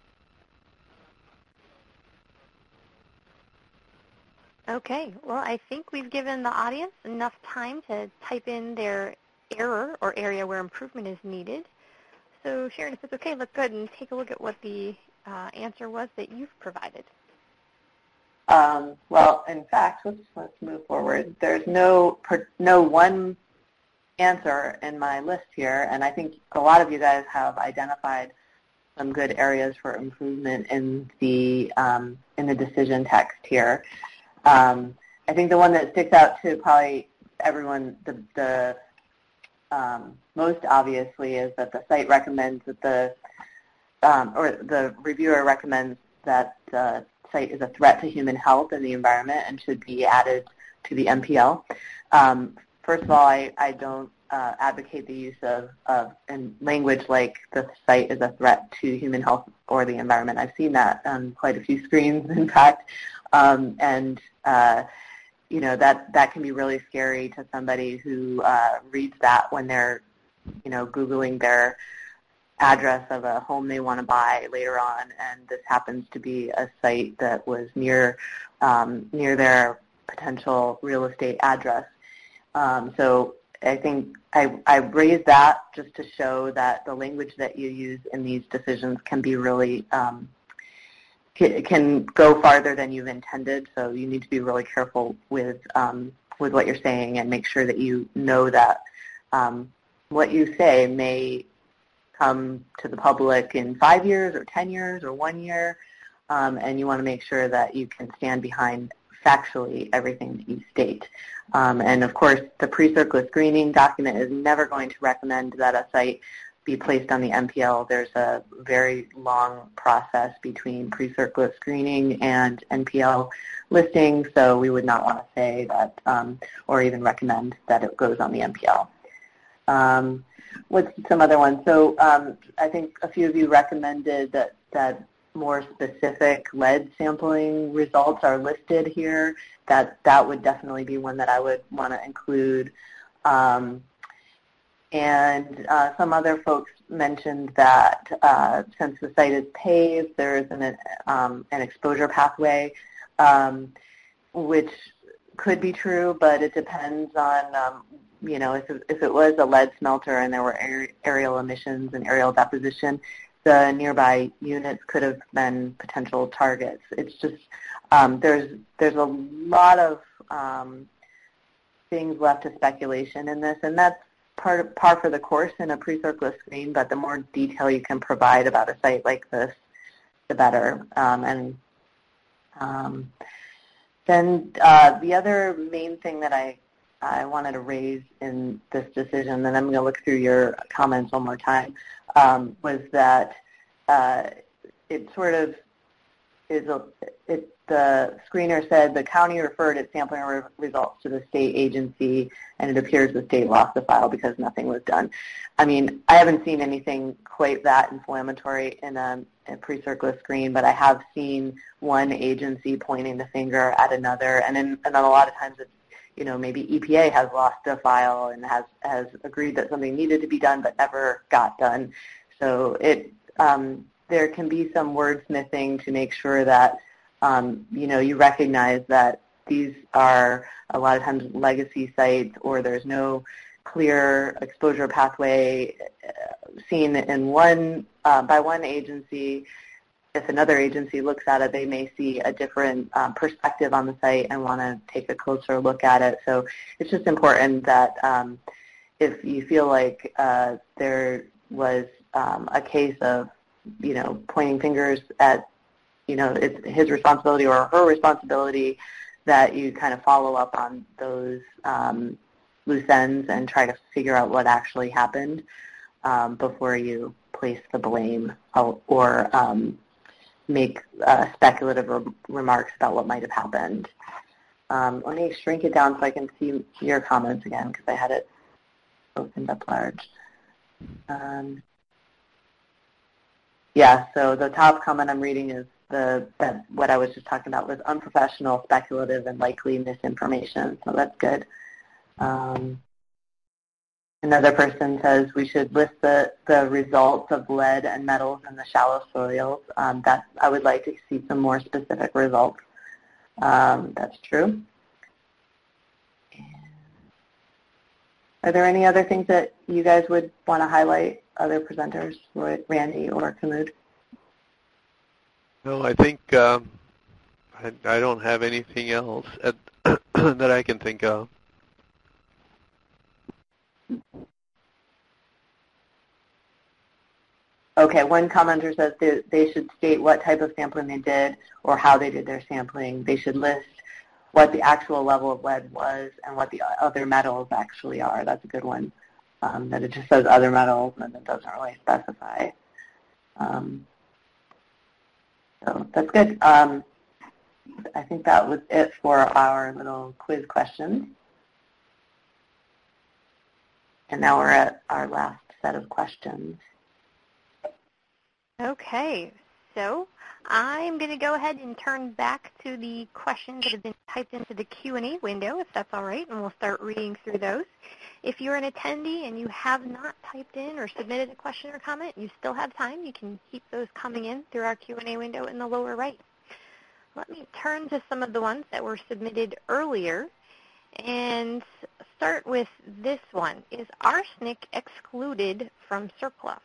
Okay, well, I think we've given the audience enough time to type in their error or area where improvement is needed. So, Sharon, if it's okay, let's go ahead and take a look at what the uh, answer was that you've provided. Um, well, in fact, let's, let's move forward. There's no, no one answer in my list here, and I think a lot of you guys have identified some good areas for improvement in the, um, in the decision text here. Um, I think the one that sticks out to probably everyone the, the um, most obviously is that the site recommends that the, um, or the reviewer recommends that the site is a threat to human health and the environment and should be added to the M P L. Um, first of all, I, I don't uh, advocate the use of, of in language like the site is a threat to human health or the environment. I've seen that on quite a few screens, in fact. Um, and, uh, you know, that, that can be really scary to somebody who uh, reads that when they're, you know, Googling their address of a home they want to buy later on, and this happens to be a site that was near, um, near their potential real estate address. Um, so I think I, I raised that just to show that the language that you use in these decisions can be really um, can go farther than you've intended, so you need to be really careful with um, with what you're saying and make sure that you know that um, what you say may come to the public in five years or ten years or one year, um, and you want to make sure that you can stand behind factually everything that you state. Um, and of course, the pre-CERCLA screening document is never going to recommend that a site be placed on the M P L. There's a very long process between pre-CERCLA screening and N P L listing, so we would not want to say that um, or even recommend that it goes on the M P L. Um, what's some other ones? So um, I think a few of you recommended that, that more specific lead sampling results are listed here. That, that would definitely be one that I would want to include. Um, And uh, some other folks mentioned that uh, since the site is paved, there is an, um, an exposure pathway, um, which could be true, but it depends on, um, you know, if it, if it was a lead smelter and there were aerial emissions and aerial deposition, the nearby units could have been potential targets. It's just um, there's there's a lot of um, things left to speculation in this, and that's Part of, par for the course in a pre-CERCLA screen, but the more detail you can provide about a site like this, the better. Um, and um, then uh, the other main thing that I, I wanted to raise in this decision, and I'm going to look through your comments one more time, um, was that uh, it sort of is a, it, the screener said the county referred its sampling re results to the state agency, and it appears the state lost the file because nothing was done. I mean, I haven't seen anything quite that inflammatory in a, a pre-CERCLA screen, but I have seen one agency pointing the finger at another, and, in, and then a lot of times it's, you know, maybe E P A has lost a file and has, has agreed that something needed to be done but never got done. So it, um, there can be some wordsmithing to make sure that Um, you know, you recognize that these are a lot of times legacy sites, or there's no clear exposure pathway seen in one uh, by one agency. If another agency looks at it, they may see a different um, perspective on the site and want to take a closer look at it. So it's just important that um, if you feel like uh, there was um, a case of, you know, pointing fingers at, you know, it's his responsibility or her responsibility, that you kind of follow up on those um, loose ends and try to figure out what actually happened um, before you place the blame or um, make uh, speculative re- remarks about what might have happened. Um, let me shrink it down so I can see your comments again, because I had it opened up large. Um, yeah, so the top comment I'm reading is the that what I was just talking about was unprofessional, speculative, and likely misinformation. So that's good. Um, another person says we should list the, the results of lead and metals in the shallow soils. Um, that I would like to see some more specific results. Um, that's true. Are there any other things that you guys would want to highlight, other presenters, Randy or Kamud? No, I think um, I, I don't have anything else at, that I can think of. Okay, one commenter says they, they should state what type of sampling they did or how they did their sampling. They should list what the actual level of lead was and what the other metals actually are. That's a good one. Um, that it just says other metals and it doesn't really specify. Um, so that's good. Um, I think that was it for our little quiz questions. And now we're at our last set of questions. Okay, so I'm going to go ahead and turn back to the questions that have been typed into the Q and A window, if that's all right, and we'll start reading through those. If you're an attendee and you have not typed in or submitted a question or comment, you still have time. You can keep those coming in through our Q and A window in the lower right. Let me turn to some of the ones that were submitted earlier and start with this one. Is arsenic excluded from CERCLA?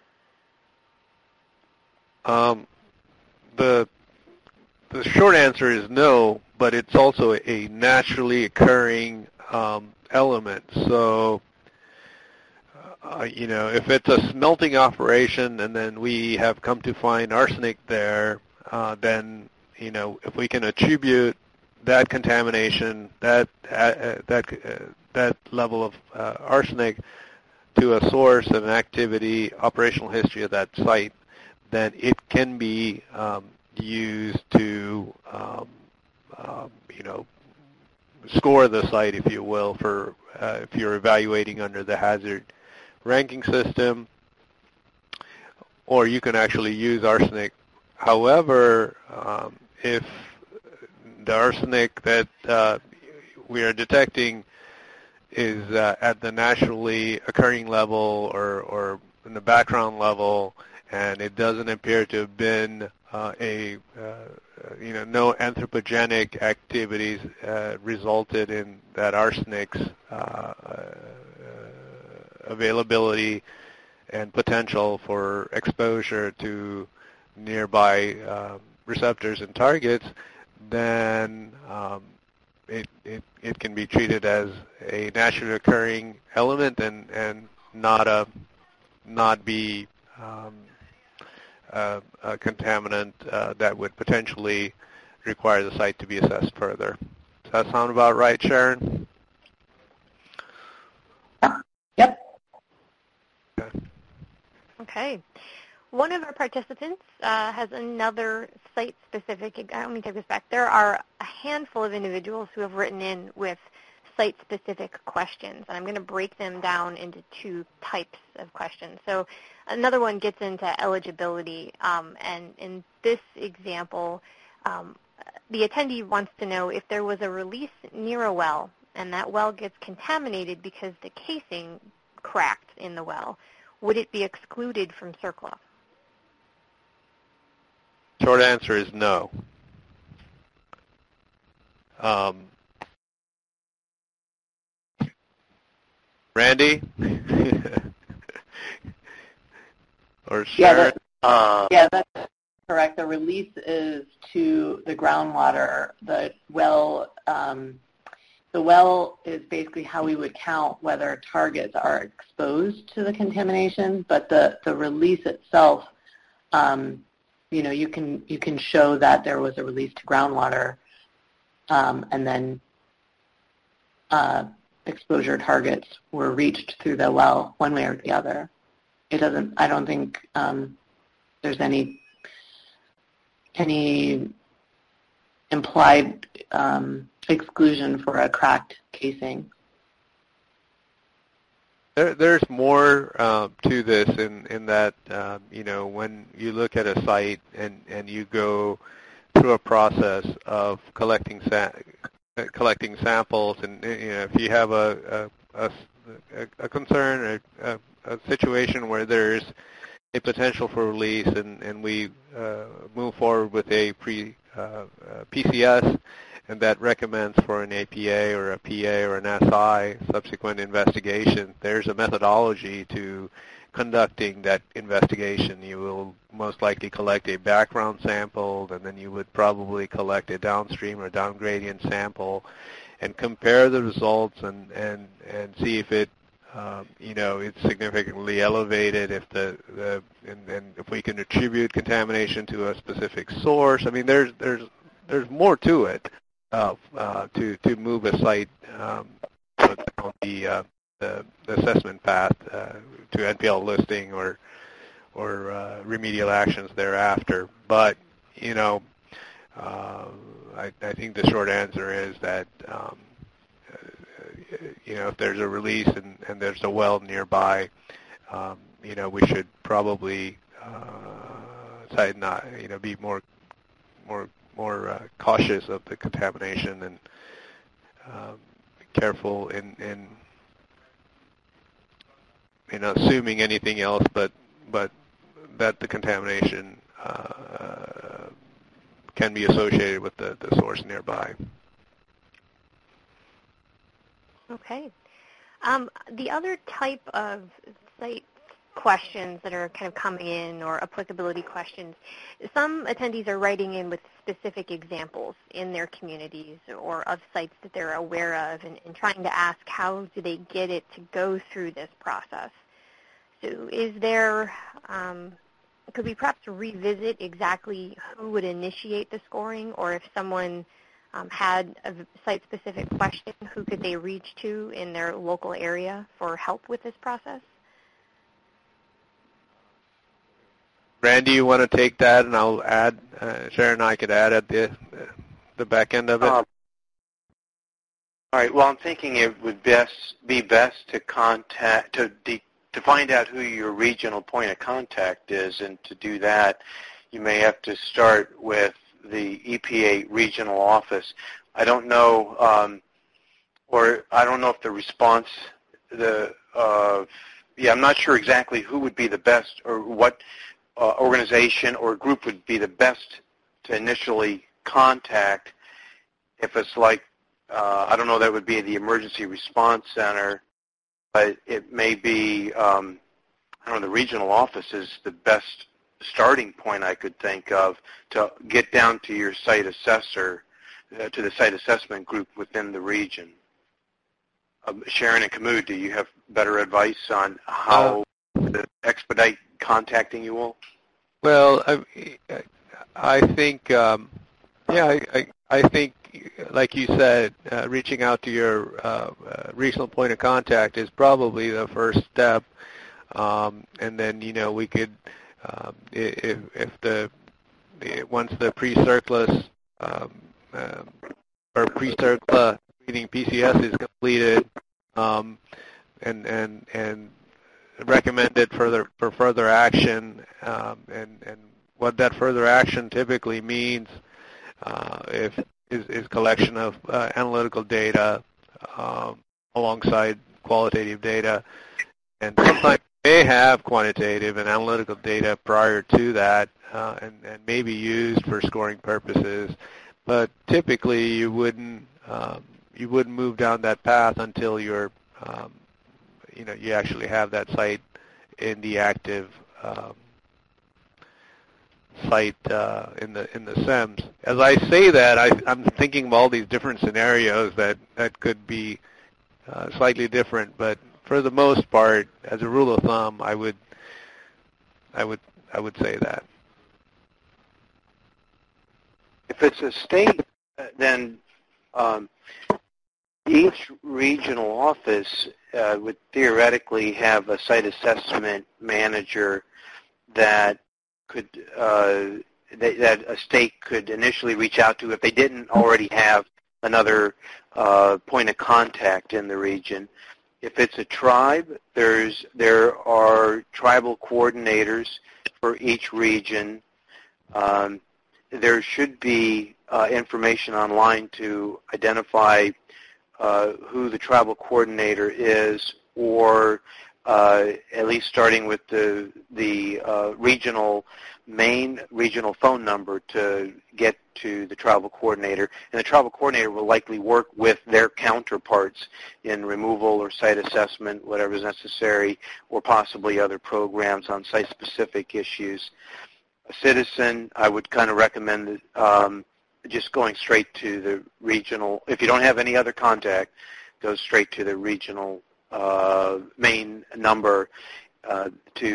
Um, the the short answer is no, but it's also a naturally occurring um, element. So, uh, you know, if it's a smelting operation and then we have come to find arsenic there, uh, then, you know, if we can attribute that contamination, that uh, that uh, that level of uh, arsenic to a source of an activity, operational history of that site, then it can be um, used to, um, um, you know, score the site, if you will, for uh, if you're evaluating under the hazard ranking system, or you can actually use arsenic. However, um, if the arsenic that uh, we are detecting is uh, at the naturally occurring level or, or in the background level, and it doesn't appear to have been uh, a, uh, you know, no anthropogenic activities uh, resulted in that arsenic's uh, uh, availability and potential for exposure to nearby um, receptors and targets, then um, it, it, it can be treated as a naturally occurring element and, and not a not be um, Uh, a contaminant uh, that would potentially require the site to be assessed further. Does that sound about right, Sharon? Yep. Okay. Okay. One of our participants uh, has another site-specific, uh, let me take this back. There are a handful of individuals who have written in with site-specific questions, and I'm going to break them down into two types of questions. So another one gets into eligibility, um, and in this example, um, the attendee wants to know if there was a release near a well, and that well gets contaminated because the casing cracked in the well, would it be excluded from CERCLA? Short answer is no. Um, Randy? Or Sharon? Yeah, that, uh, yeah, that's correct. The release is to the groundwater. The well um, the well is basically how we would count whether targets are exposed to the contamination, but the, the release itself, um, you know, you can you can show that there was a release to groundwater, um, and then uh, exposure targets were reached through the well one way or the other. It doesn't. I don't think um, there's any any implied um, exclusion for a cracked casing. There, there's more uh, to this in, in that, uh, you know, when you look at a site and, and you go through a process of collecting sa- collecting samples, and you know, if you have a a, a, a concern, a, a, a situation where there's a potential for release, and, and we uh, move forward with a pre uh, uh, P C S, and that recommends for an A P A or a P A or an S I subsequent investigation, there's a methodology to conducting that investigation. You will most likely collect a background sample, and then you would probably collect a downstream or down gradient sample and compare the results and, and, and see if it Um, you know, it's significantly elevated, if the, the and, and if we can attribute contamination to a specific source. I mean, there's there's there's more to it uh, uh, to to move a site um, down the, uh, the the assessment path uh, to N P L listing or or uh, remedial actions thereafter. But you know, uh, I, I think the short answer is that. Um, You know, if there's a release and, and there's a well nearby, um, you know, we should probably uh, try not, you know, be more, more, more uh, cautious of the contamination and um, careful in, in, you know, assuming anything else, but but that the contamination uh, can be associated with the, the source nearby. Okay. Um, the other type of site questions that are kind of coming in, or applicability questions, some attendees are writing in with specific examples in their communities or of sites that they're aware of, and, and trying to ask how do they get it to go through this process. So is there, um, could we perhaps revisit exactly who would initiate the scoring, or if someone Um, had a site-specific question, who could they reach to in their local area for help with this process? Randy, you want to take that, and I'll add, uh, Sharon and I could add at the, the back end of it? Um, all right. Well, I'm thinking it would best be best to contact, to, de, to find out who your regional point of contact is, and to do that, you may have to start with the E P A regional office. I don't know, um, or I don't know if the response, the uh, yeah, I'm not sure exactly who would be the best, or what uh, organization or group would be the best to initially contact. If it's like, uh, I don't know, that would be the Emergency Response Center, but it may be, um, I don't know, the regional office is the best starting point I could think of to get down to your site assessor, uh, to the site assessment group within the region. Um, Sharon and Kamud, do you have better advice on how uh, to expedite contacting you all? Well, I, I think, um, yeah, I, I, I think, like you said, uh, reaching out to your uh, uh, regional point of contact is probably the first step, um, and then, you know, we could, Um, if, if the once the pre-CERCLA um, um, or pre-CERCLA screening P C S is completed um, and and and recommended further for further action, um, and and what that further action typically means uh, if is, is collection of uh, analytical data um, alongside qualitative data, and sometimes may have quantitative and analytical data prior to that, uh, and, and may be used for scoring purposes, but typically you wouldn't um, you wouldn't move down that path until you're um, you know you actually have that site in the active um, site uh, in the in the S E M S. As I say that, I, I'm thinking of all these different scenarios that that could be uh, slightly different, but for the most part, as a rule of thumb, I would I would I would say that. If it's a state, then um, each regional office uh, would theoretically have a site assessment manager that could uh, that, that a state could initially reach out to if they didn't already have another uh, point of contact in the region. If it's a tribe, there's there are tribal coordinators for each region. Um, there should be uh, information online to identify uh, who the tribal coordinator is, or uh, at least starting with the the uh, regional main regional phone number to get to the tribal coordinator. And the tribal coordinator will likely work with their counterparts in removal or site assessment, whatever is necessary, or possibly other programs on site-specific issues. A citizen, I would kind of recommend um, just going straight to the regional. If you don't have any other contact, go straight to the regional uh, main number uh,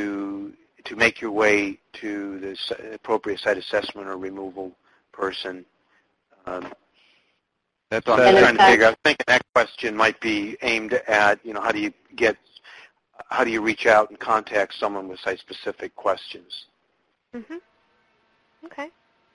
to to make your way to the appropriate site assessment or removal person. Um, That's so I'm that, trying to figure out. I think that question might be aimed at, you know, how do you get, how do you reach out and contact someone with site-specific questions? Mm-hmm. Okay.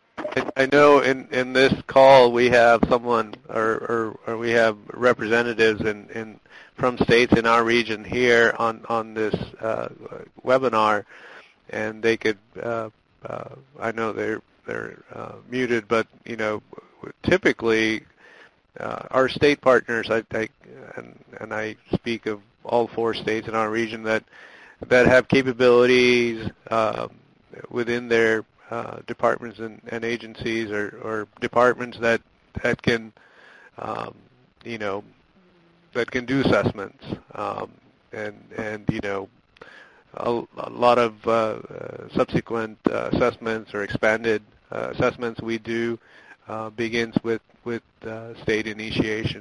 I, I know in, in this call we have someone, or, or, or we have representatives in, in from states in our region here on on this uh, webinar, and they could. Uh, uh, I know they're they're uh, muted, but you know, typically uh, our state partners, I, I and and I speak of all four states in our region that that have capabilities um, within their uh, departments and, and agencies, or, or departments that that can, um, you know, that can do assessments, um, and and you know. A, a lot of uh, uh, subsequent uh, assessments or expanded uh, assessments we do uh, begins with with uh, state initiation.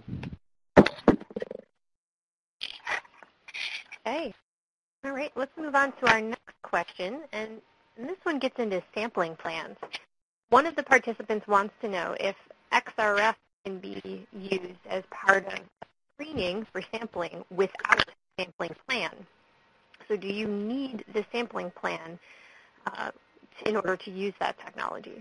Okay. All right. Let's move on to our next question, and, and this one gets into sampling plans. One of the participants wants to know if X R F can be used as part of screening for sampling without a sampling plan. So do you need the sampling plan uh, in order to use that technology?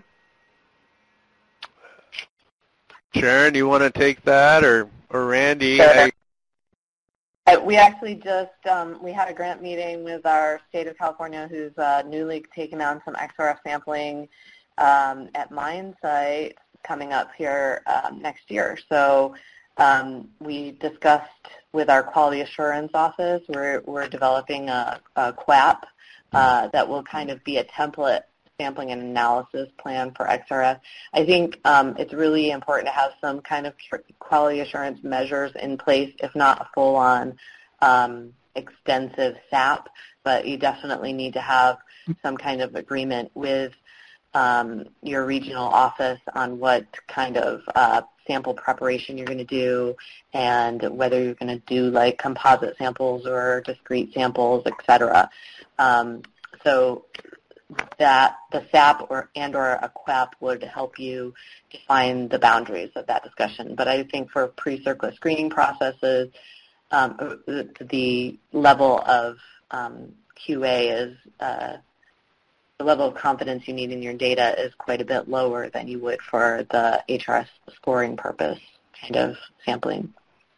Sharon, do you want to take that, or, or Randy? Sure. I, Uh, we actually just, um, we had a grant meeting with our state of California, who's uh, newly taken on some X R F sampling um, at mine site coming up here um, next year. So um, we discussed with our quality assurance office, we're, we're developing a, a Q A P uh, that will kind of be a template sampling and analysis plan for X R F. I think um, it's really important to have some kind of quality assurance measures in place, if not a full-on um, extensive S A P, but you definitely need to have some kind of agreement with um, your regional office on what kind of uh, sample preparation you're going to do, and whether you're going to do like composite samples or discrete samples, et cetera. Um, so that the S A P or and or a Q A P would help you define the boundaries of that discussion. But I think for pre-CERCLA screening processes, um, the, the level of um, Q A is uh, the level of confidence you need in your data is quite a bit lower than you would for the H R S scoring purpose kind of sampling.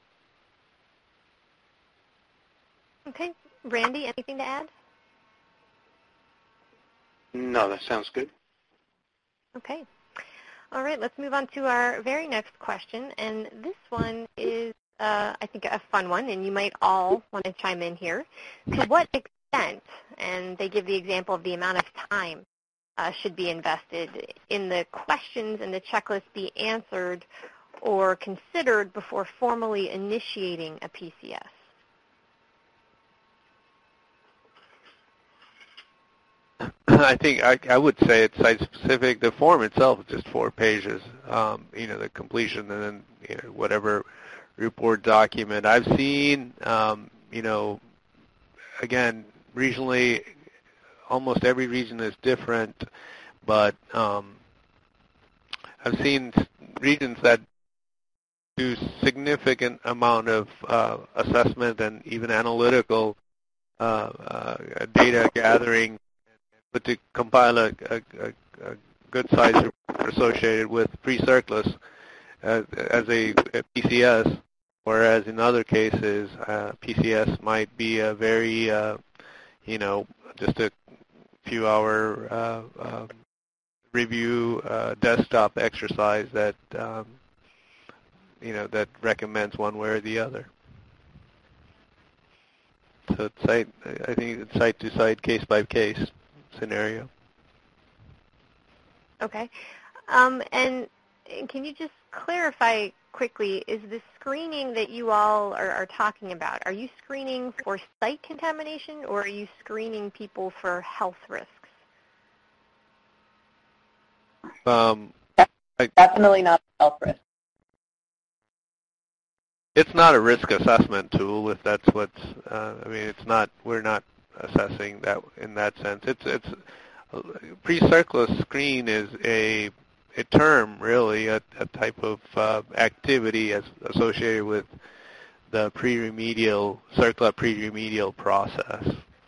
Okay. Randy, anything to add? No, that sounds good. Okay. All right, let's move on to our very next question. And this one is, uh, I think, a fun one, and you might all want to chime in here. To what extent, and they give the example of the amount of time uh, should be invested in the questions and the checklist be answered or considered before formally initiating a P C S? I think I, I would say it's site-specific. The form itself is just four pages, um, you know, the completion and then you know, whatever report document. I've seen, um, you know, again, regionally, almost every region is different, but um, I've seen regions that do significant amount of uh, assessment and even analytical uh, uh, data gathering, but to compile a, a, a, a good size report associated with pre-CIRCLIS as, as a, a P C S, whereas in other cases, uh, P C S might be a very, uh, you know, just a few hour uh, uh, review uh, desktop exercise that, um, you know, that recommends one way or the other. So it's site, I think it's site to site, case by case scenario. Okay. Um, and can you just clarify quickly, is the screening that you all are, are talking about, are you screening for site contamination or are you screening people for health risks? Um, I, Definitely not health risk. It's not a risk assessment tool, if that's what's. Uh, I mean, it's not. We're not assessing that in that sense. It's it's uh, pre-CIRCLIS screen is a a term, really, a, a type of uh, activity as associated with the pre-remedial CIRCLA pre-remedial process.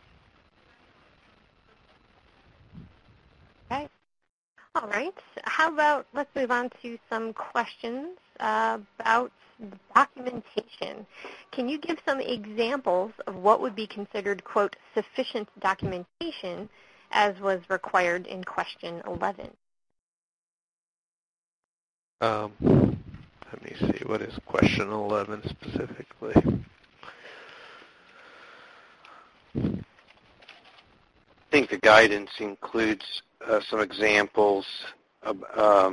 Okay. All right. How about let's move on to some questions uh, about documentation. Can you give some examples of what would be considered, quote, sufficient documentation as was required in question eleven? Um, let me see, what is question eleven specifically? I think the guidance includes uh, some examples of, um,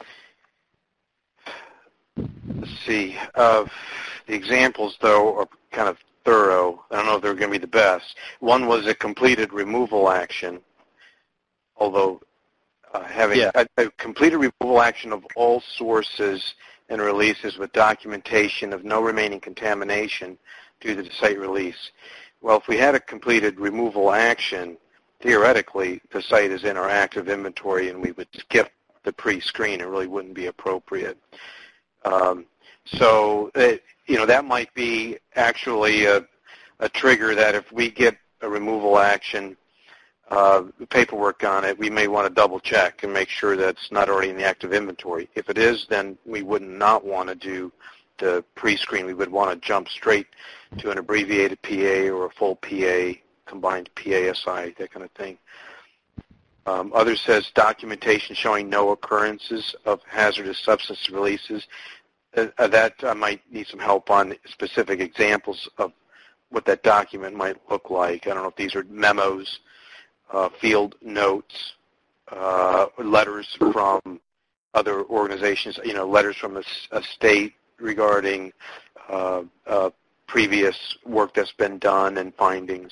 let's see, uh, the examples, though, are kind of thorough. I don't know if they're going to be the best. One was a completed removal action, although uh, having yeah. a, a completed removal action of all sources and releases with documentation of no remaining contamination due to the site release. Well, if we had a completed removal action, theoretically, the site is in our active inventory and we would skip the pre-screen. It really wouldn't be appropriate. Um, so, it, you know, that might be actually a, a trigger that if we get a removal action, uh, paperwork on it, we may want to double check and make sure that's not already in the active inventory. If it is, then we would not want to do the pre-screen. We would want to jump straight to an abbreviated P A or a full P A, combined P A S I, that kind of thing. Um, others says documentation showing no occurrences of hazardous substance releases. Uh, uh, that I might need some help on specific examples of what that document might look like. I don't know if these are memos, uh, field notes, uh, letters from other organizations, you know, letters from a, a state regarding uh, uh, previous work that's been done and findings.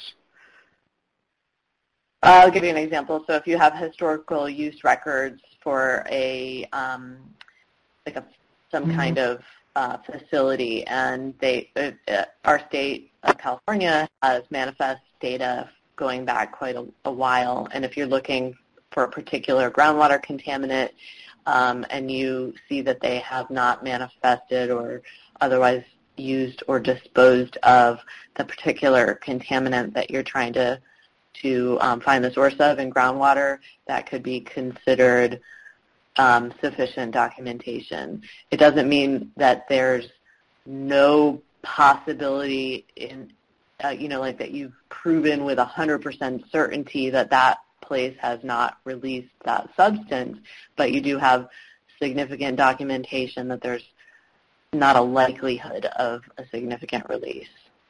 I'll give you an example. So if you have historical use records for a um, like a some mm-hmm. kind of uh, facility, and they uh, uh, our state of California has manifest data going back quite a, a while, and if you're looking for a particular groundwater contaminant um, and you see that they have not manifested or otherwise used or disposed of the particular contaminant that you're trying to to um, find the source of in groundwater, that could be considered um, sufficient documentation. It doesn't mean that there's no possibility in, uh, you know, like that you've proven with one hundred percent certainty that that place has not released that substance, but you do have significant documentation that there's not a likelihood of a significant release.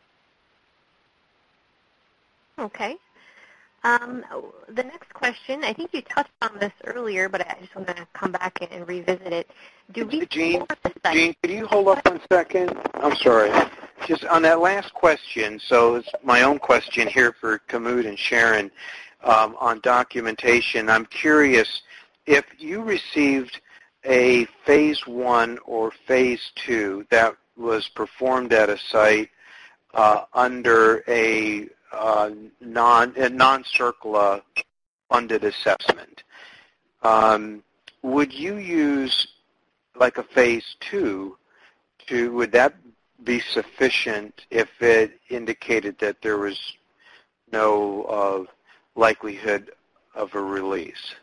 Okay. Um, the next question, I think you touched on this earlier, but I just want to come back and revisit it. Do we Jean, Jean, could you hold up one second? I'm sorry. Just on that last question, so it's my own question here for Kamud and Sharon. um, on documentation. I'm curious if you received a phase one or phase two that was performed at a site uh, under a uh, non a non-CERCLA funded assessment. Um, would you use like a phase two to, would that be sufficient if it indicated that there was no uh, likelihood of a release?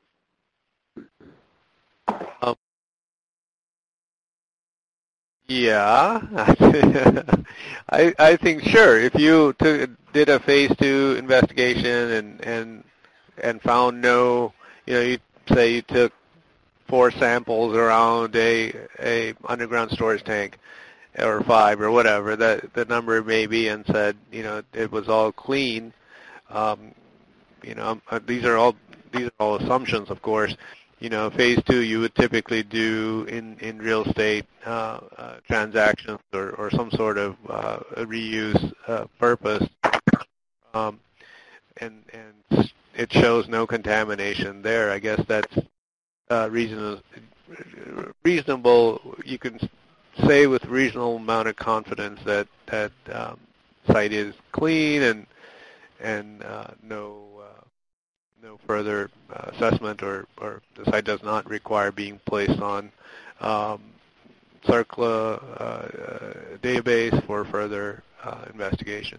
Um, yeah, I I think sure. If you took, did a phase two investigation and and and found no, you know, you say you took four samples around a a underground storage tank, or five or whatever that the number may be, and said, you know, it was all clean. Um, you know, these are all these are all assumptions, of course. You know, phase two you would typically do in, in real estate uh, uh, transactions or, or some sort of uh, reuse uh, purpose, um, and and it shows no contamination there. I guess that's uh, reasonable. Reasonable. You can say with reasonable amount of confidence that that um, site is clean and and uh, no. Uh, no further uh, assessment, or, or the site does not require being placed on um, CERCLA uh, uh, database for further uh, investigations.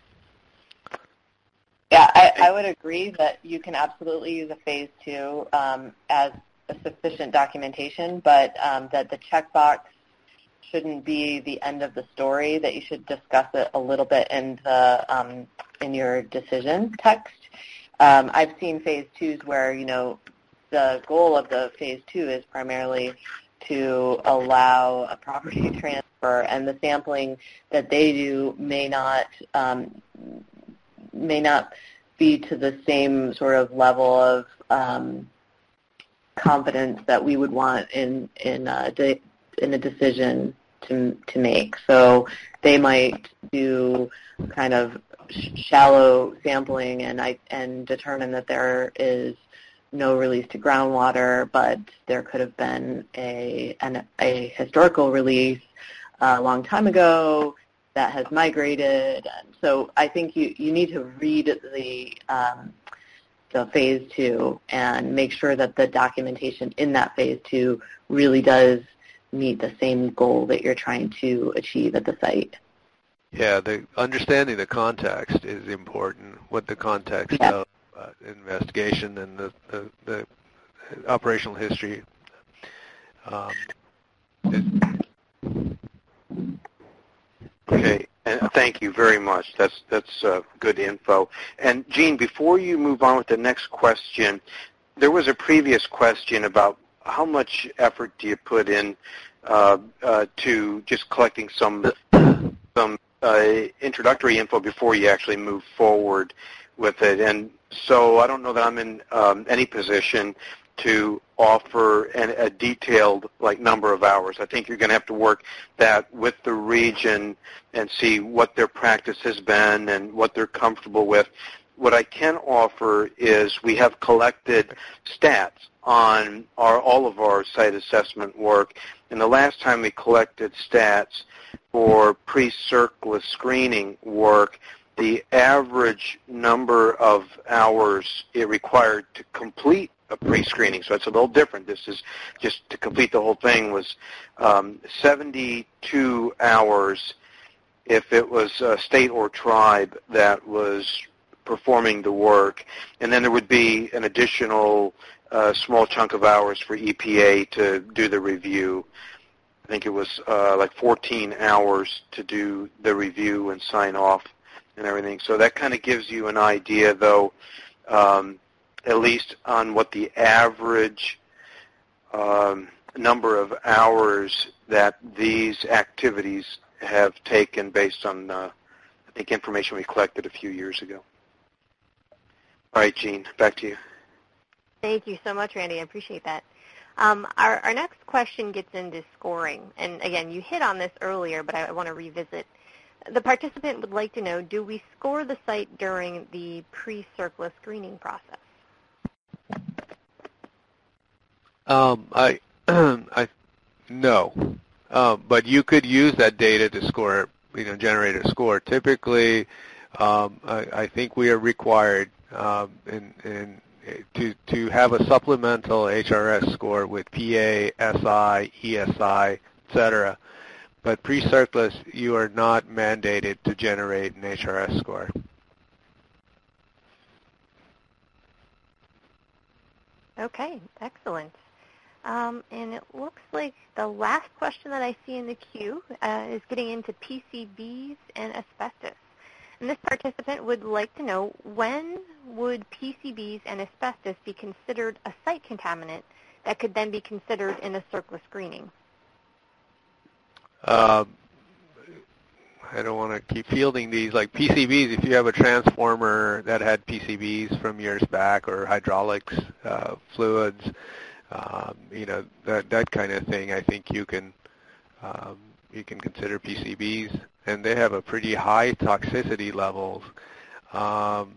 Yeah, I, I would agree that you can absolutely use a phase two um, as a sufficient documentation, but um, that the checkbox shouldn't be the end of the story, that you should discuss it a little bit in the um, in your decision text. Um, I've seen phase twos where, you know, the goal of the phase two is primarily to allow a property transfer, and the sampling that they do may not um, may not be to the same sort of level of um, confidence that we would want in in a de- in a decision to to make. So they might do kind of shallow sampling and I and determine that there is no release to groundwater, but there could have been a an, a historical release a long time ago that has migrated. And so I think you, you need to read the um, the phase two and make sure that the documentation in that phase two really does meet the same goal that you're trying to achieve at the site. Yeah, the understanding the context is important. What the context yeah. of uh, investigation and the, the, the operational history um, is. Okay, and thank you very much. That's that's uh, good info. And Jean, before you move on with the next question, there was a previous question about how much effort do you put in uh, uh, to just collecting some some Uh, introductory info before you actually move forward with it. And so I don't know that I'm in um, any position to offer an, a detailed like number of hours. I think you're going to have to work that with the region and see what their practice has been and what they're comfortable with. What I can offer is we have collected stats on our, all of our site assessment work. And the last time we collected stats for pre-CERCLA screening work, the average number of hours it required to complete a pre-screening, so it's a little different. This is just to complete the whole thing, was um, seventy-two hours if it was a state or tribe that was performing the work. And then there would be an additional uh, small chunk of hours for E P A to do the review. I think it was uh, like fourteen hours to do the review and sign off and everything. So that kind of gives you an idea, though, um, at least on what the average um, number of hours that these activities have taken based on, uh, I think, information we collected a few years ago. All right, Jean, back to you. Thank you so much, Randy. I appreciate that. Um, our, our next question gets into scoring. And again, you hit on this earlier, but I want to revisit the participant would like to know, do we score the site during the pre-CERCLA screening process? Um, I, I, no, um, but you could use that data to score, you know, generate a score. Typically, um, I, I think we are required um, in, in to to have a supplemental H R S score with P A, S I, E S I, et cetera. But pre-CERCLA, you are not mandated to generate an H R S score. Okay, excellent. Um, and it looks like the last question that I see in the queue uh, is getting into P C Bs and asbestos. And this participant would like to know, when would P C Bs and asbestos be considered a site contaminant that could then be considered in a CERCLA screening? Uh, I don't want to keep fielding these. Like P C Bs, if you have a transformer that had P C Bs from years back, or hydraulics uh, fluids, um, you know, that that kind of thing, I think you can um, you can consider P C Bs, and they have a pretty high toxicity levels. Um,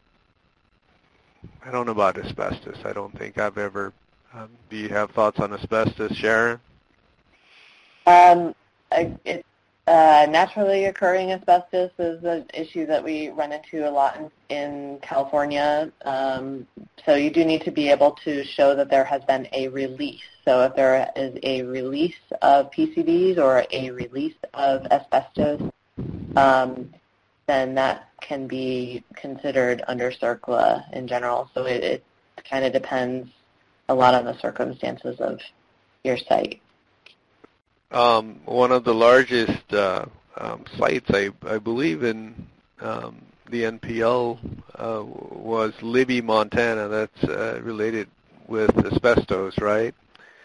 I don't know about asbestos. I don't think I've ever. Um, do you have thoughts on asbestos, Sharon? Um, it, uh, naturally occurring asbestos is an issue that we run into a lot in, in California. Um, so you do need to be able to show that there has been a release. So if there is a release of P C Bs or a release of asbestos, um, then that can be considered under CERCLA in general. So it, it kind of depends a lot on the circumstances of your site. Um, one of the largest uh, um, sites, I, I believe, in um, the N P L uh, was Libby, Montana. That's uh, related with asbestos, right?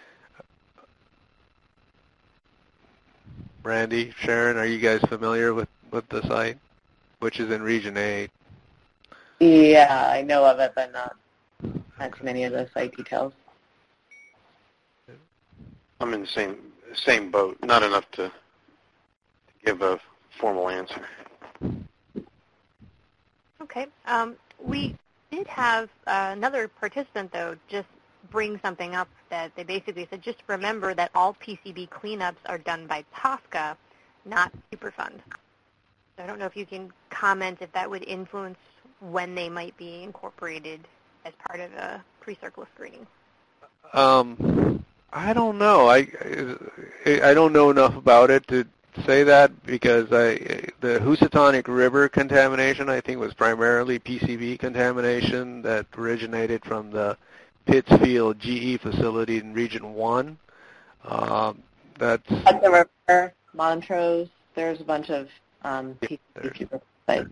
Randy, Sharon, are you guys familiar with, with the site, which is in Region eight? Yeah, I know of it, but not, not too many of those site details. I'm in the same same boat. Not enough to give a formal answer. Okay. Um, we did have uh, another participant, though, just bring something up that they basically said, just remember that all P C B cleanups are done by TSCA, not Superfund. So I don't know if you can comment if that would influence when they might be incorporated as part of a pre-CERCLA screening. Um, I don't know. I, I don't know enough about it to say that, because I, the Housatonic River contamination, I think, was primarily P C B contamination that originated from the Pittsfield G E facility in Region one. Um, that's At the river, Montrose, there's a bunch of um, P C B sites.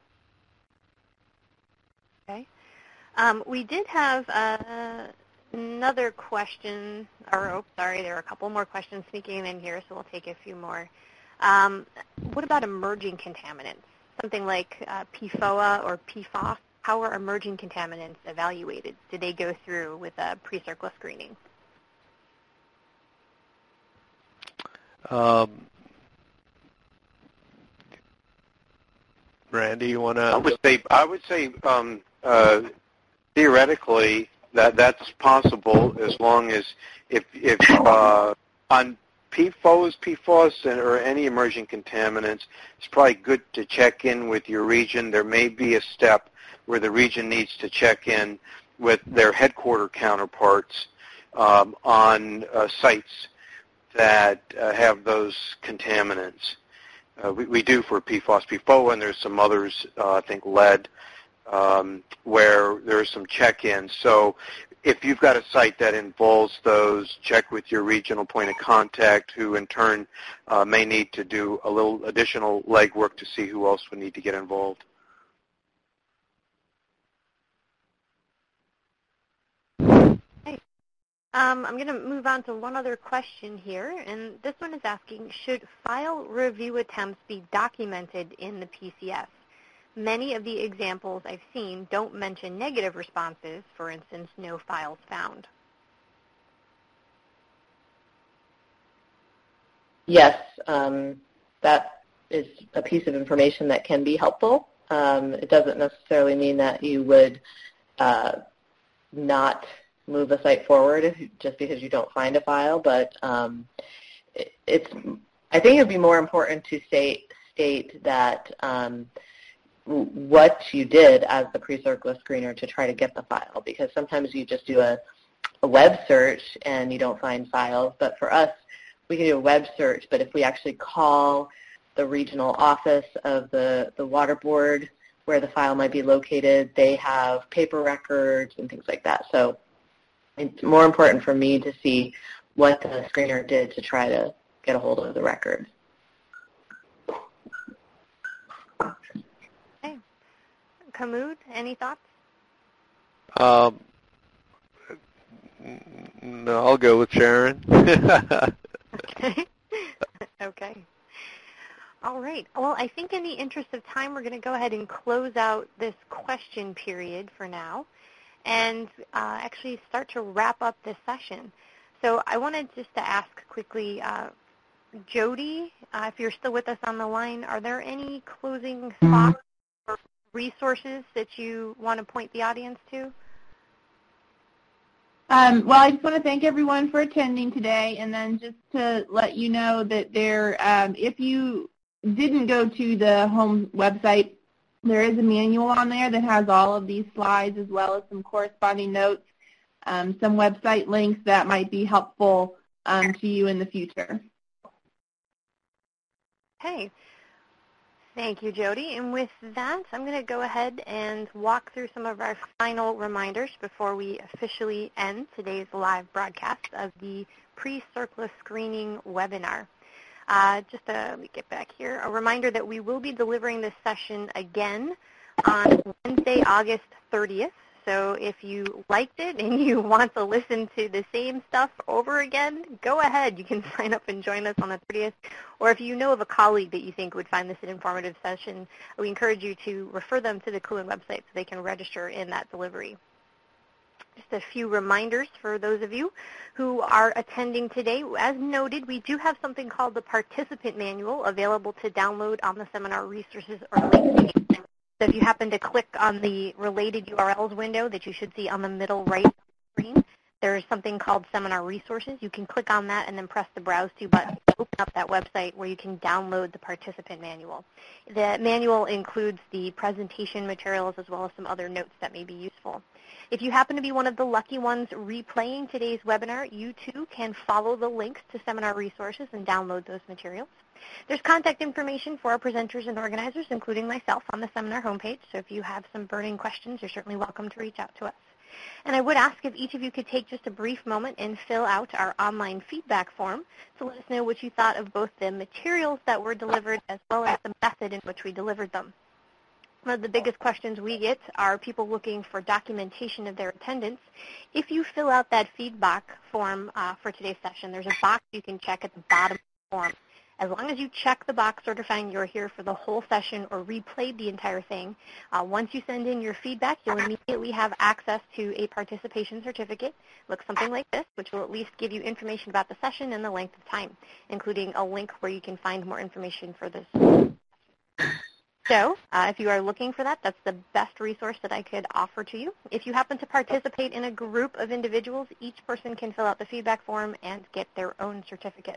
Okay. Um, we did have uh, another question, or oh, sorry, there are a couple more questions sneaking in here, so we'll take a few more. Um, what about emerging contaminants? Something like uh, P F O A or P FOS? How are emerging contaminants evaluated? Did they go through with a pre-CERCLA screening? um, Randy, you want to? I would say I would say um, uh, theoretically that that's possible, as long as if if uh, on P F O S, P F O S, and, or any emerging contaminants, it's probably good to check in with your region. There may be a step where the region needs to check in with their headquarter counterparts um, on uh, sites that uh, have those contaminants. Uh, we, we do for P F O S, P F O A, and there's some others, uh, I think lead, um, where there's some check-ins. So if you've got a site that involves those, check with your regional point of contact, who in turn uh, may need to do a little additional legwork to see who else would need to get involved. Um, I'm going to move on to one other question here, and this one is asking, should file review attempts be documented in the P C S? Many of the examples I've seen don't mention negative responses, for instance, no files found. Yes, um, that is a piece of information that can be helpful. Um, it doesn't necessarily mean that you would uh, not move a site forward if, just because you don't find a file, but um, it, it's, I think it would be more important to state, state that um, what you did as the pre-CERCLA screener to try to get the file, because sometimes you just do a, a web search and you don't find files, but for us, we can do a web search, but if we actually call the regional office of the, the water board where the file might be located, they have paper records and things like that. So it's more important for me to see what the screener did to try to get a hold of the record. Okay. Kamud, any thoughts? Um, no, I'll go with Sharon. Okay. Okay. All right. Well, I think in the interest of time, we're going to go ahead and close out this question period for now and uh, actually start to wrap up this session. So I wanted just to ask quickly, uh, Jody, uh, if you're still with us on the line, are there any closing thoughts or resources that you want to point the audience to? Um, well, I just want to thank everyone for attending today, and then just to let you know that there, um, if you didn't go to the home website, there is a manual on there that has all of these slides as well as some corresponding notes, um, some website links that might be helpful um, to you in the future. Okay. Thank you, Jody. And with that, I'm going to go ahead and walk through some of our final reminders before we officially end today's live broadcast of the pre-CERCLA screening webinar. Uh, just to, let me get back here, a reminder that we will be delivering this session again on Wednesday, August thirtieth. So if you liked it and you want to listen to the same stuff over again, go ahead. You can sign up and join us on the thirtieth. Or if you know of a colleague that you think would find this an informative session, we encourage you to refer them to the C U L I N website so they can register in that delivery. Just a few reminders for those of you who are attending today. As noted, we do have something called the Participant Manual available to download on the seminar resources or link page. So if you happen to click on the related U R Ls window that you should see on the middle right of the screen, there's something called Seminar Resources. You can click on that and then press the Browse To button to open up that website where you can download the Participant Manual. The manual includes the presentation materials as well as some other notes that may be useful. If you happen to be one of the lucky ones replaying today's webinar, you too can follow the links to Seminar Resources and download those materials. There's contact information for our presenters and organizers, including myself, on the seminar homepage. So if you have some burning questions, you're certainly welcome to reach out to us. And I would ask if each of you could take just a brief moment and fill out our online feedback form to let us know what you thought of both the materials that were delivered as well as the method in which we delivered them. One of the biggest questions we get are people looking for documentation of their attendance. If you fill out that feedback form uh, for today's session, there's a box you can check at the bottom of the form. As long as you check the box certifying you're here for the whole session or replayed the entire thing, uh, once you send in your feedback, you'll immediately have access to a participation certificate. Looks something like this, which will at least give you information about the session and the length of time, including a link where you can find more information for this. So uh, if you are looking for that, that's the best resource that I could offer to you. If you happen to participate in a group of individuals, each person can fill out the feedback form and get their own certificate.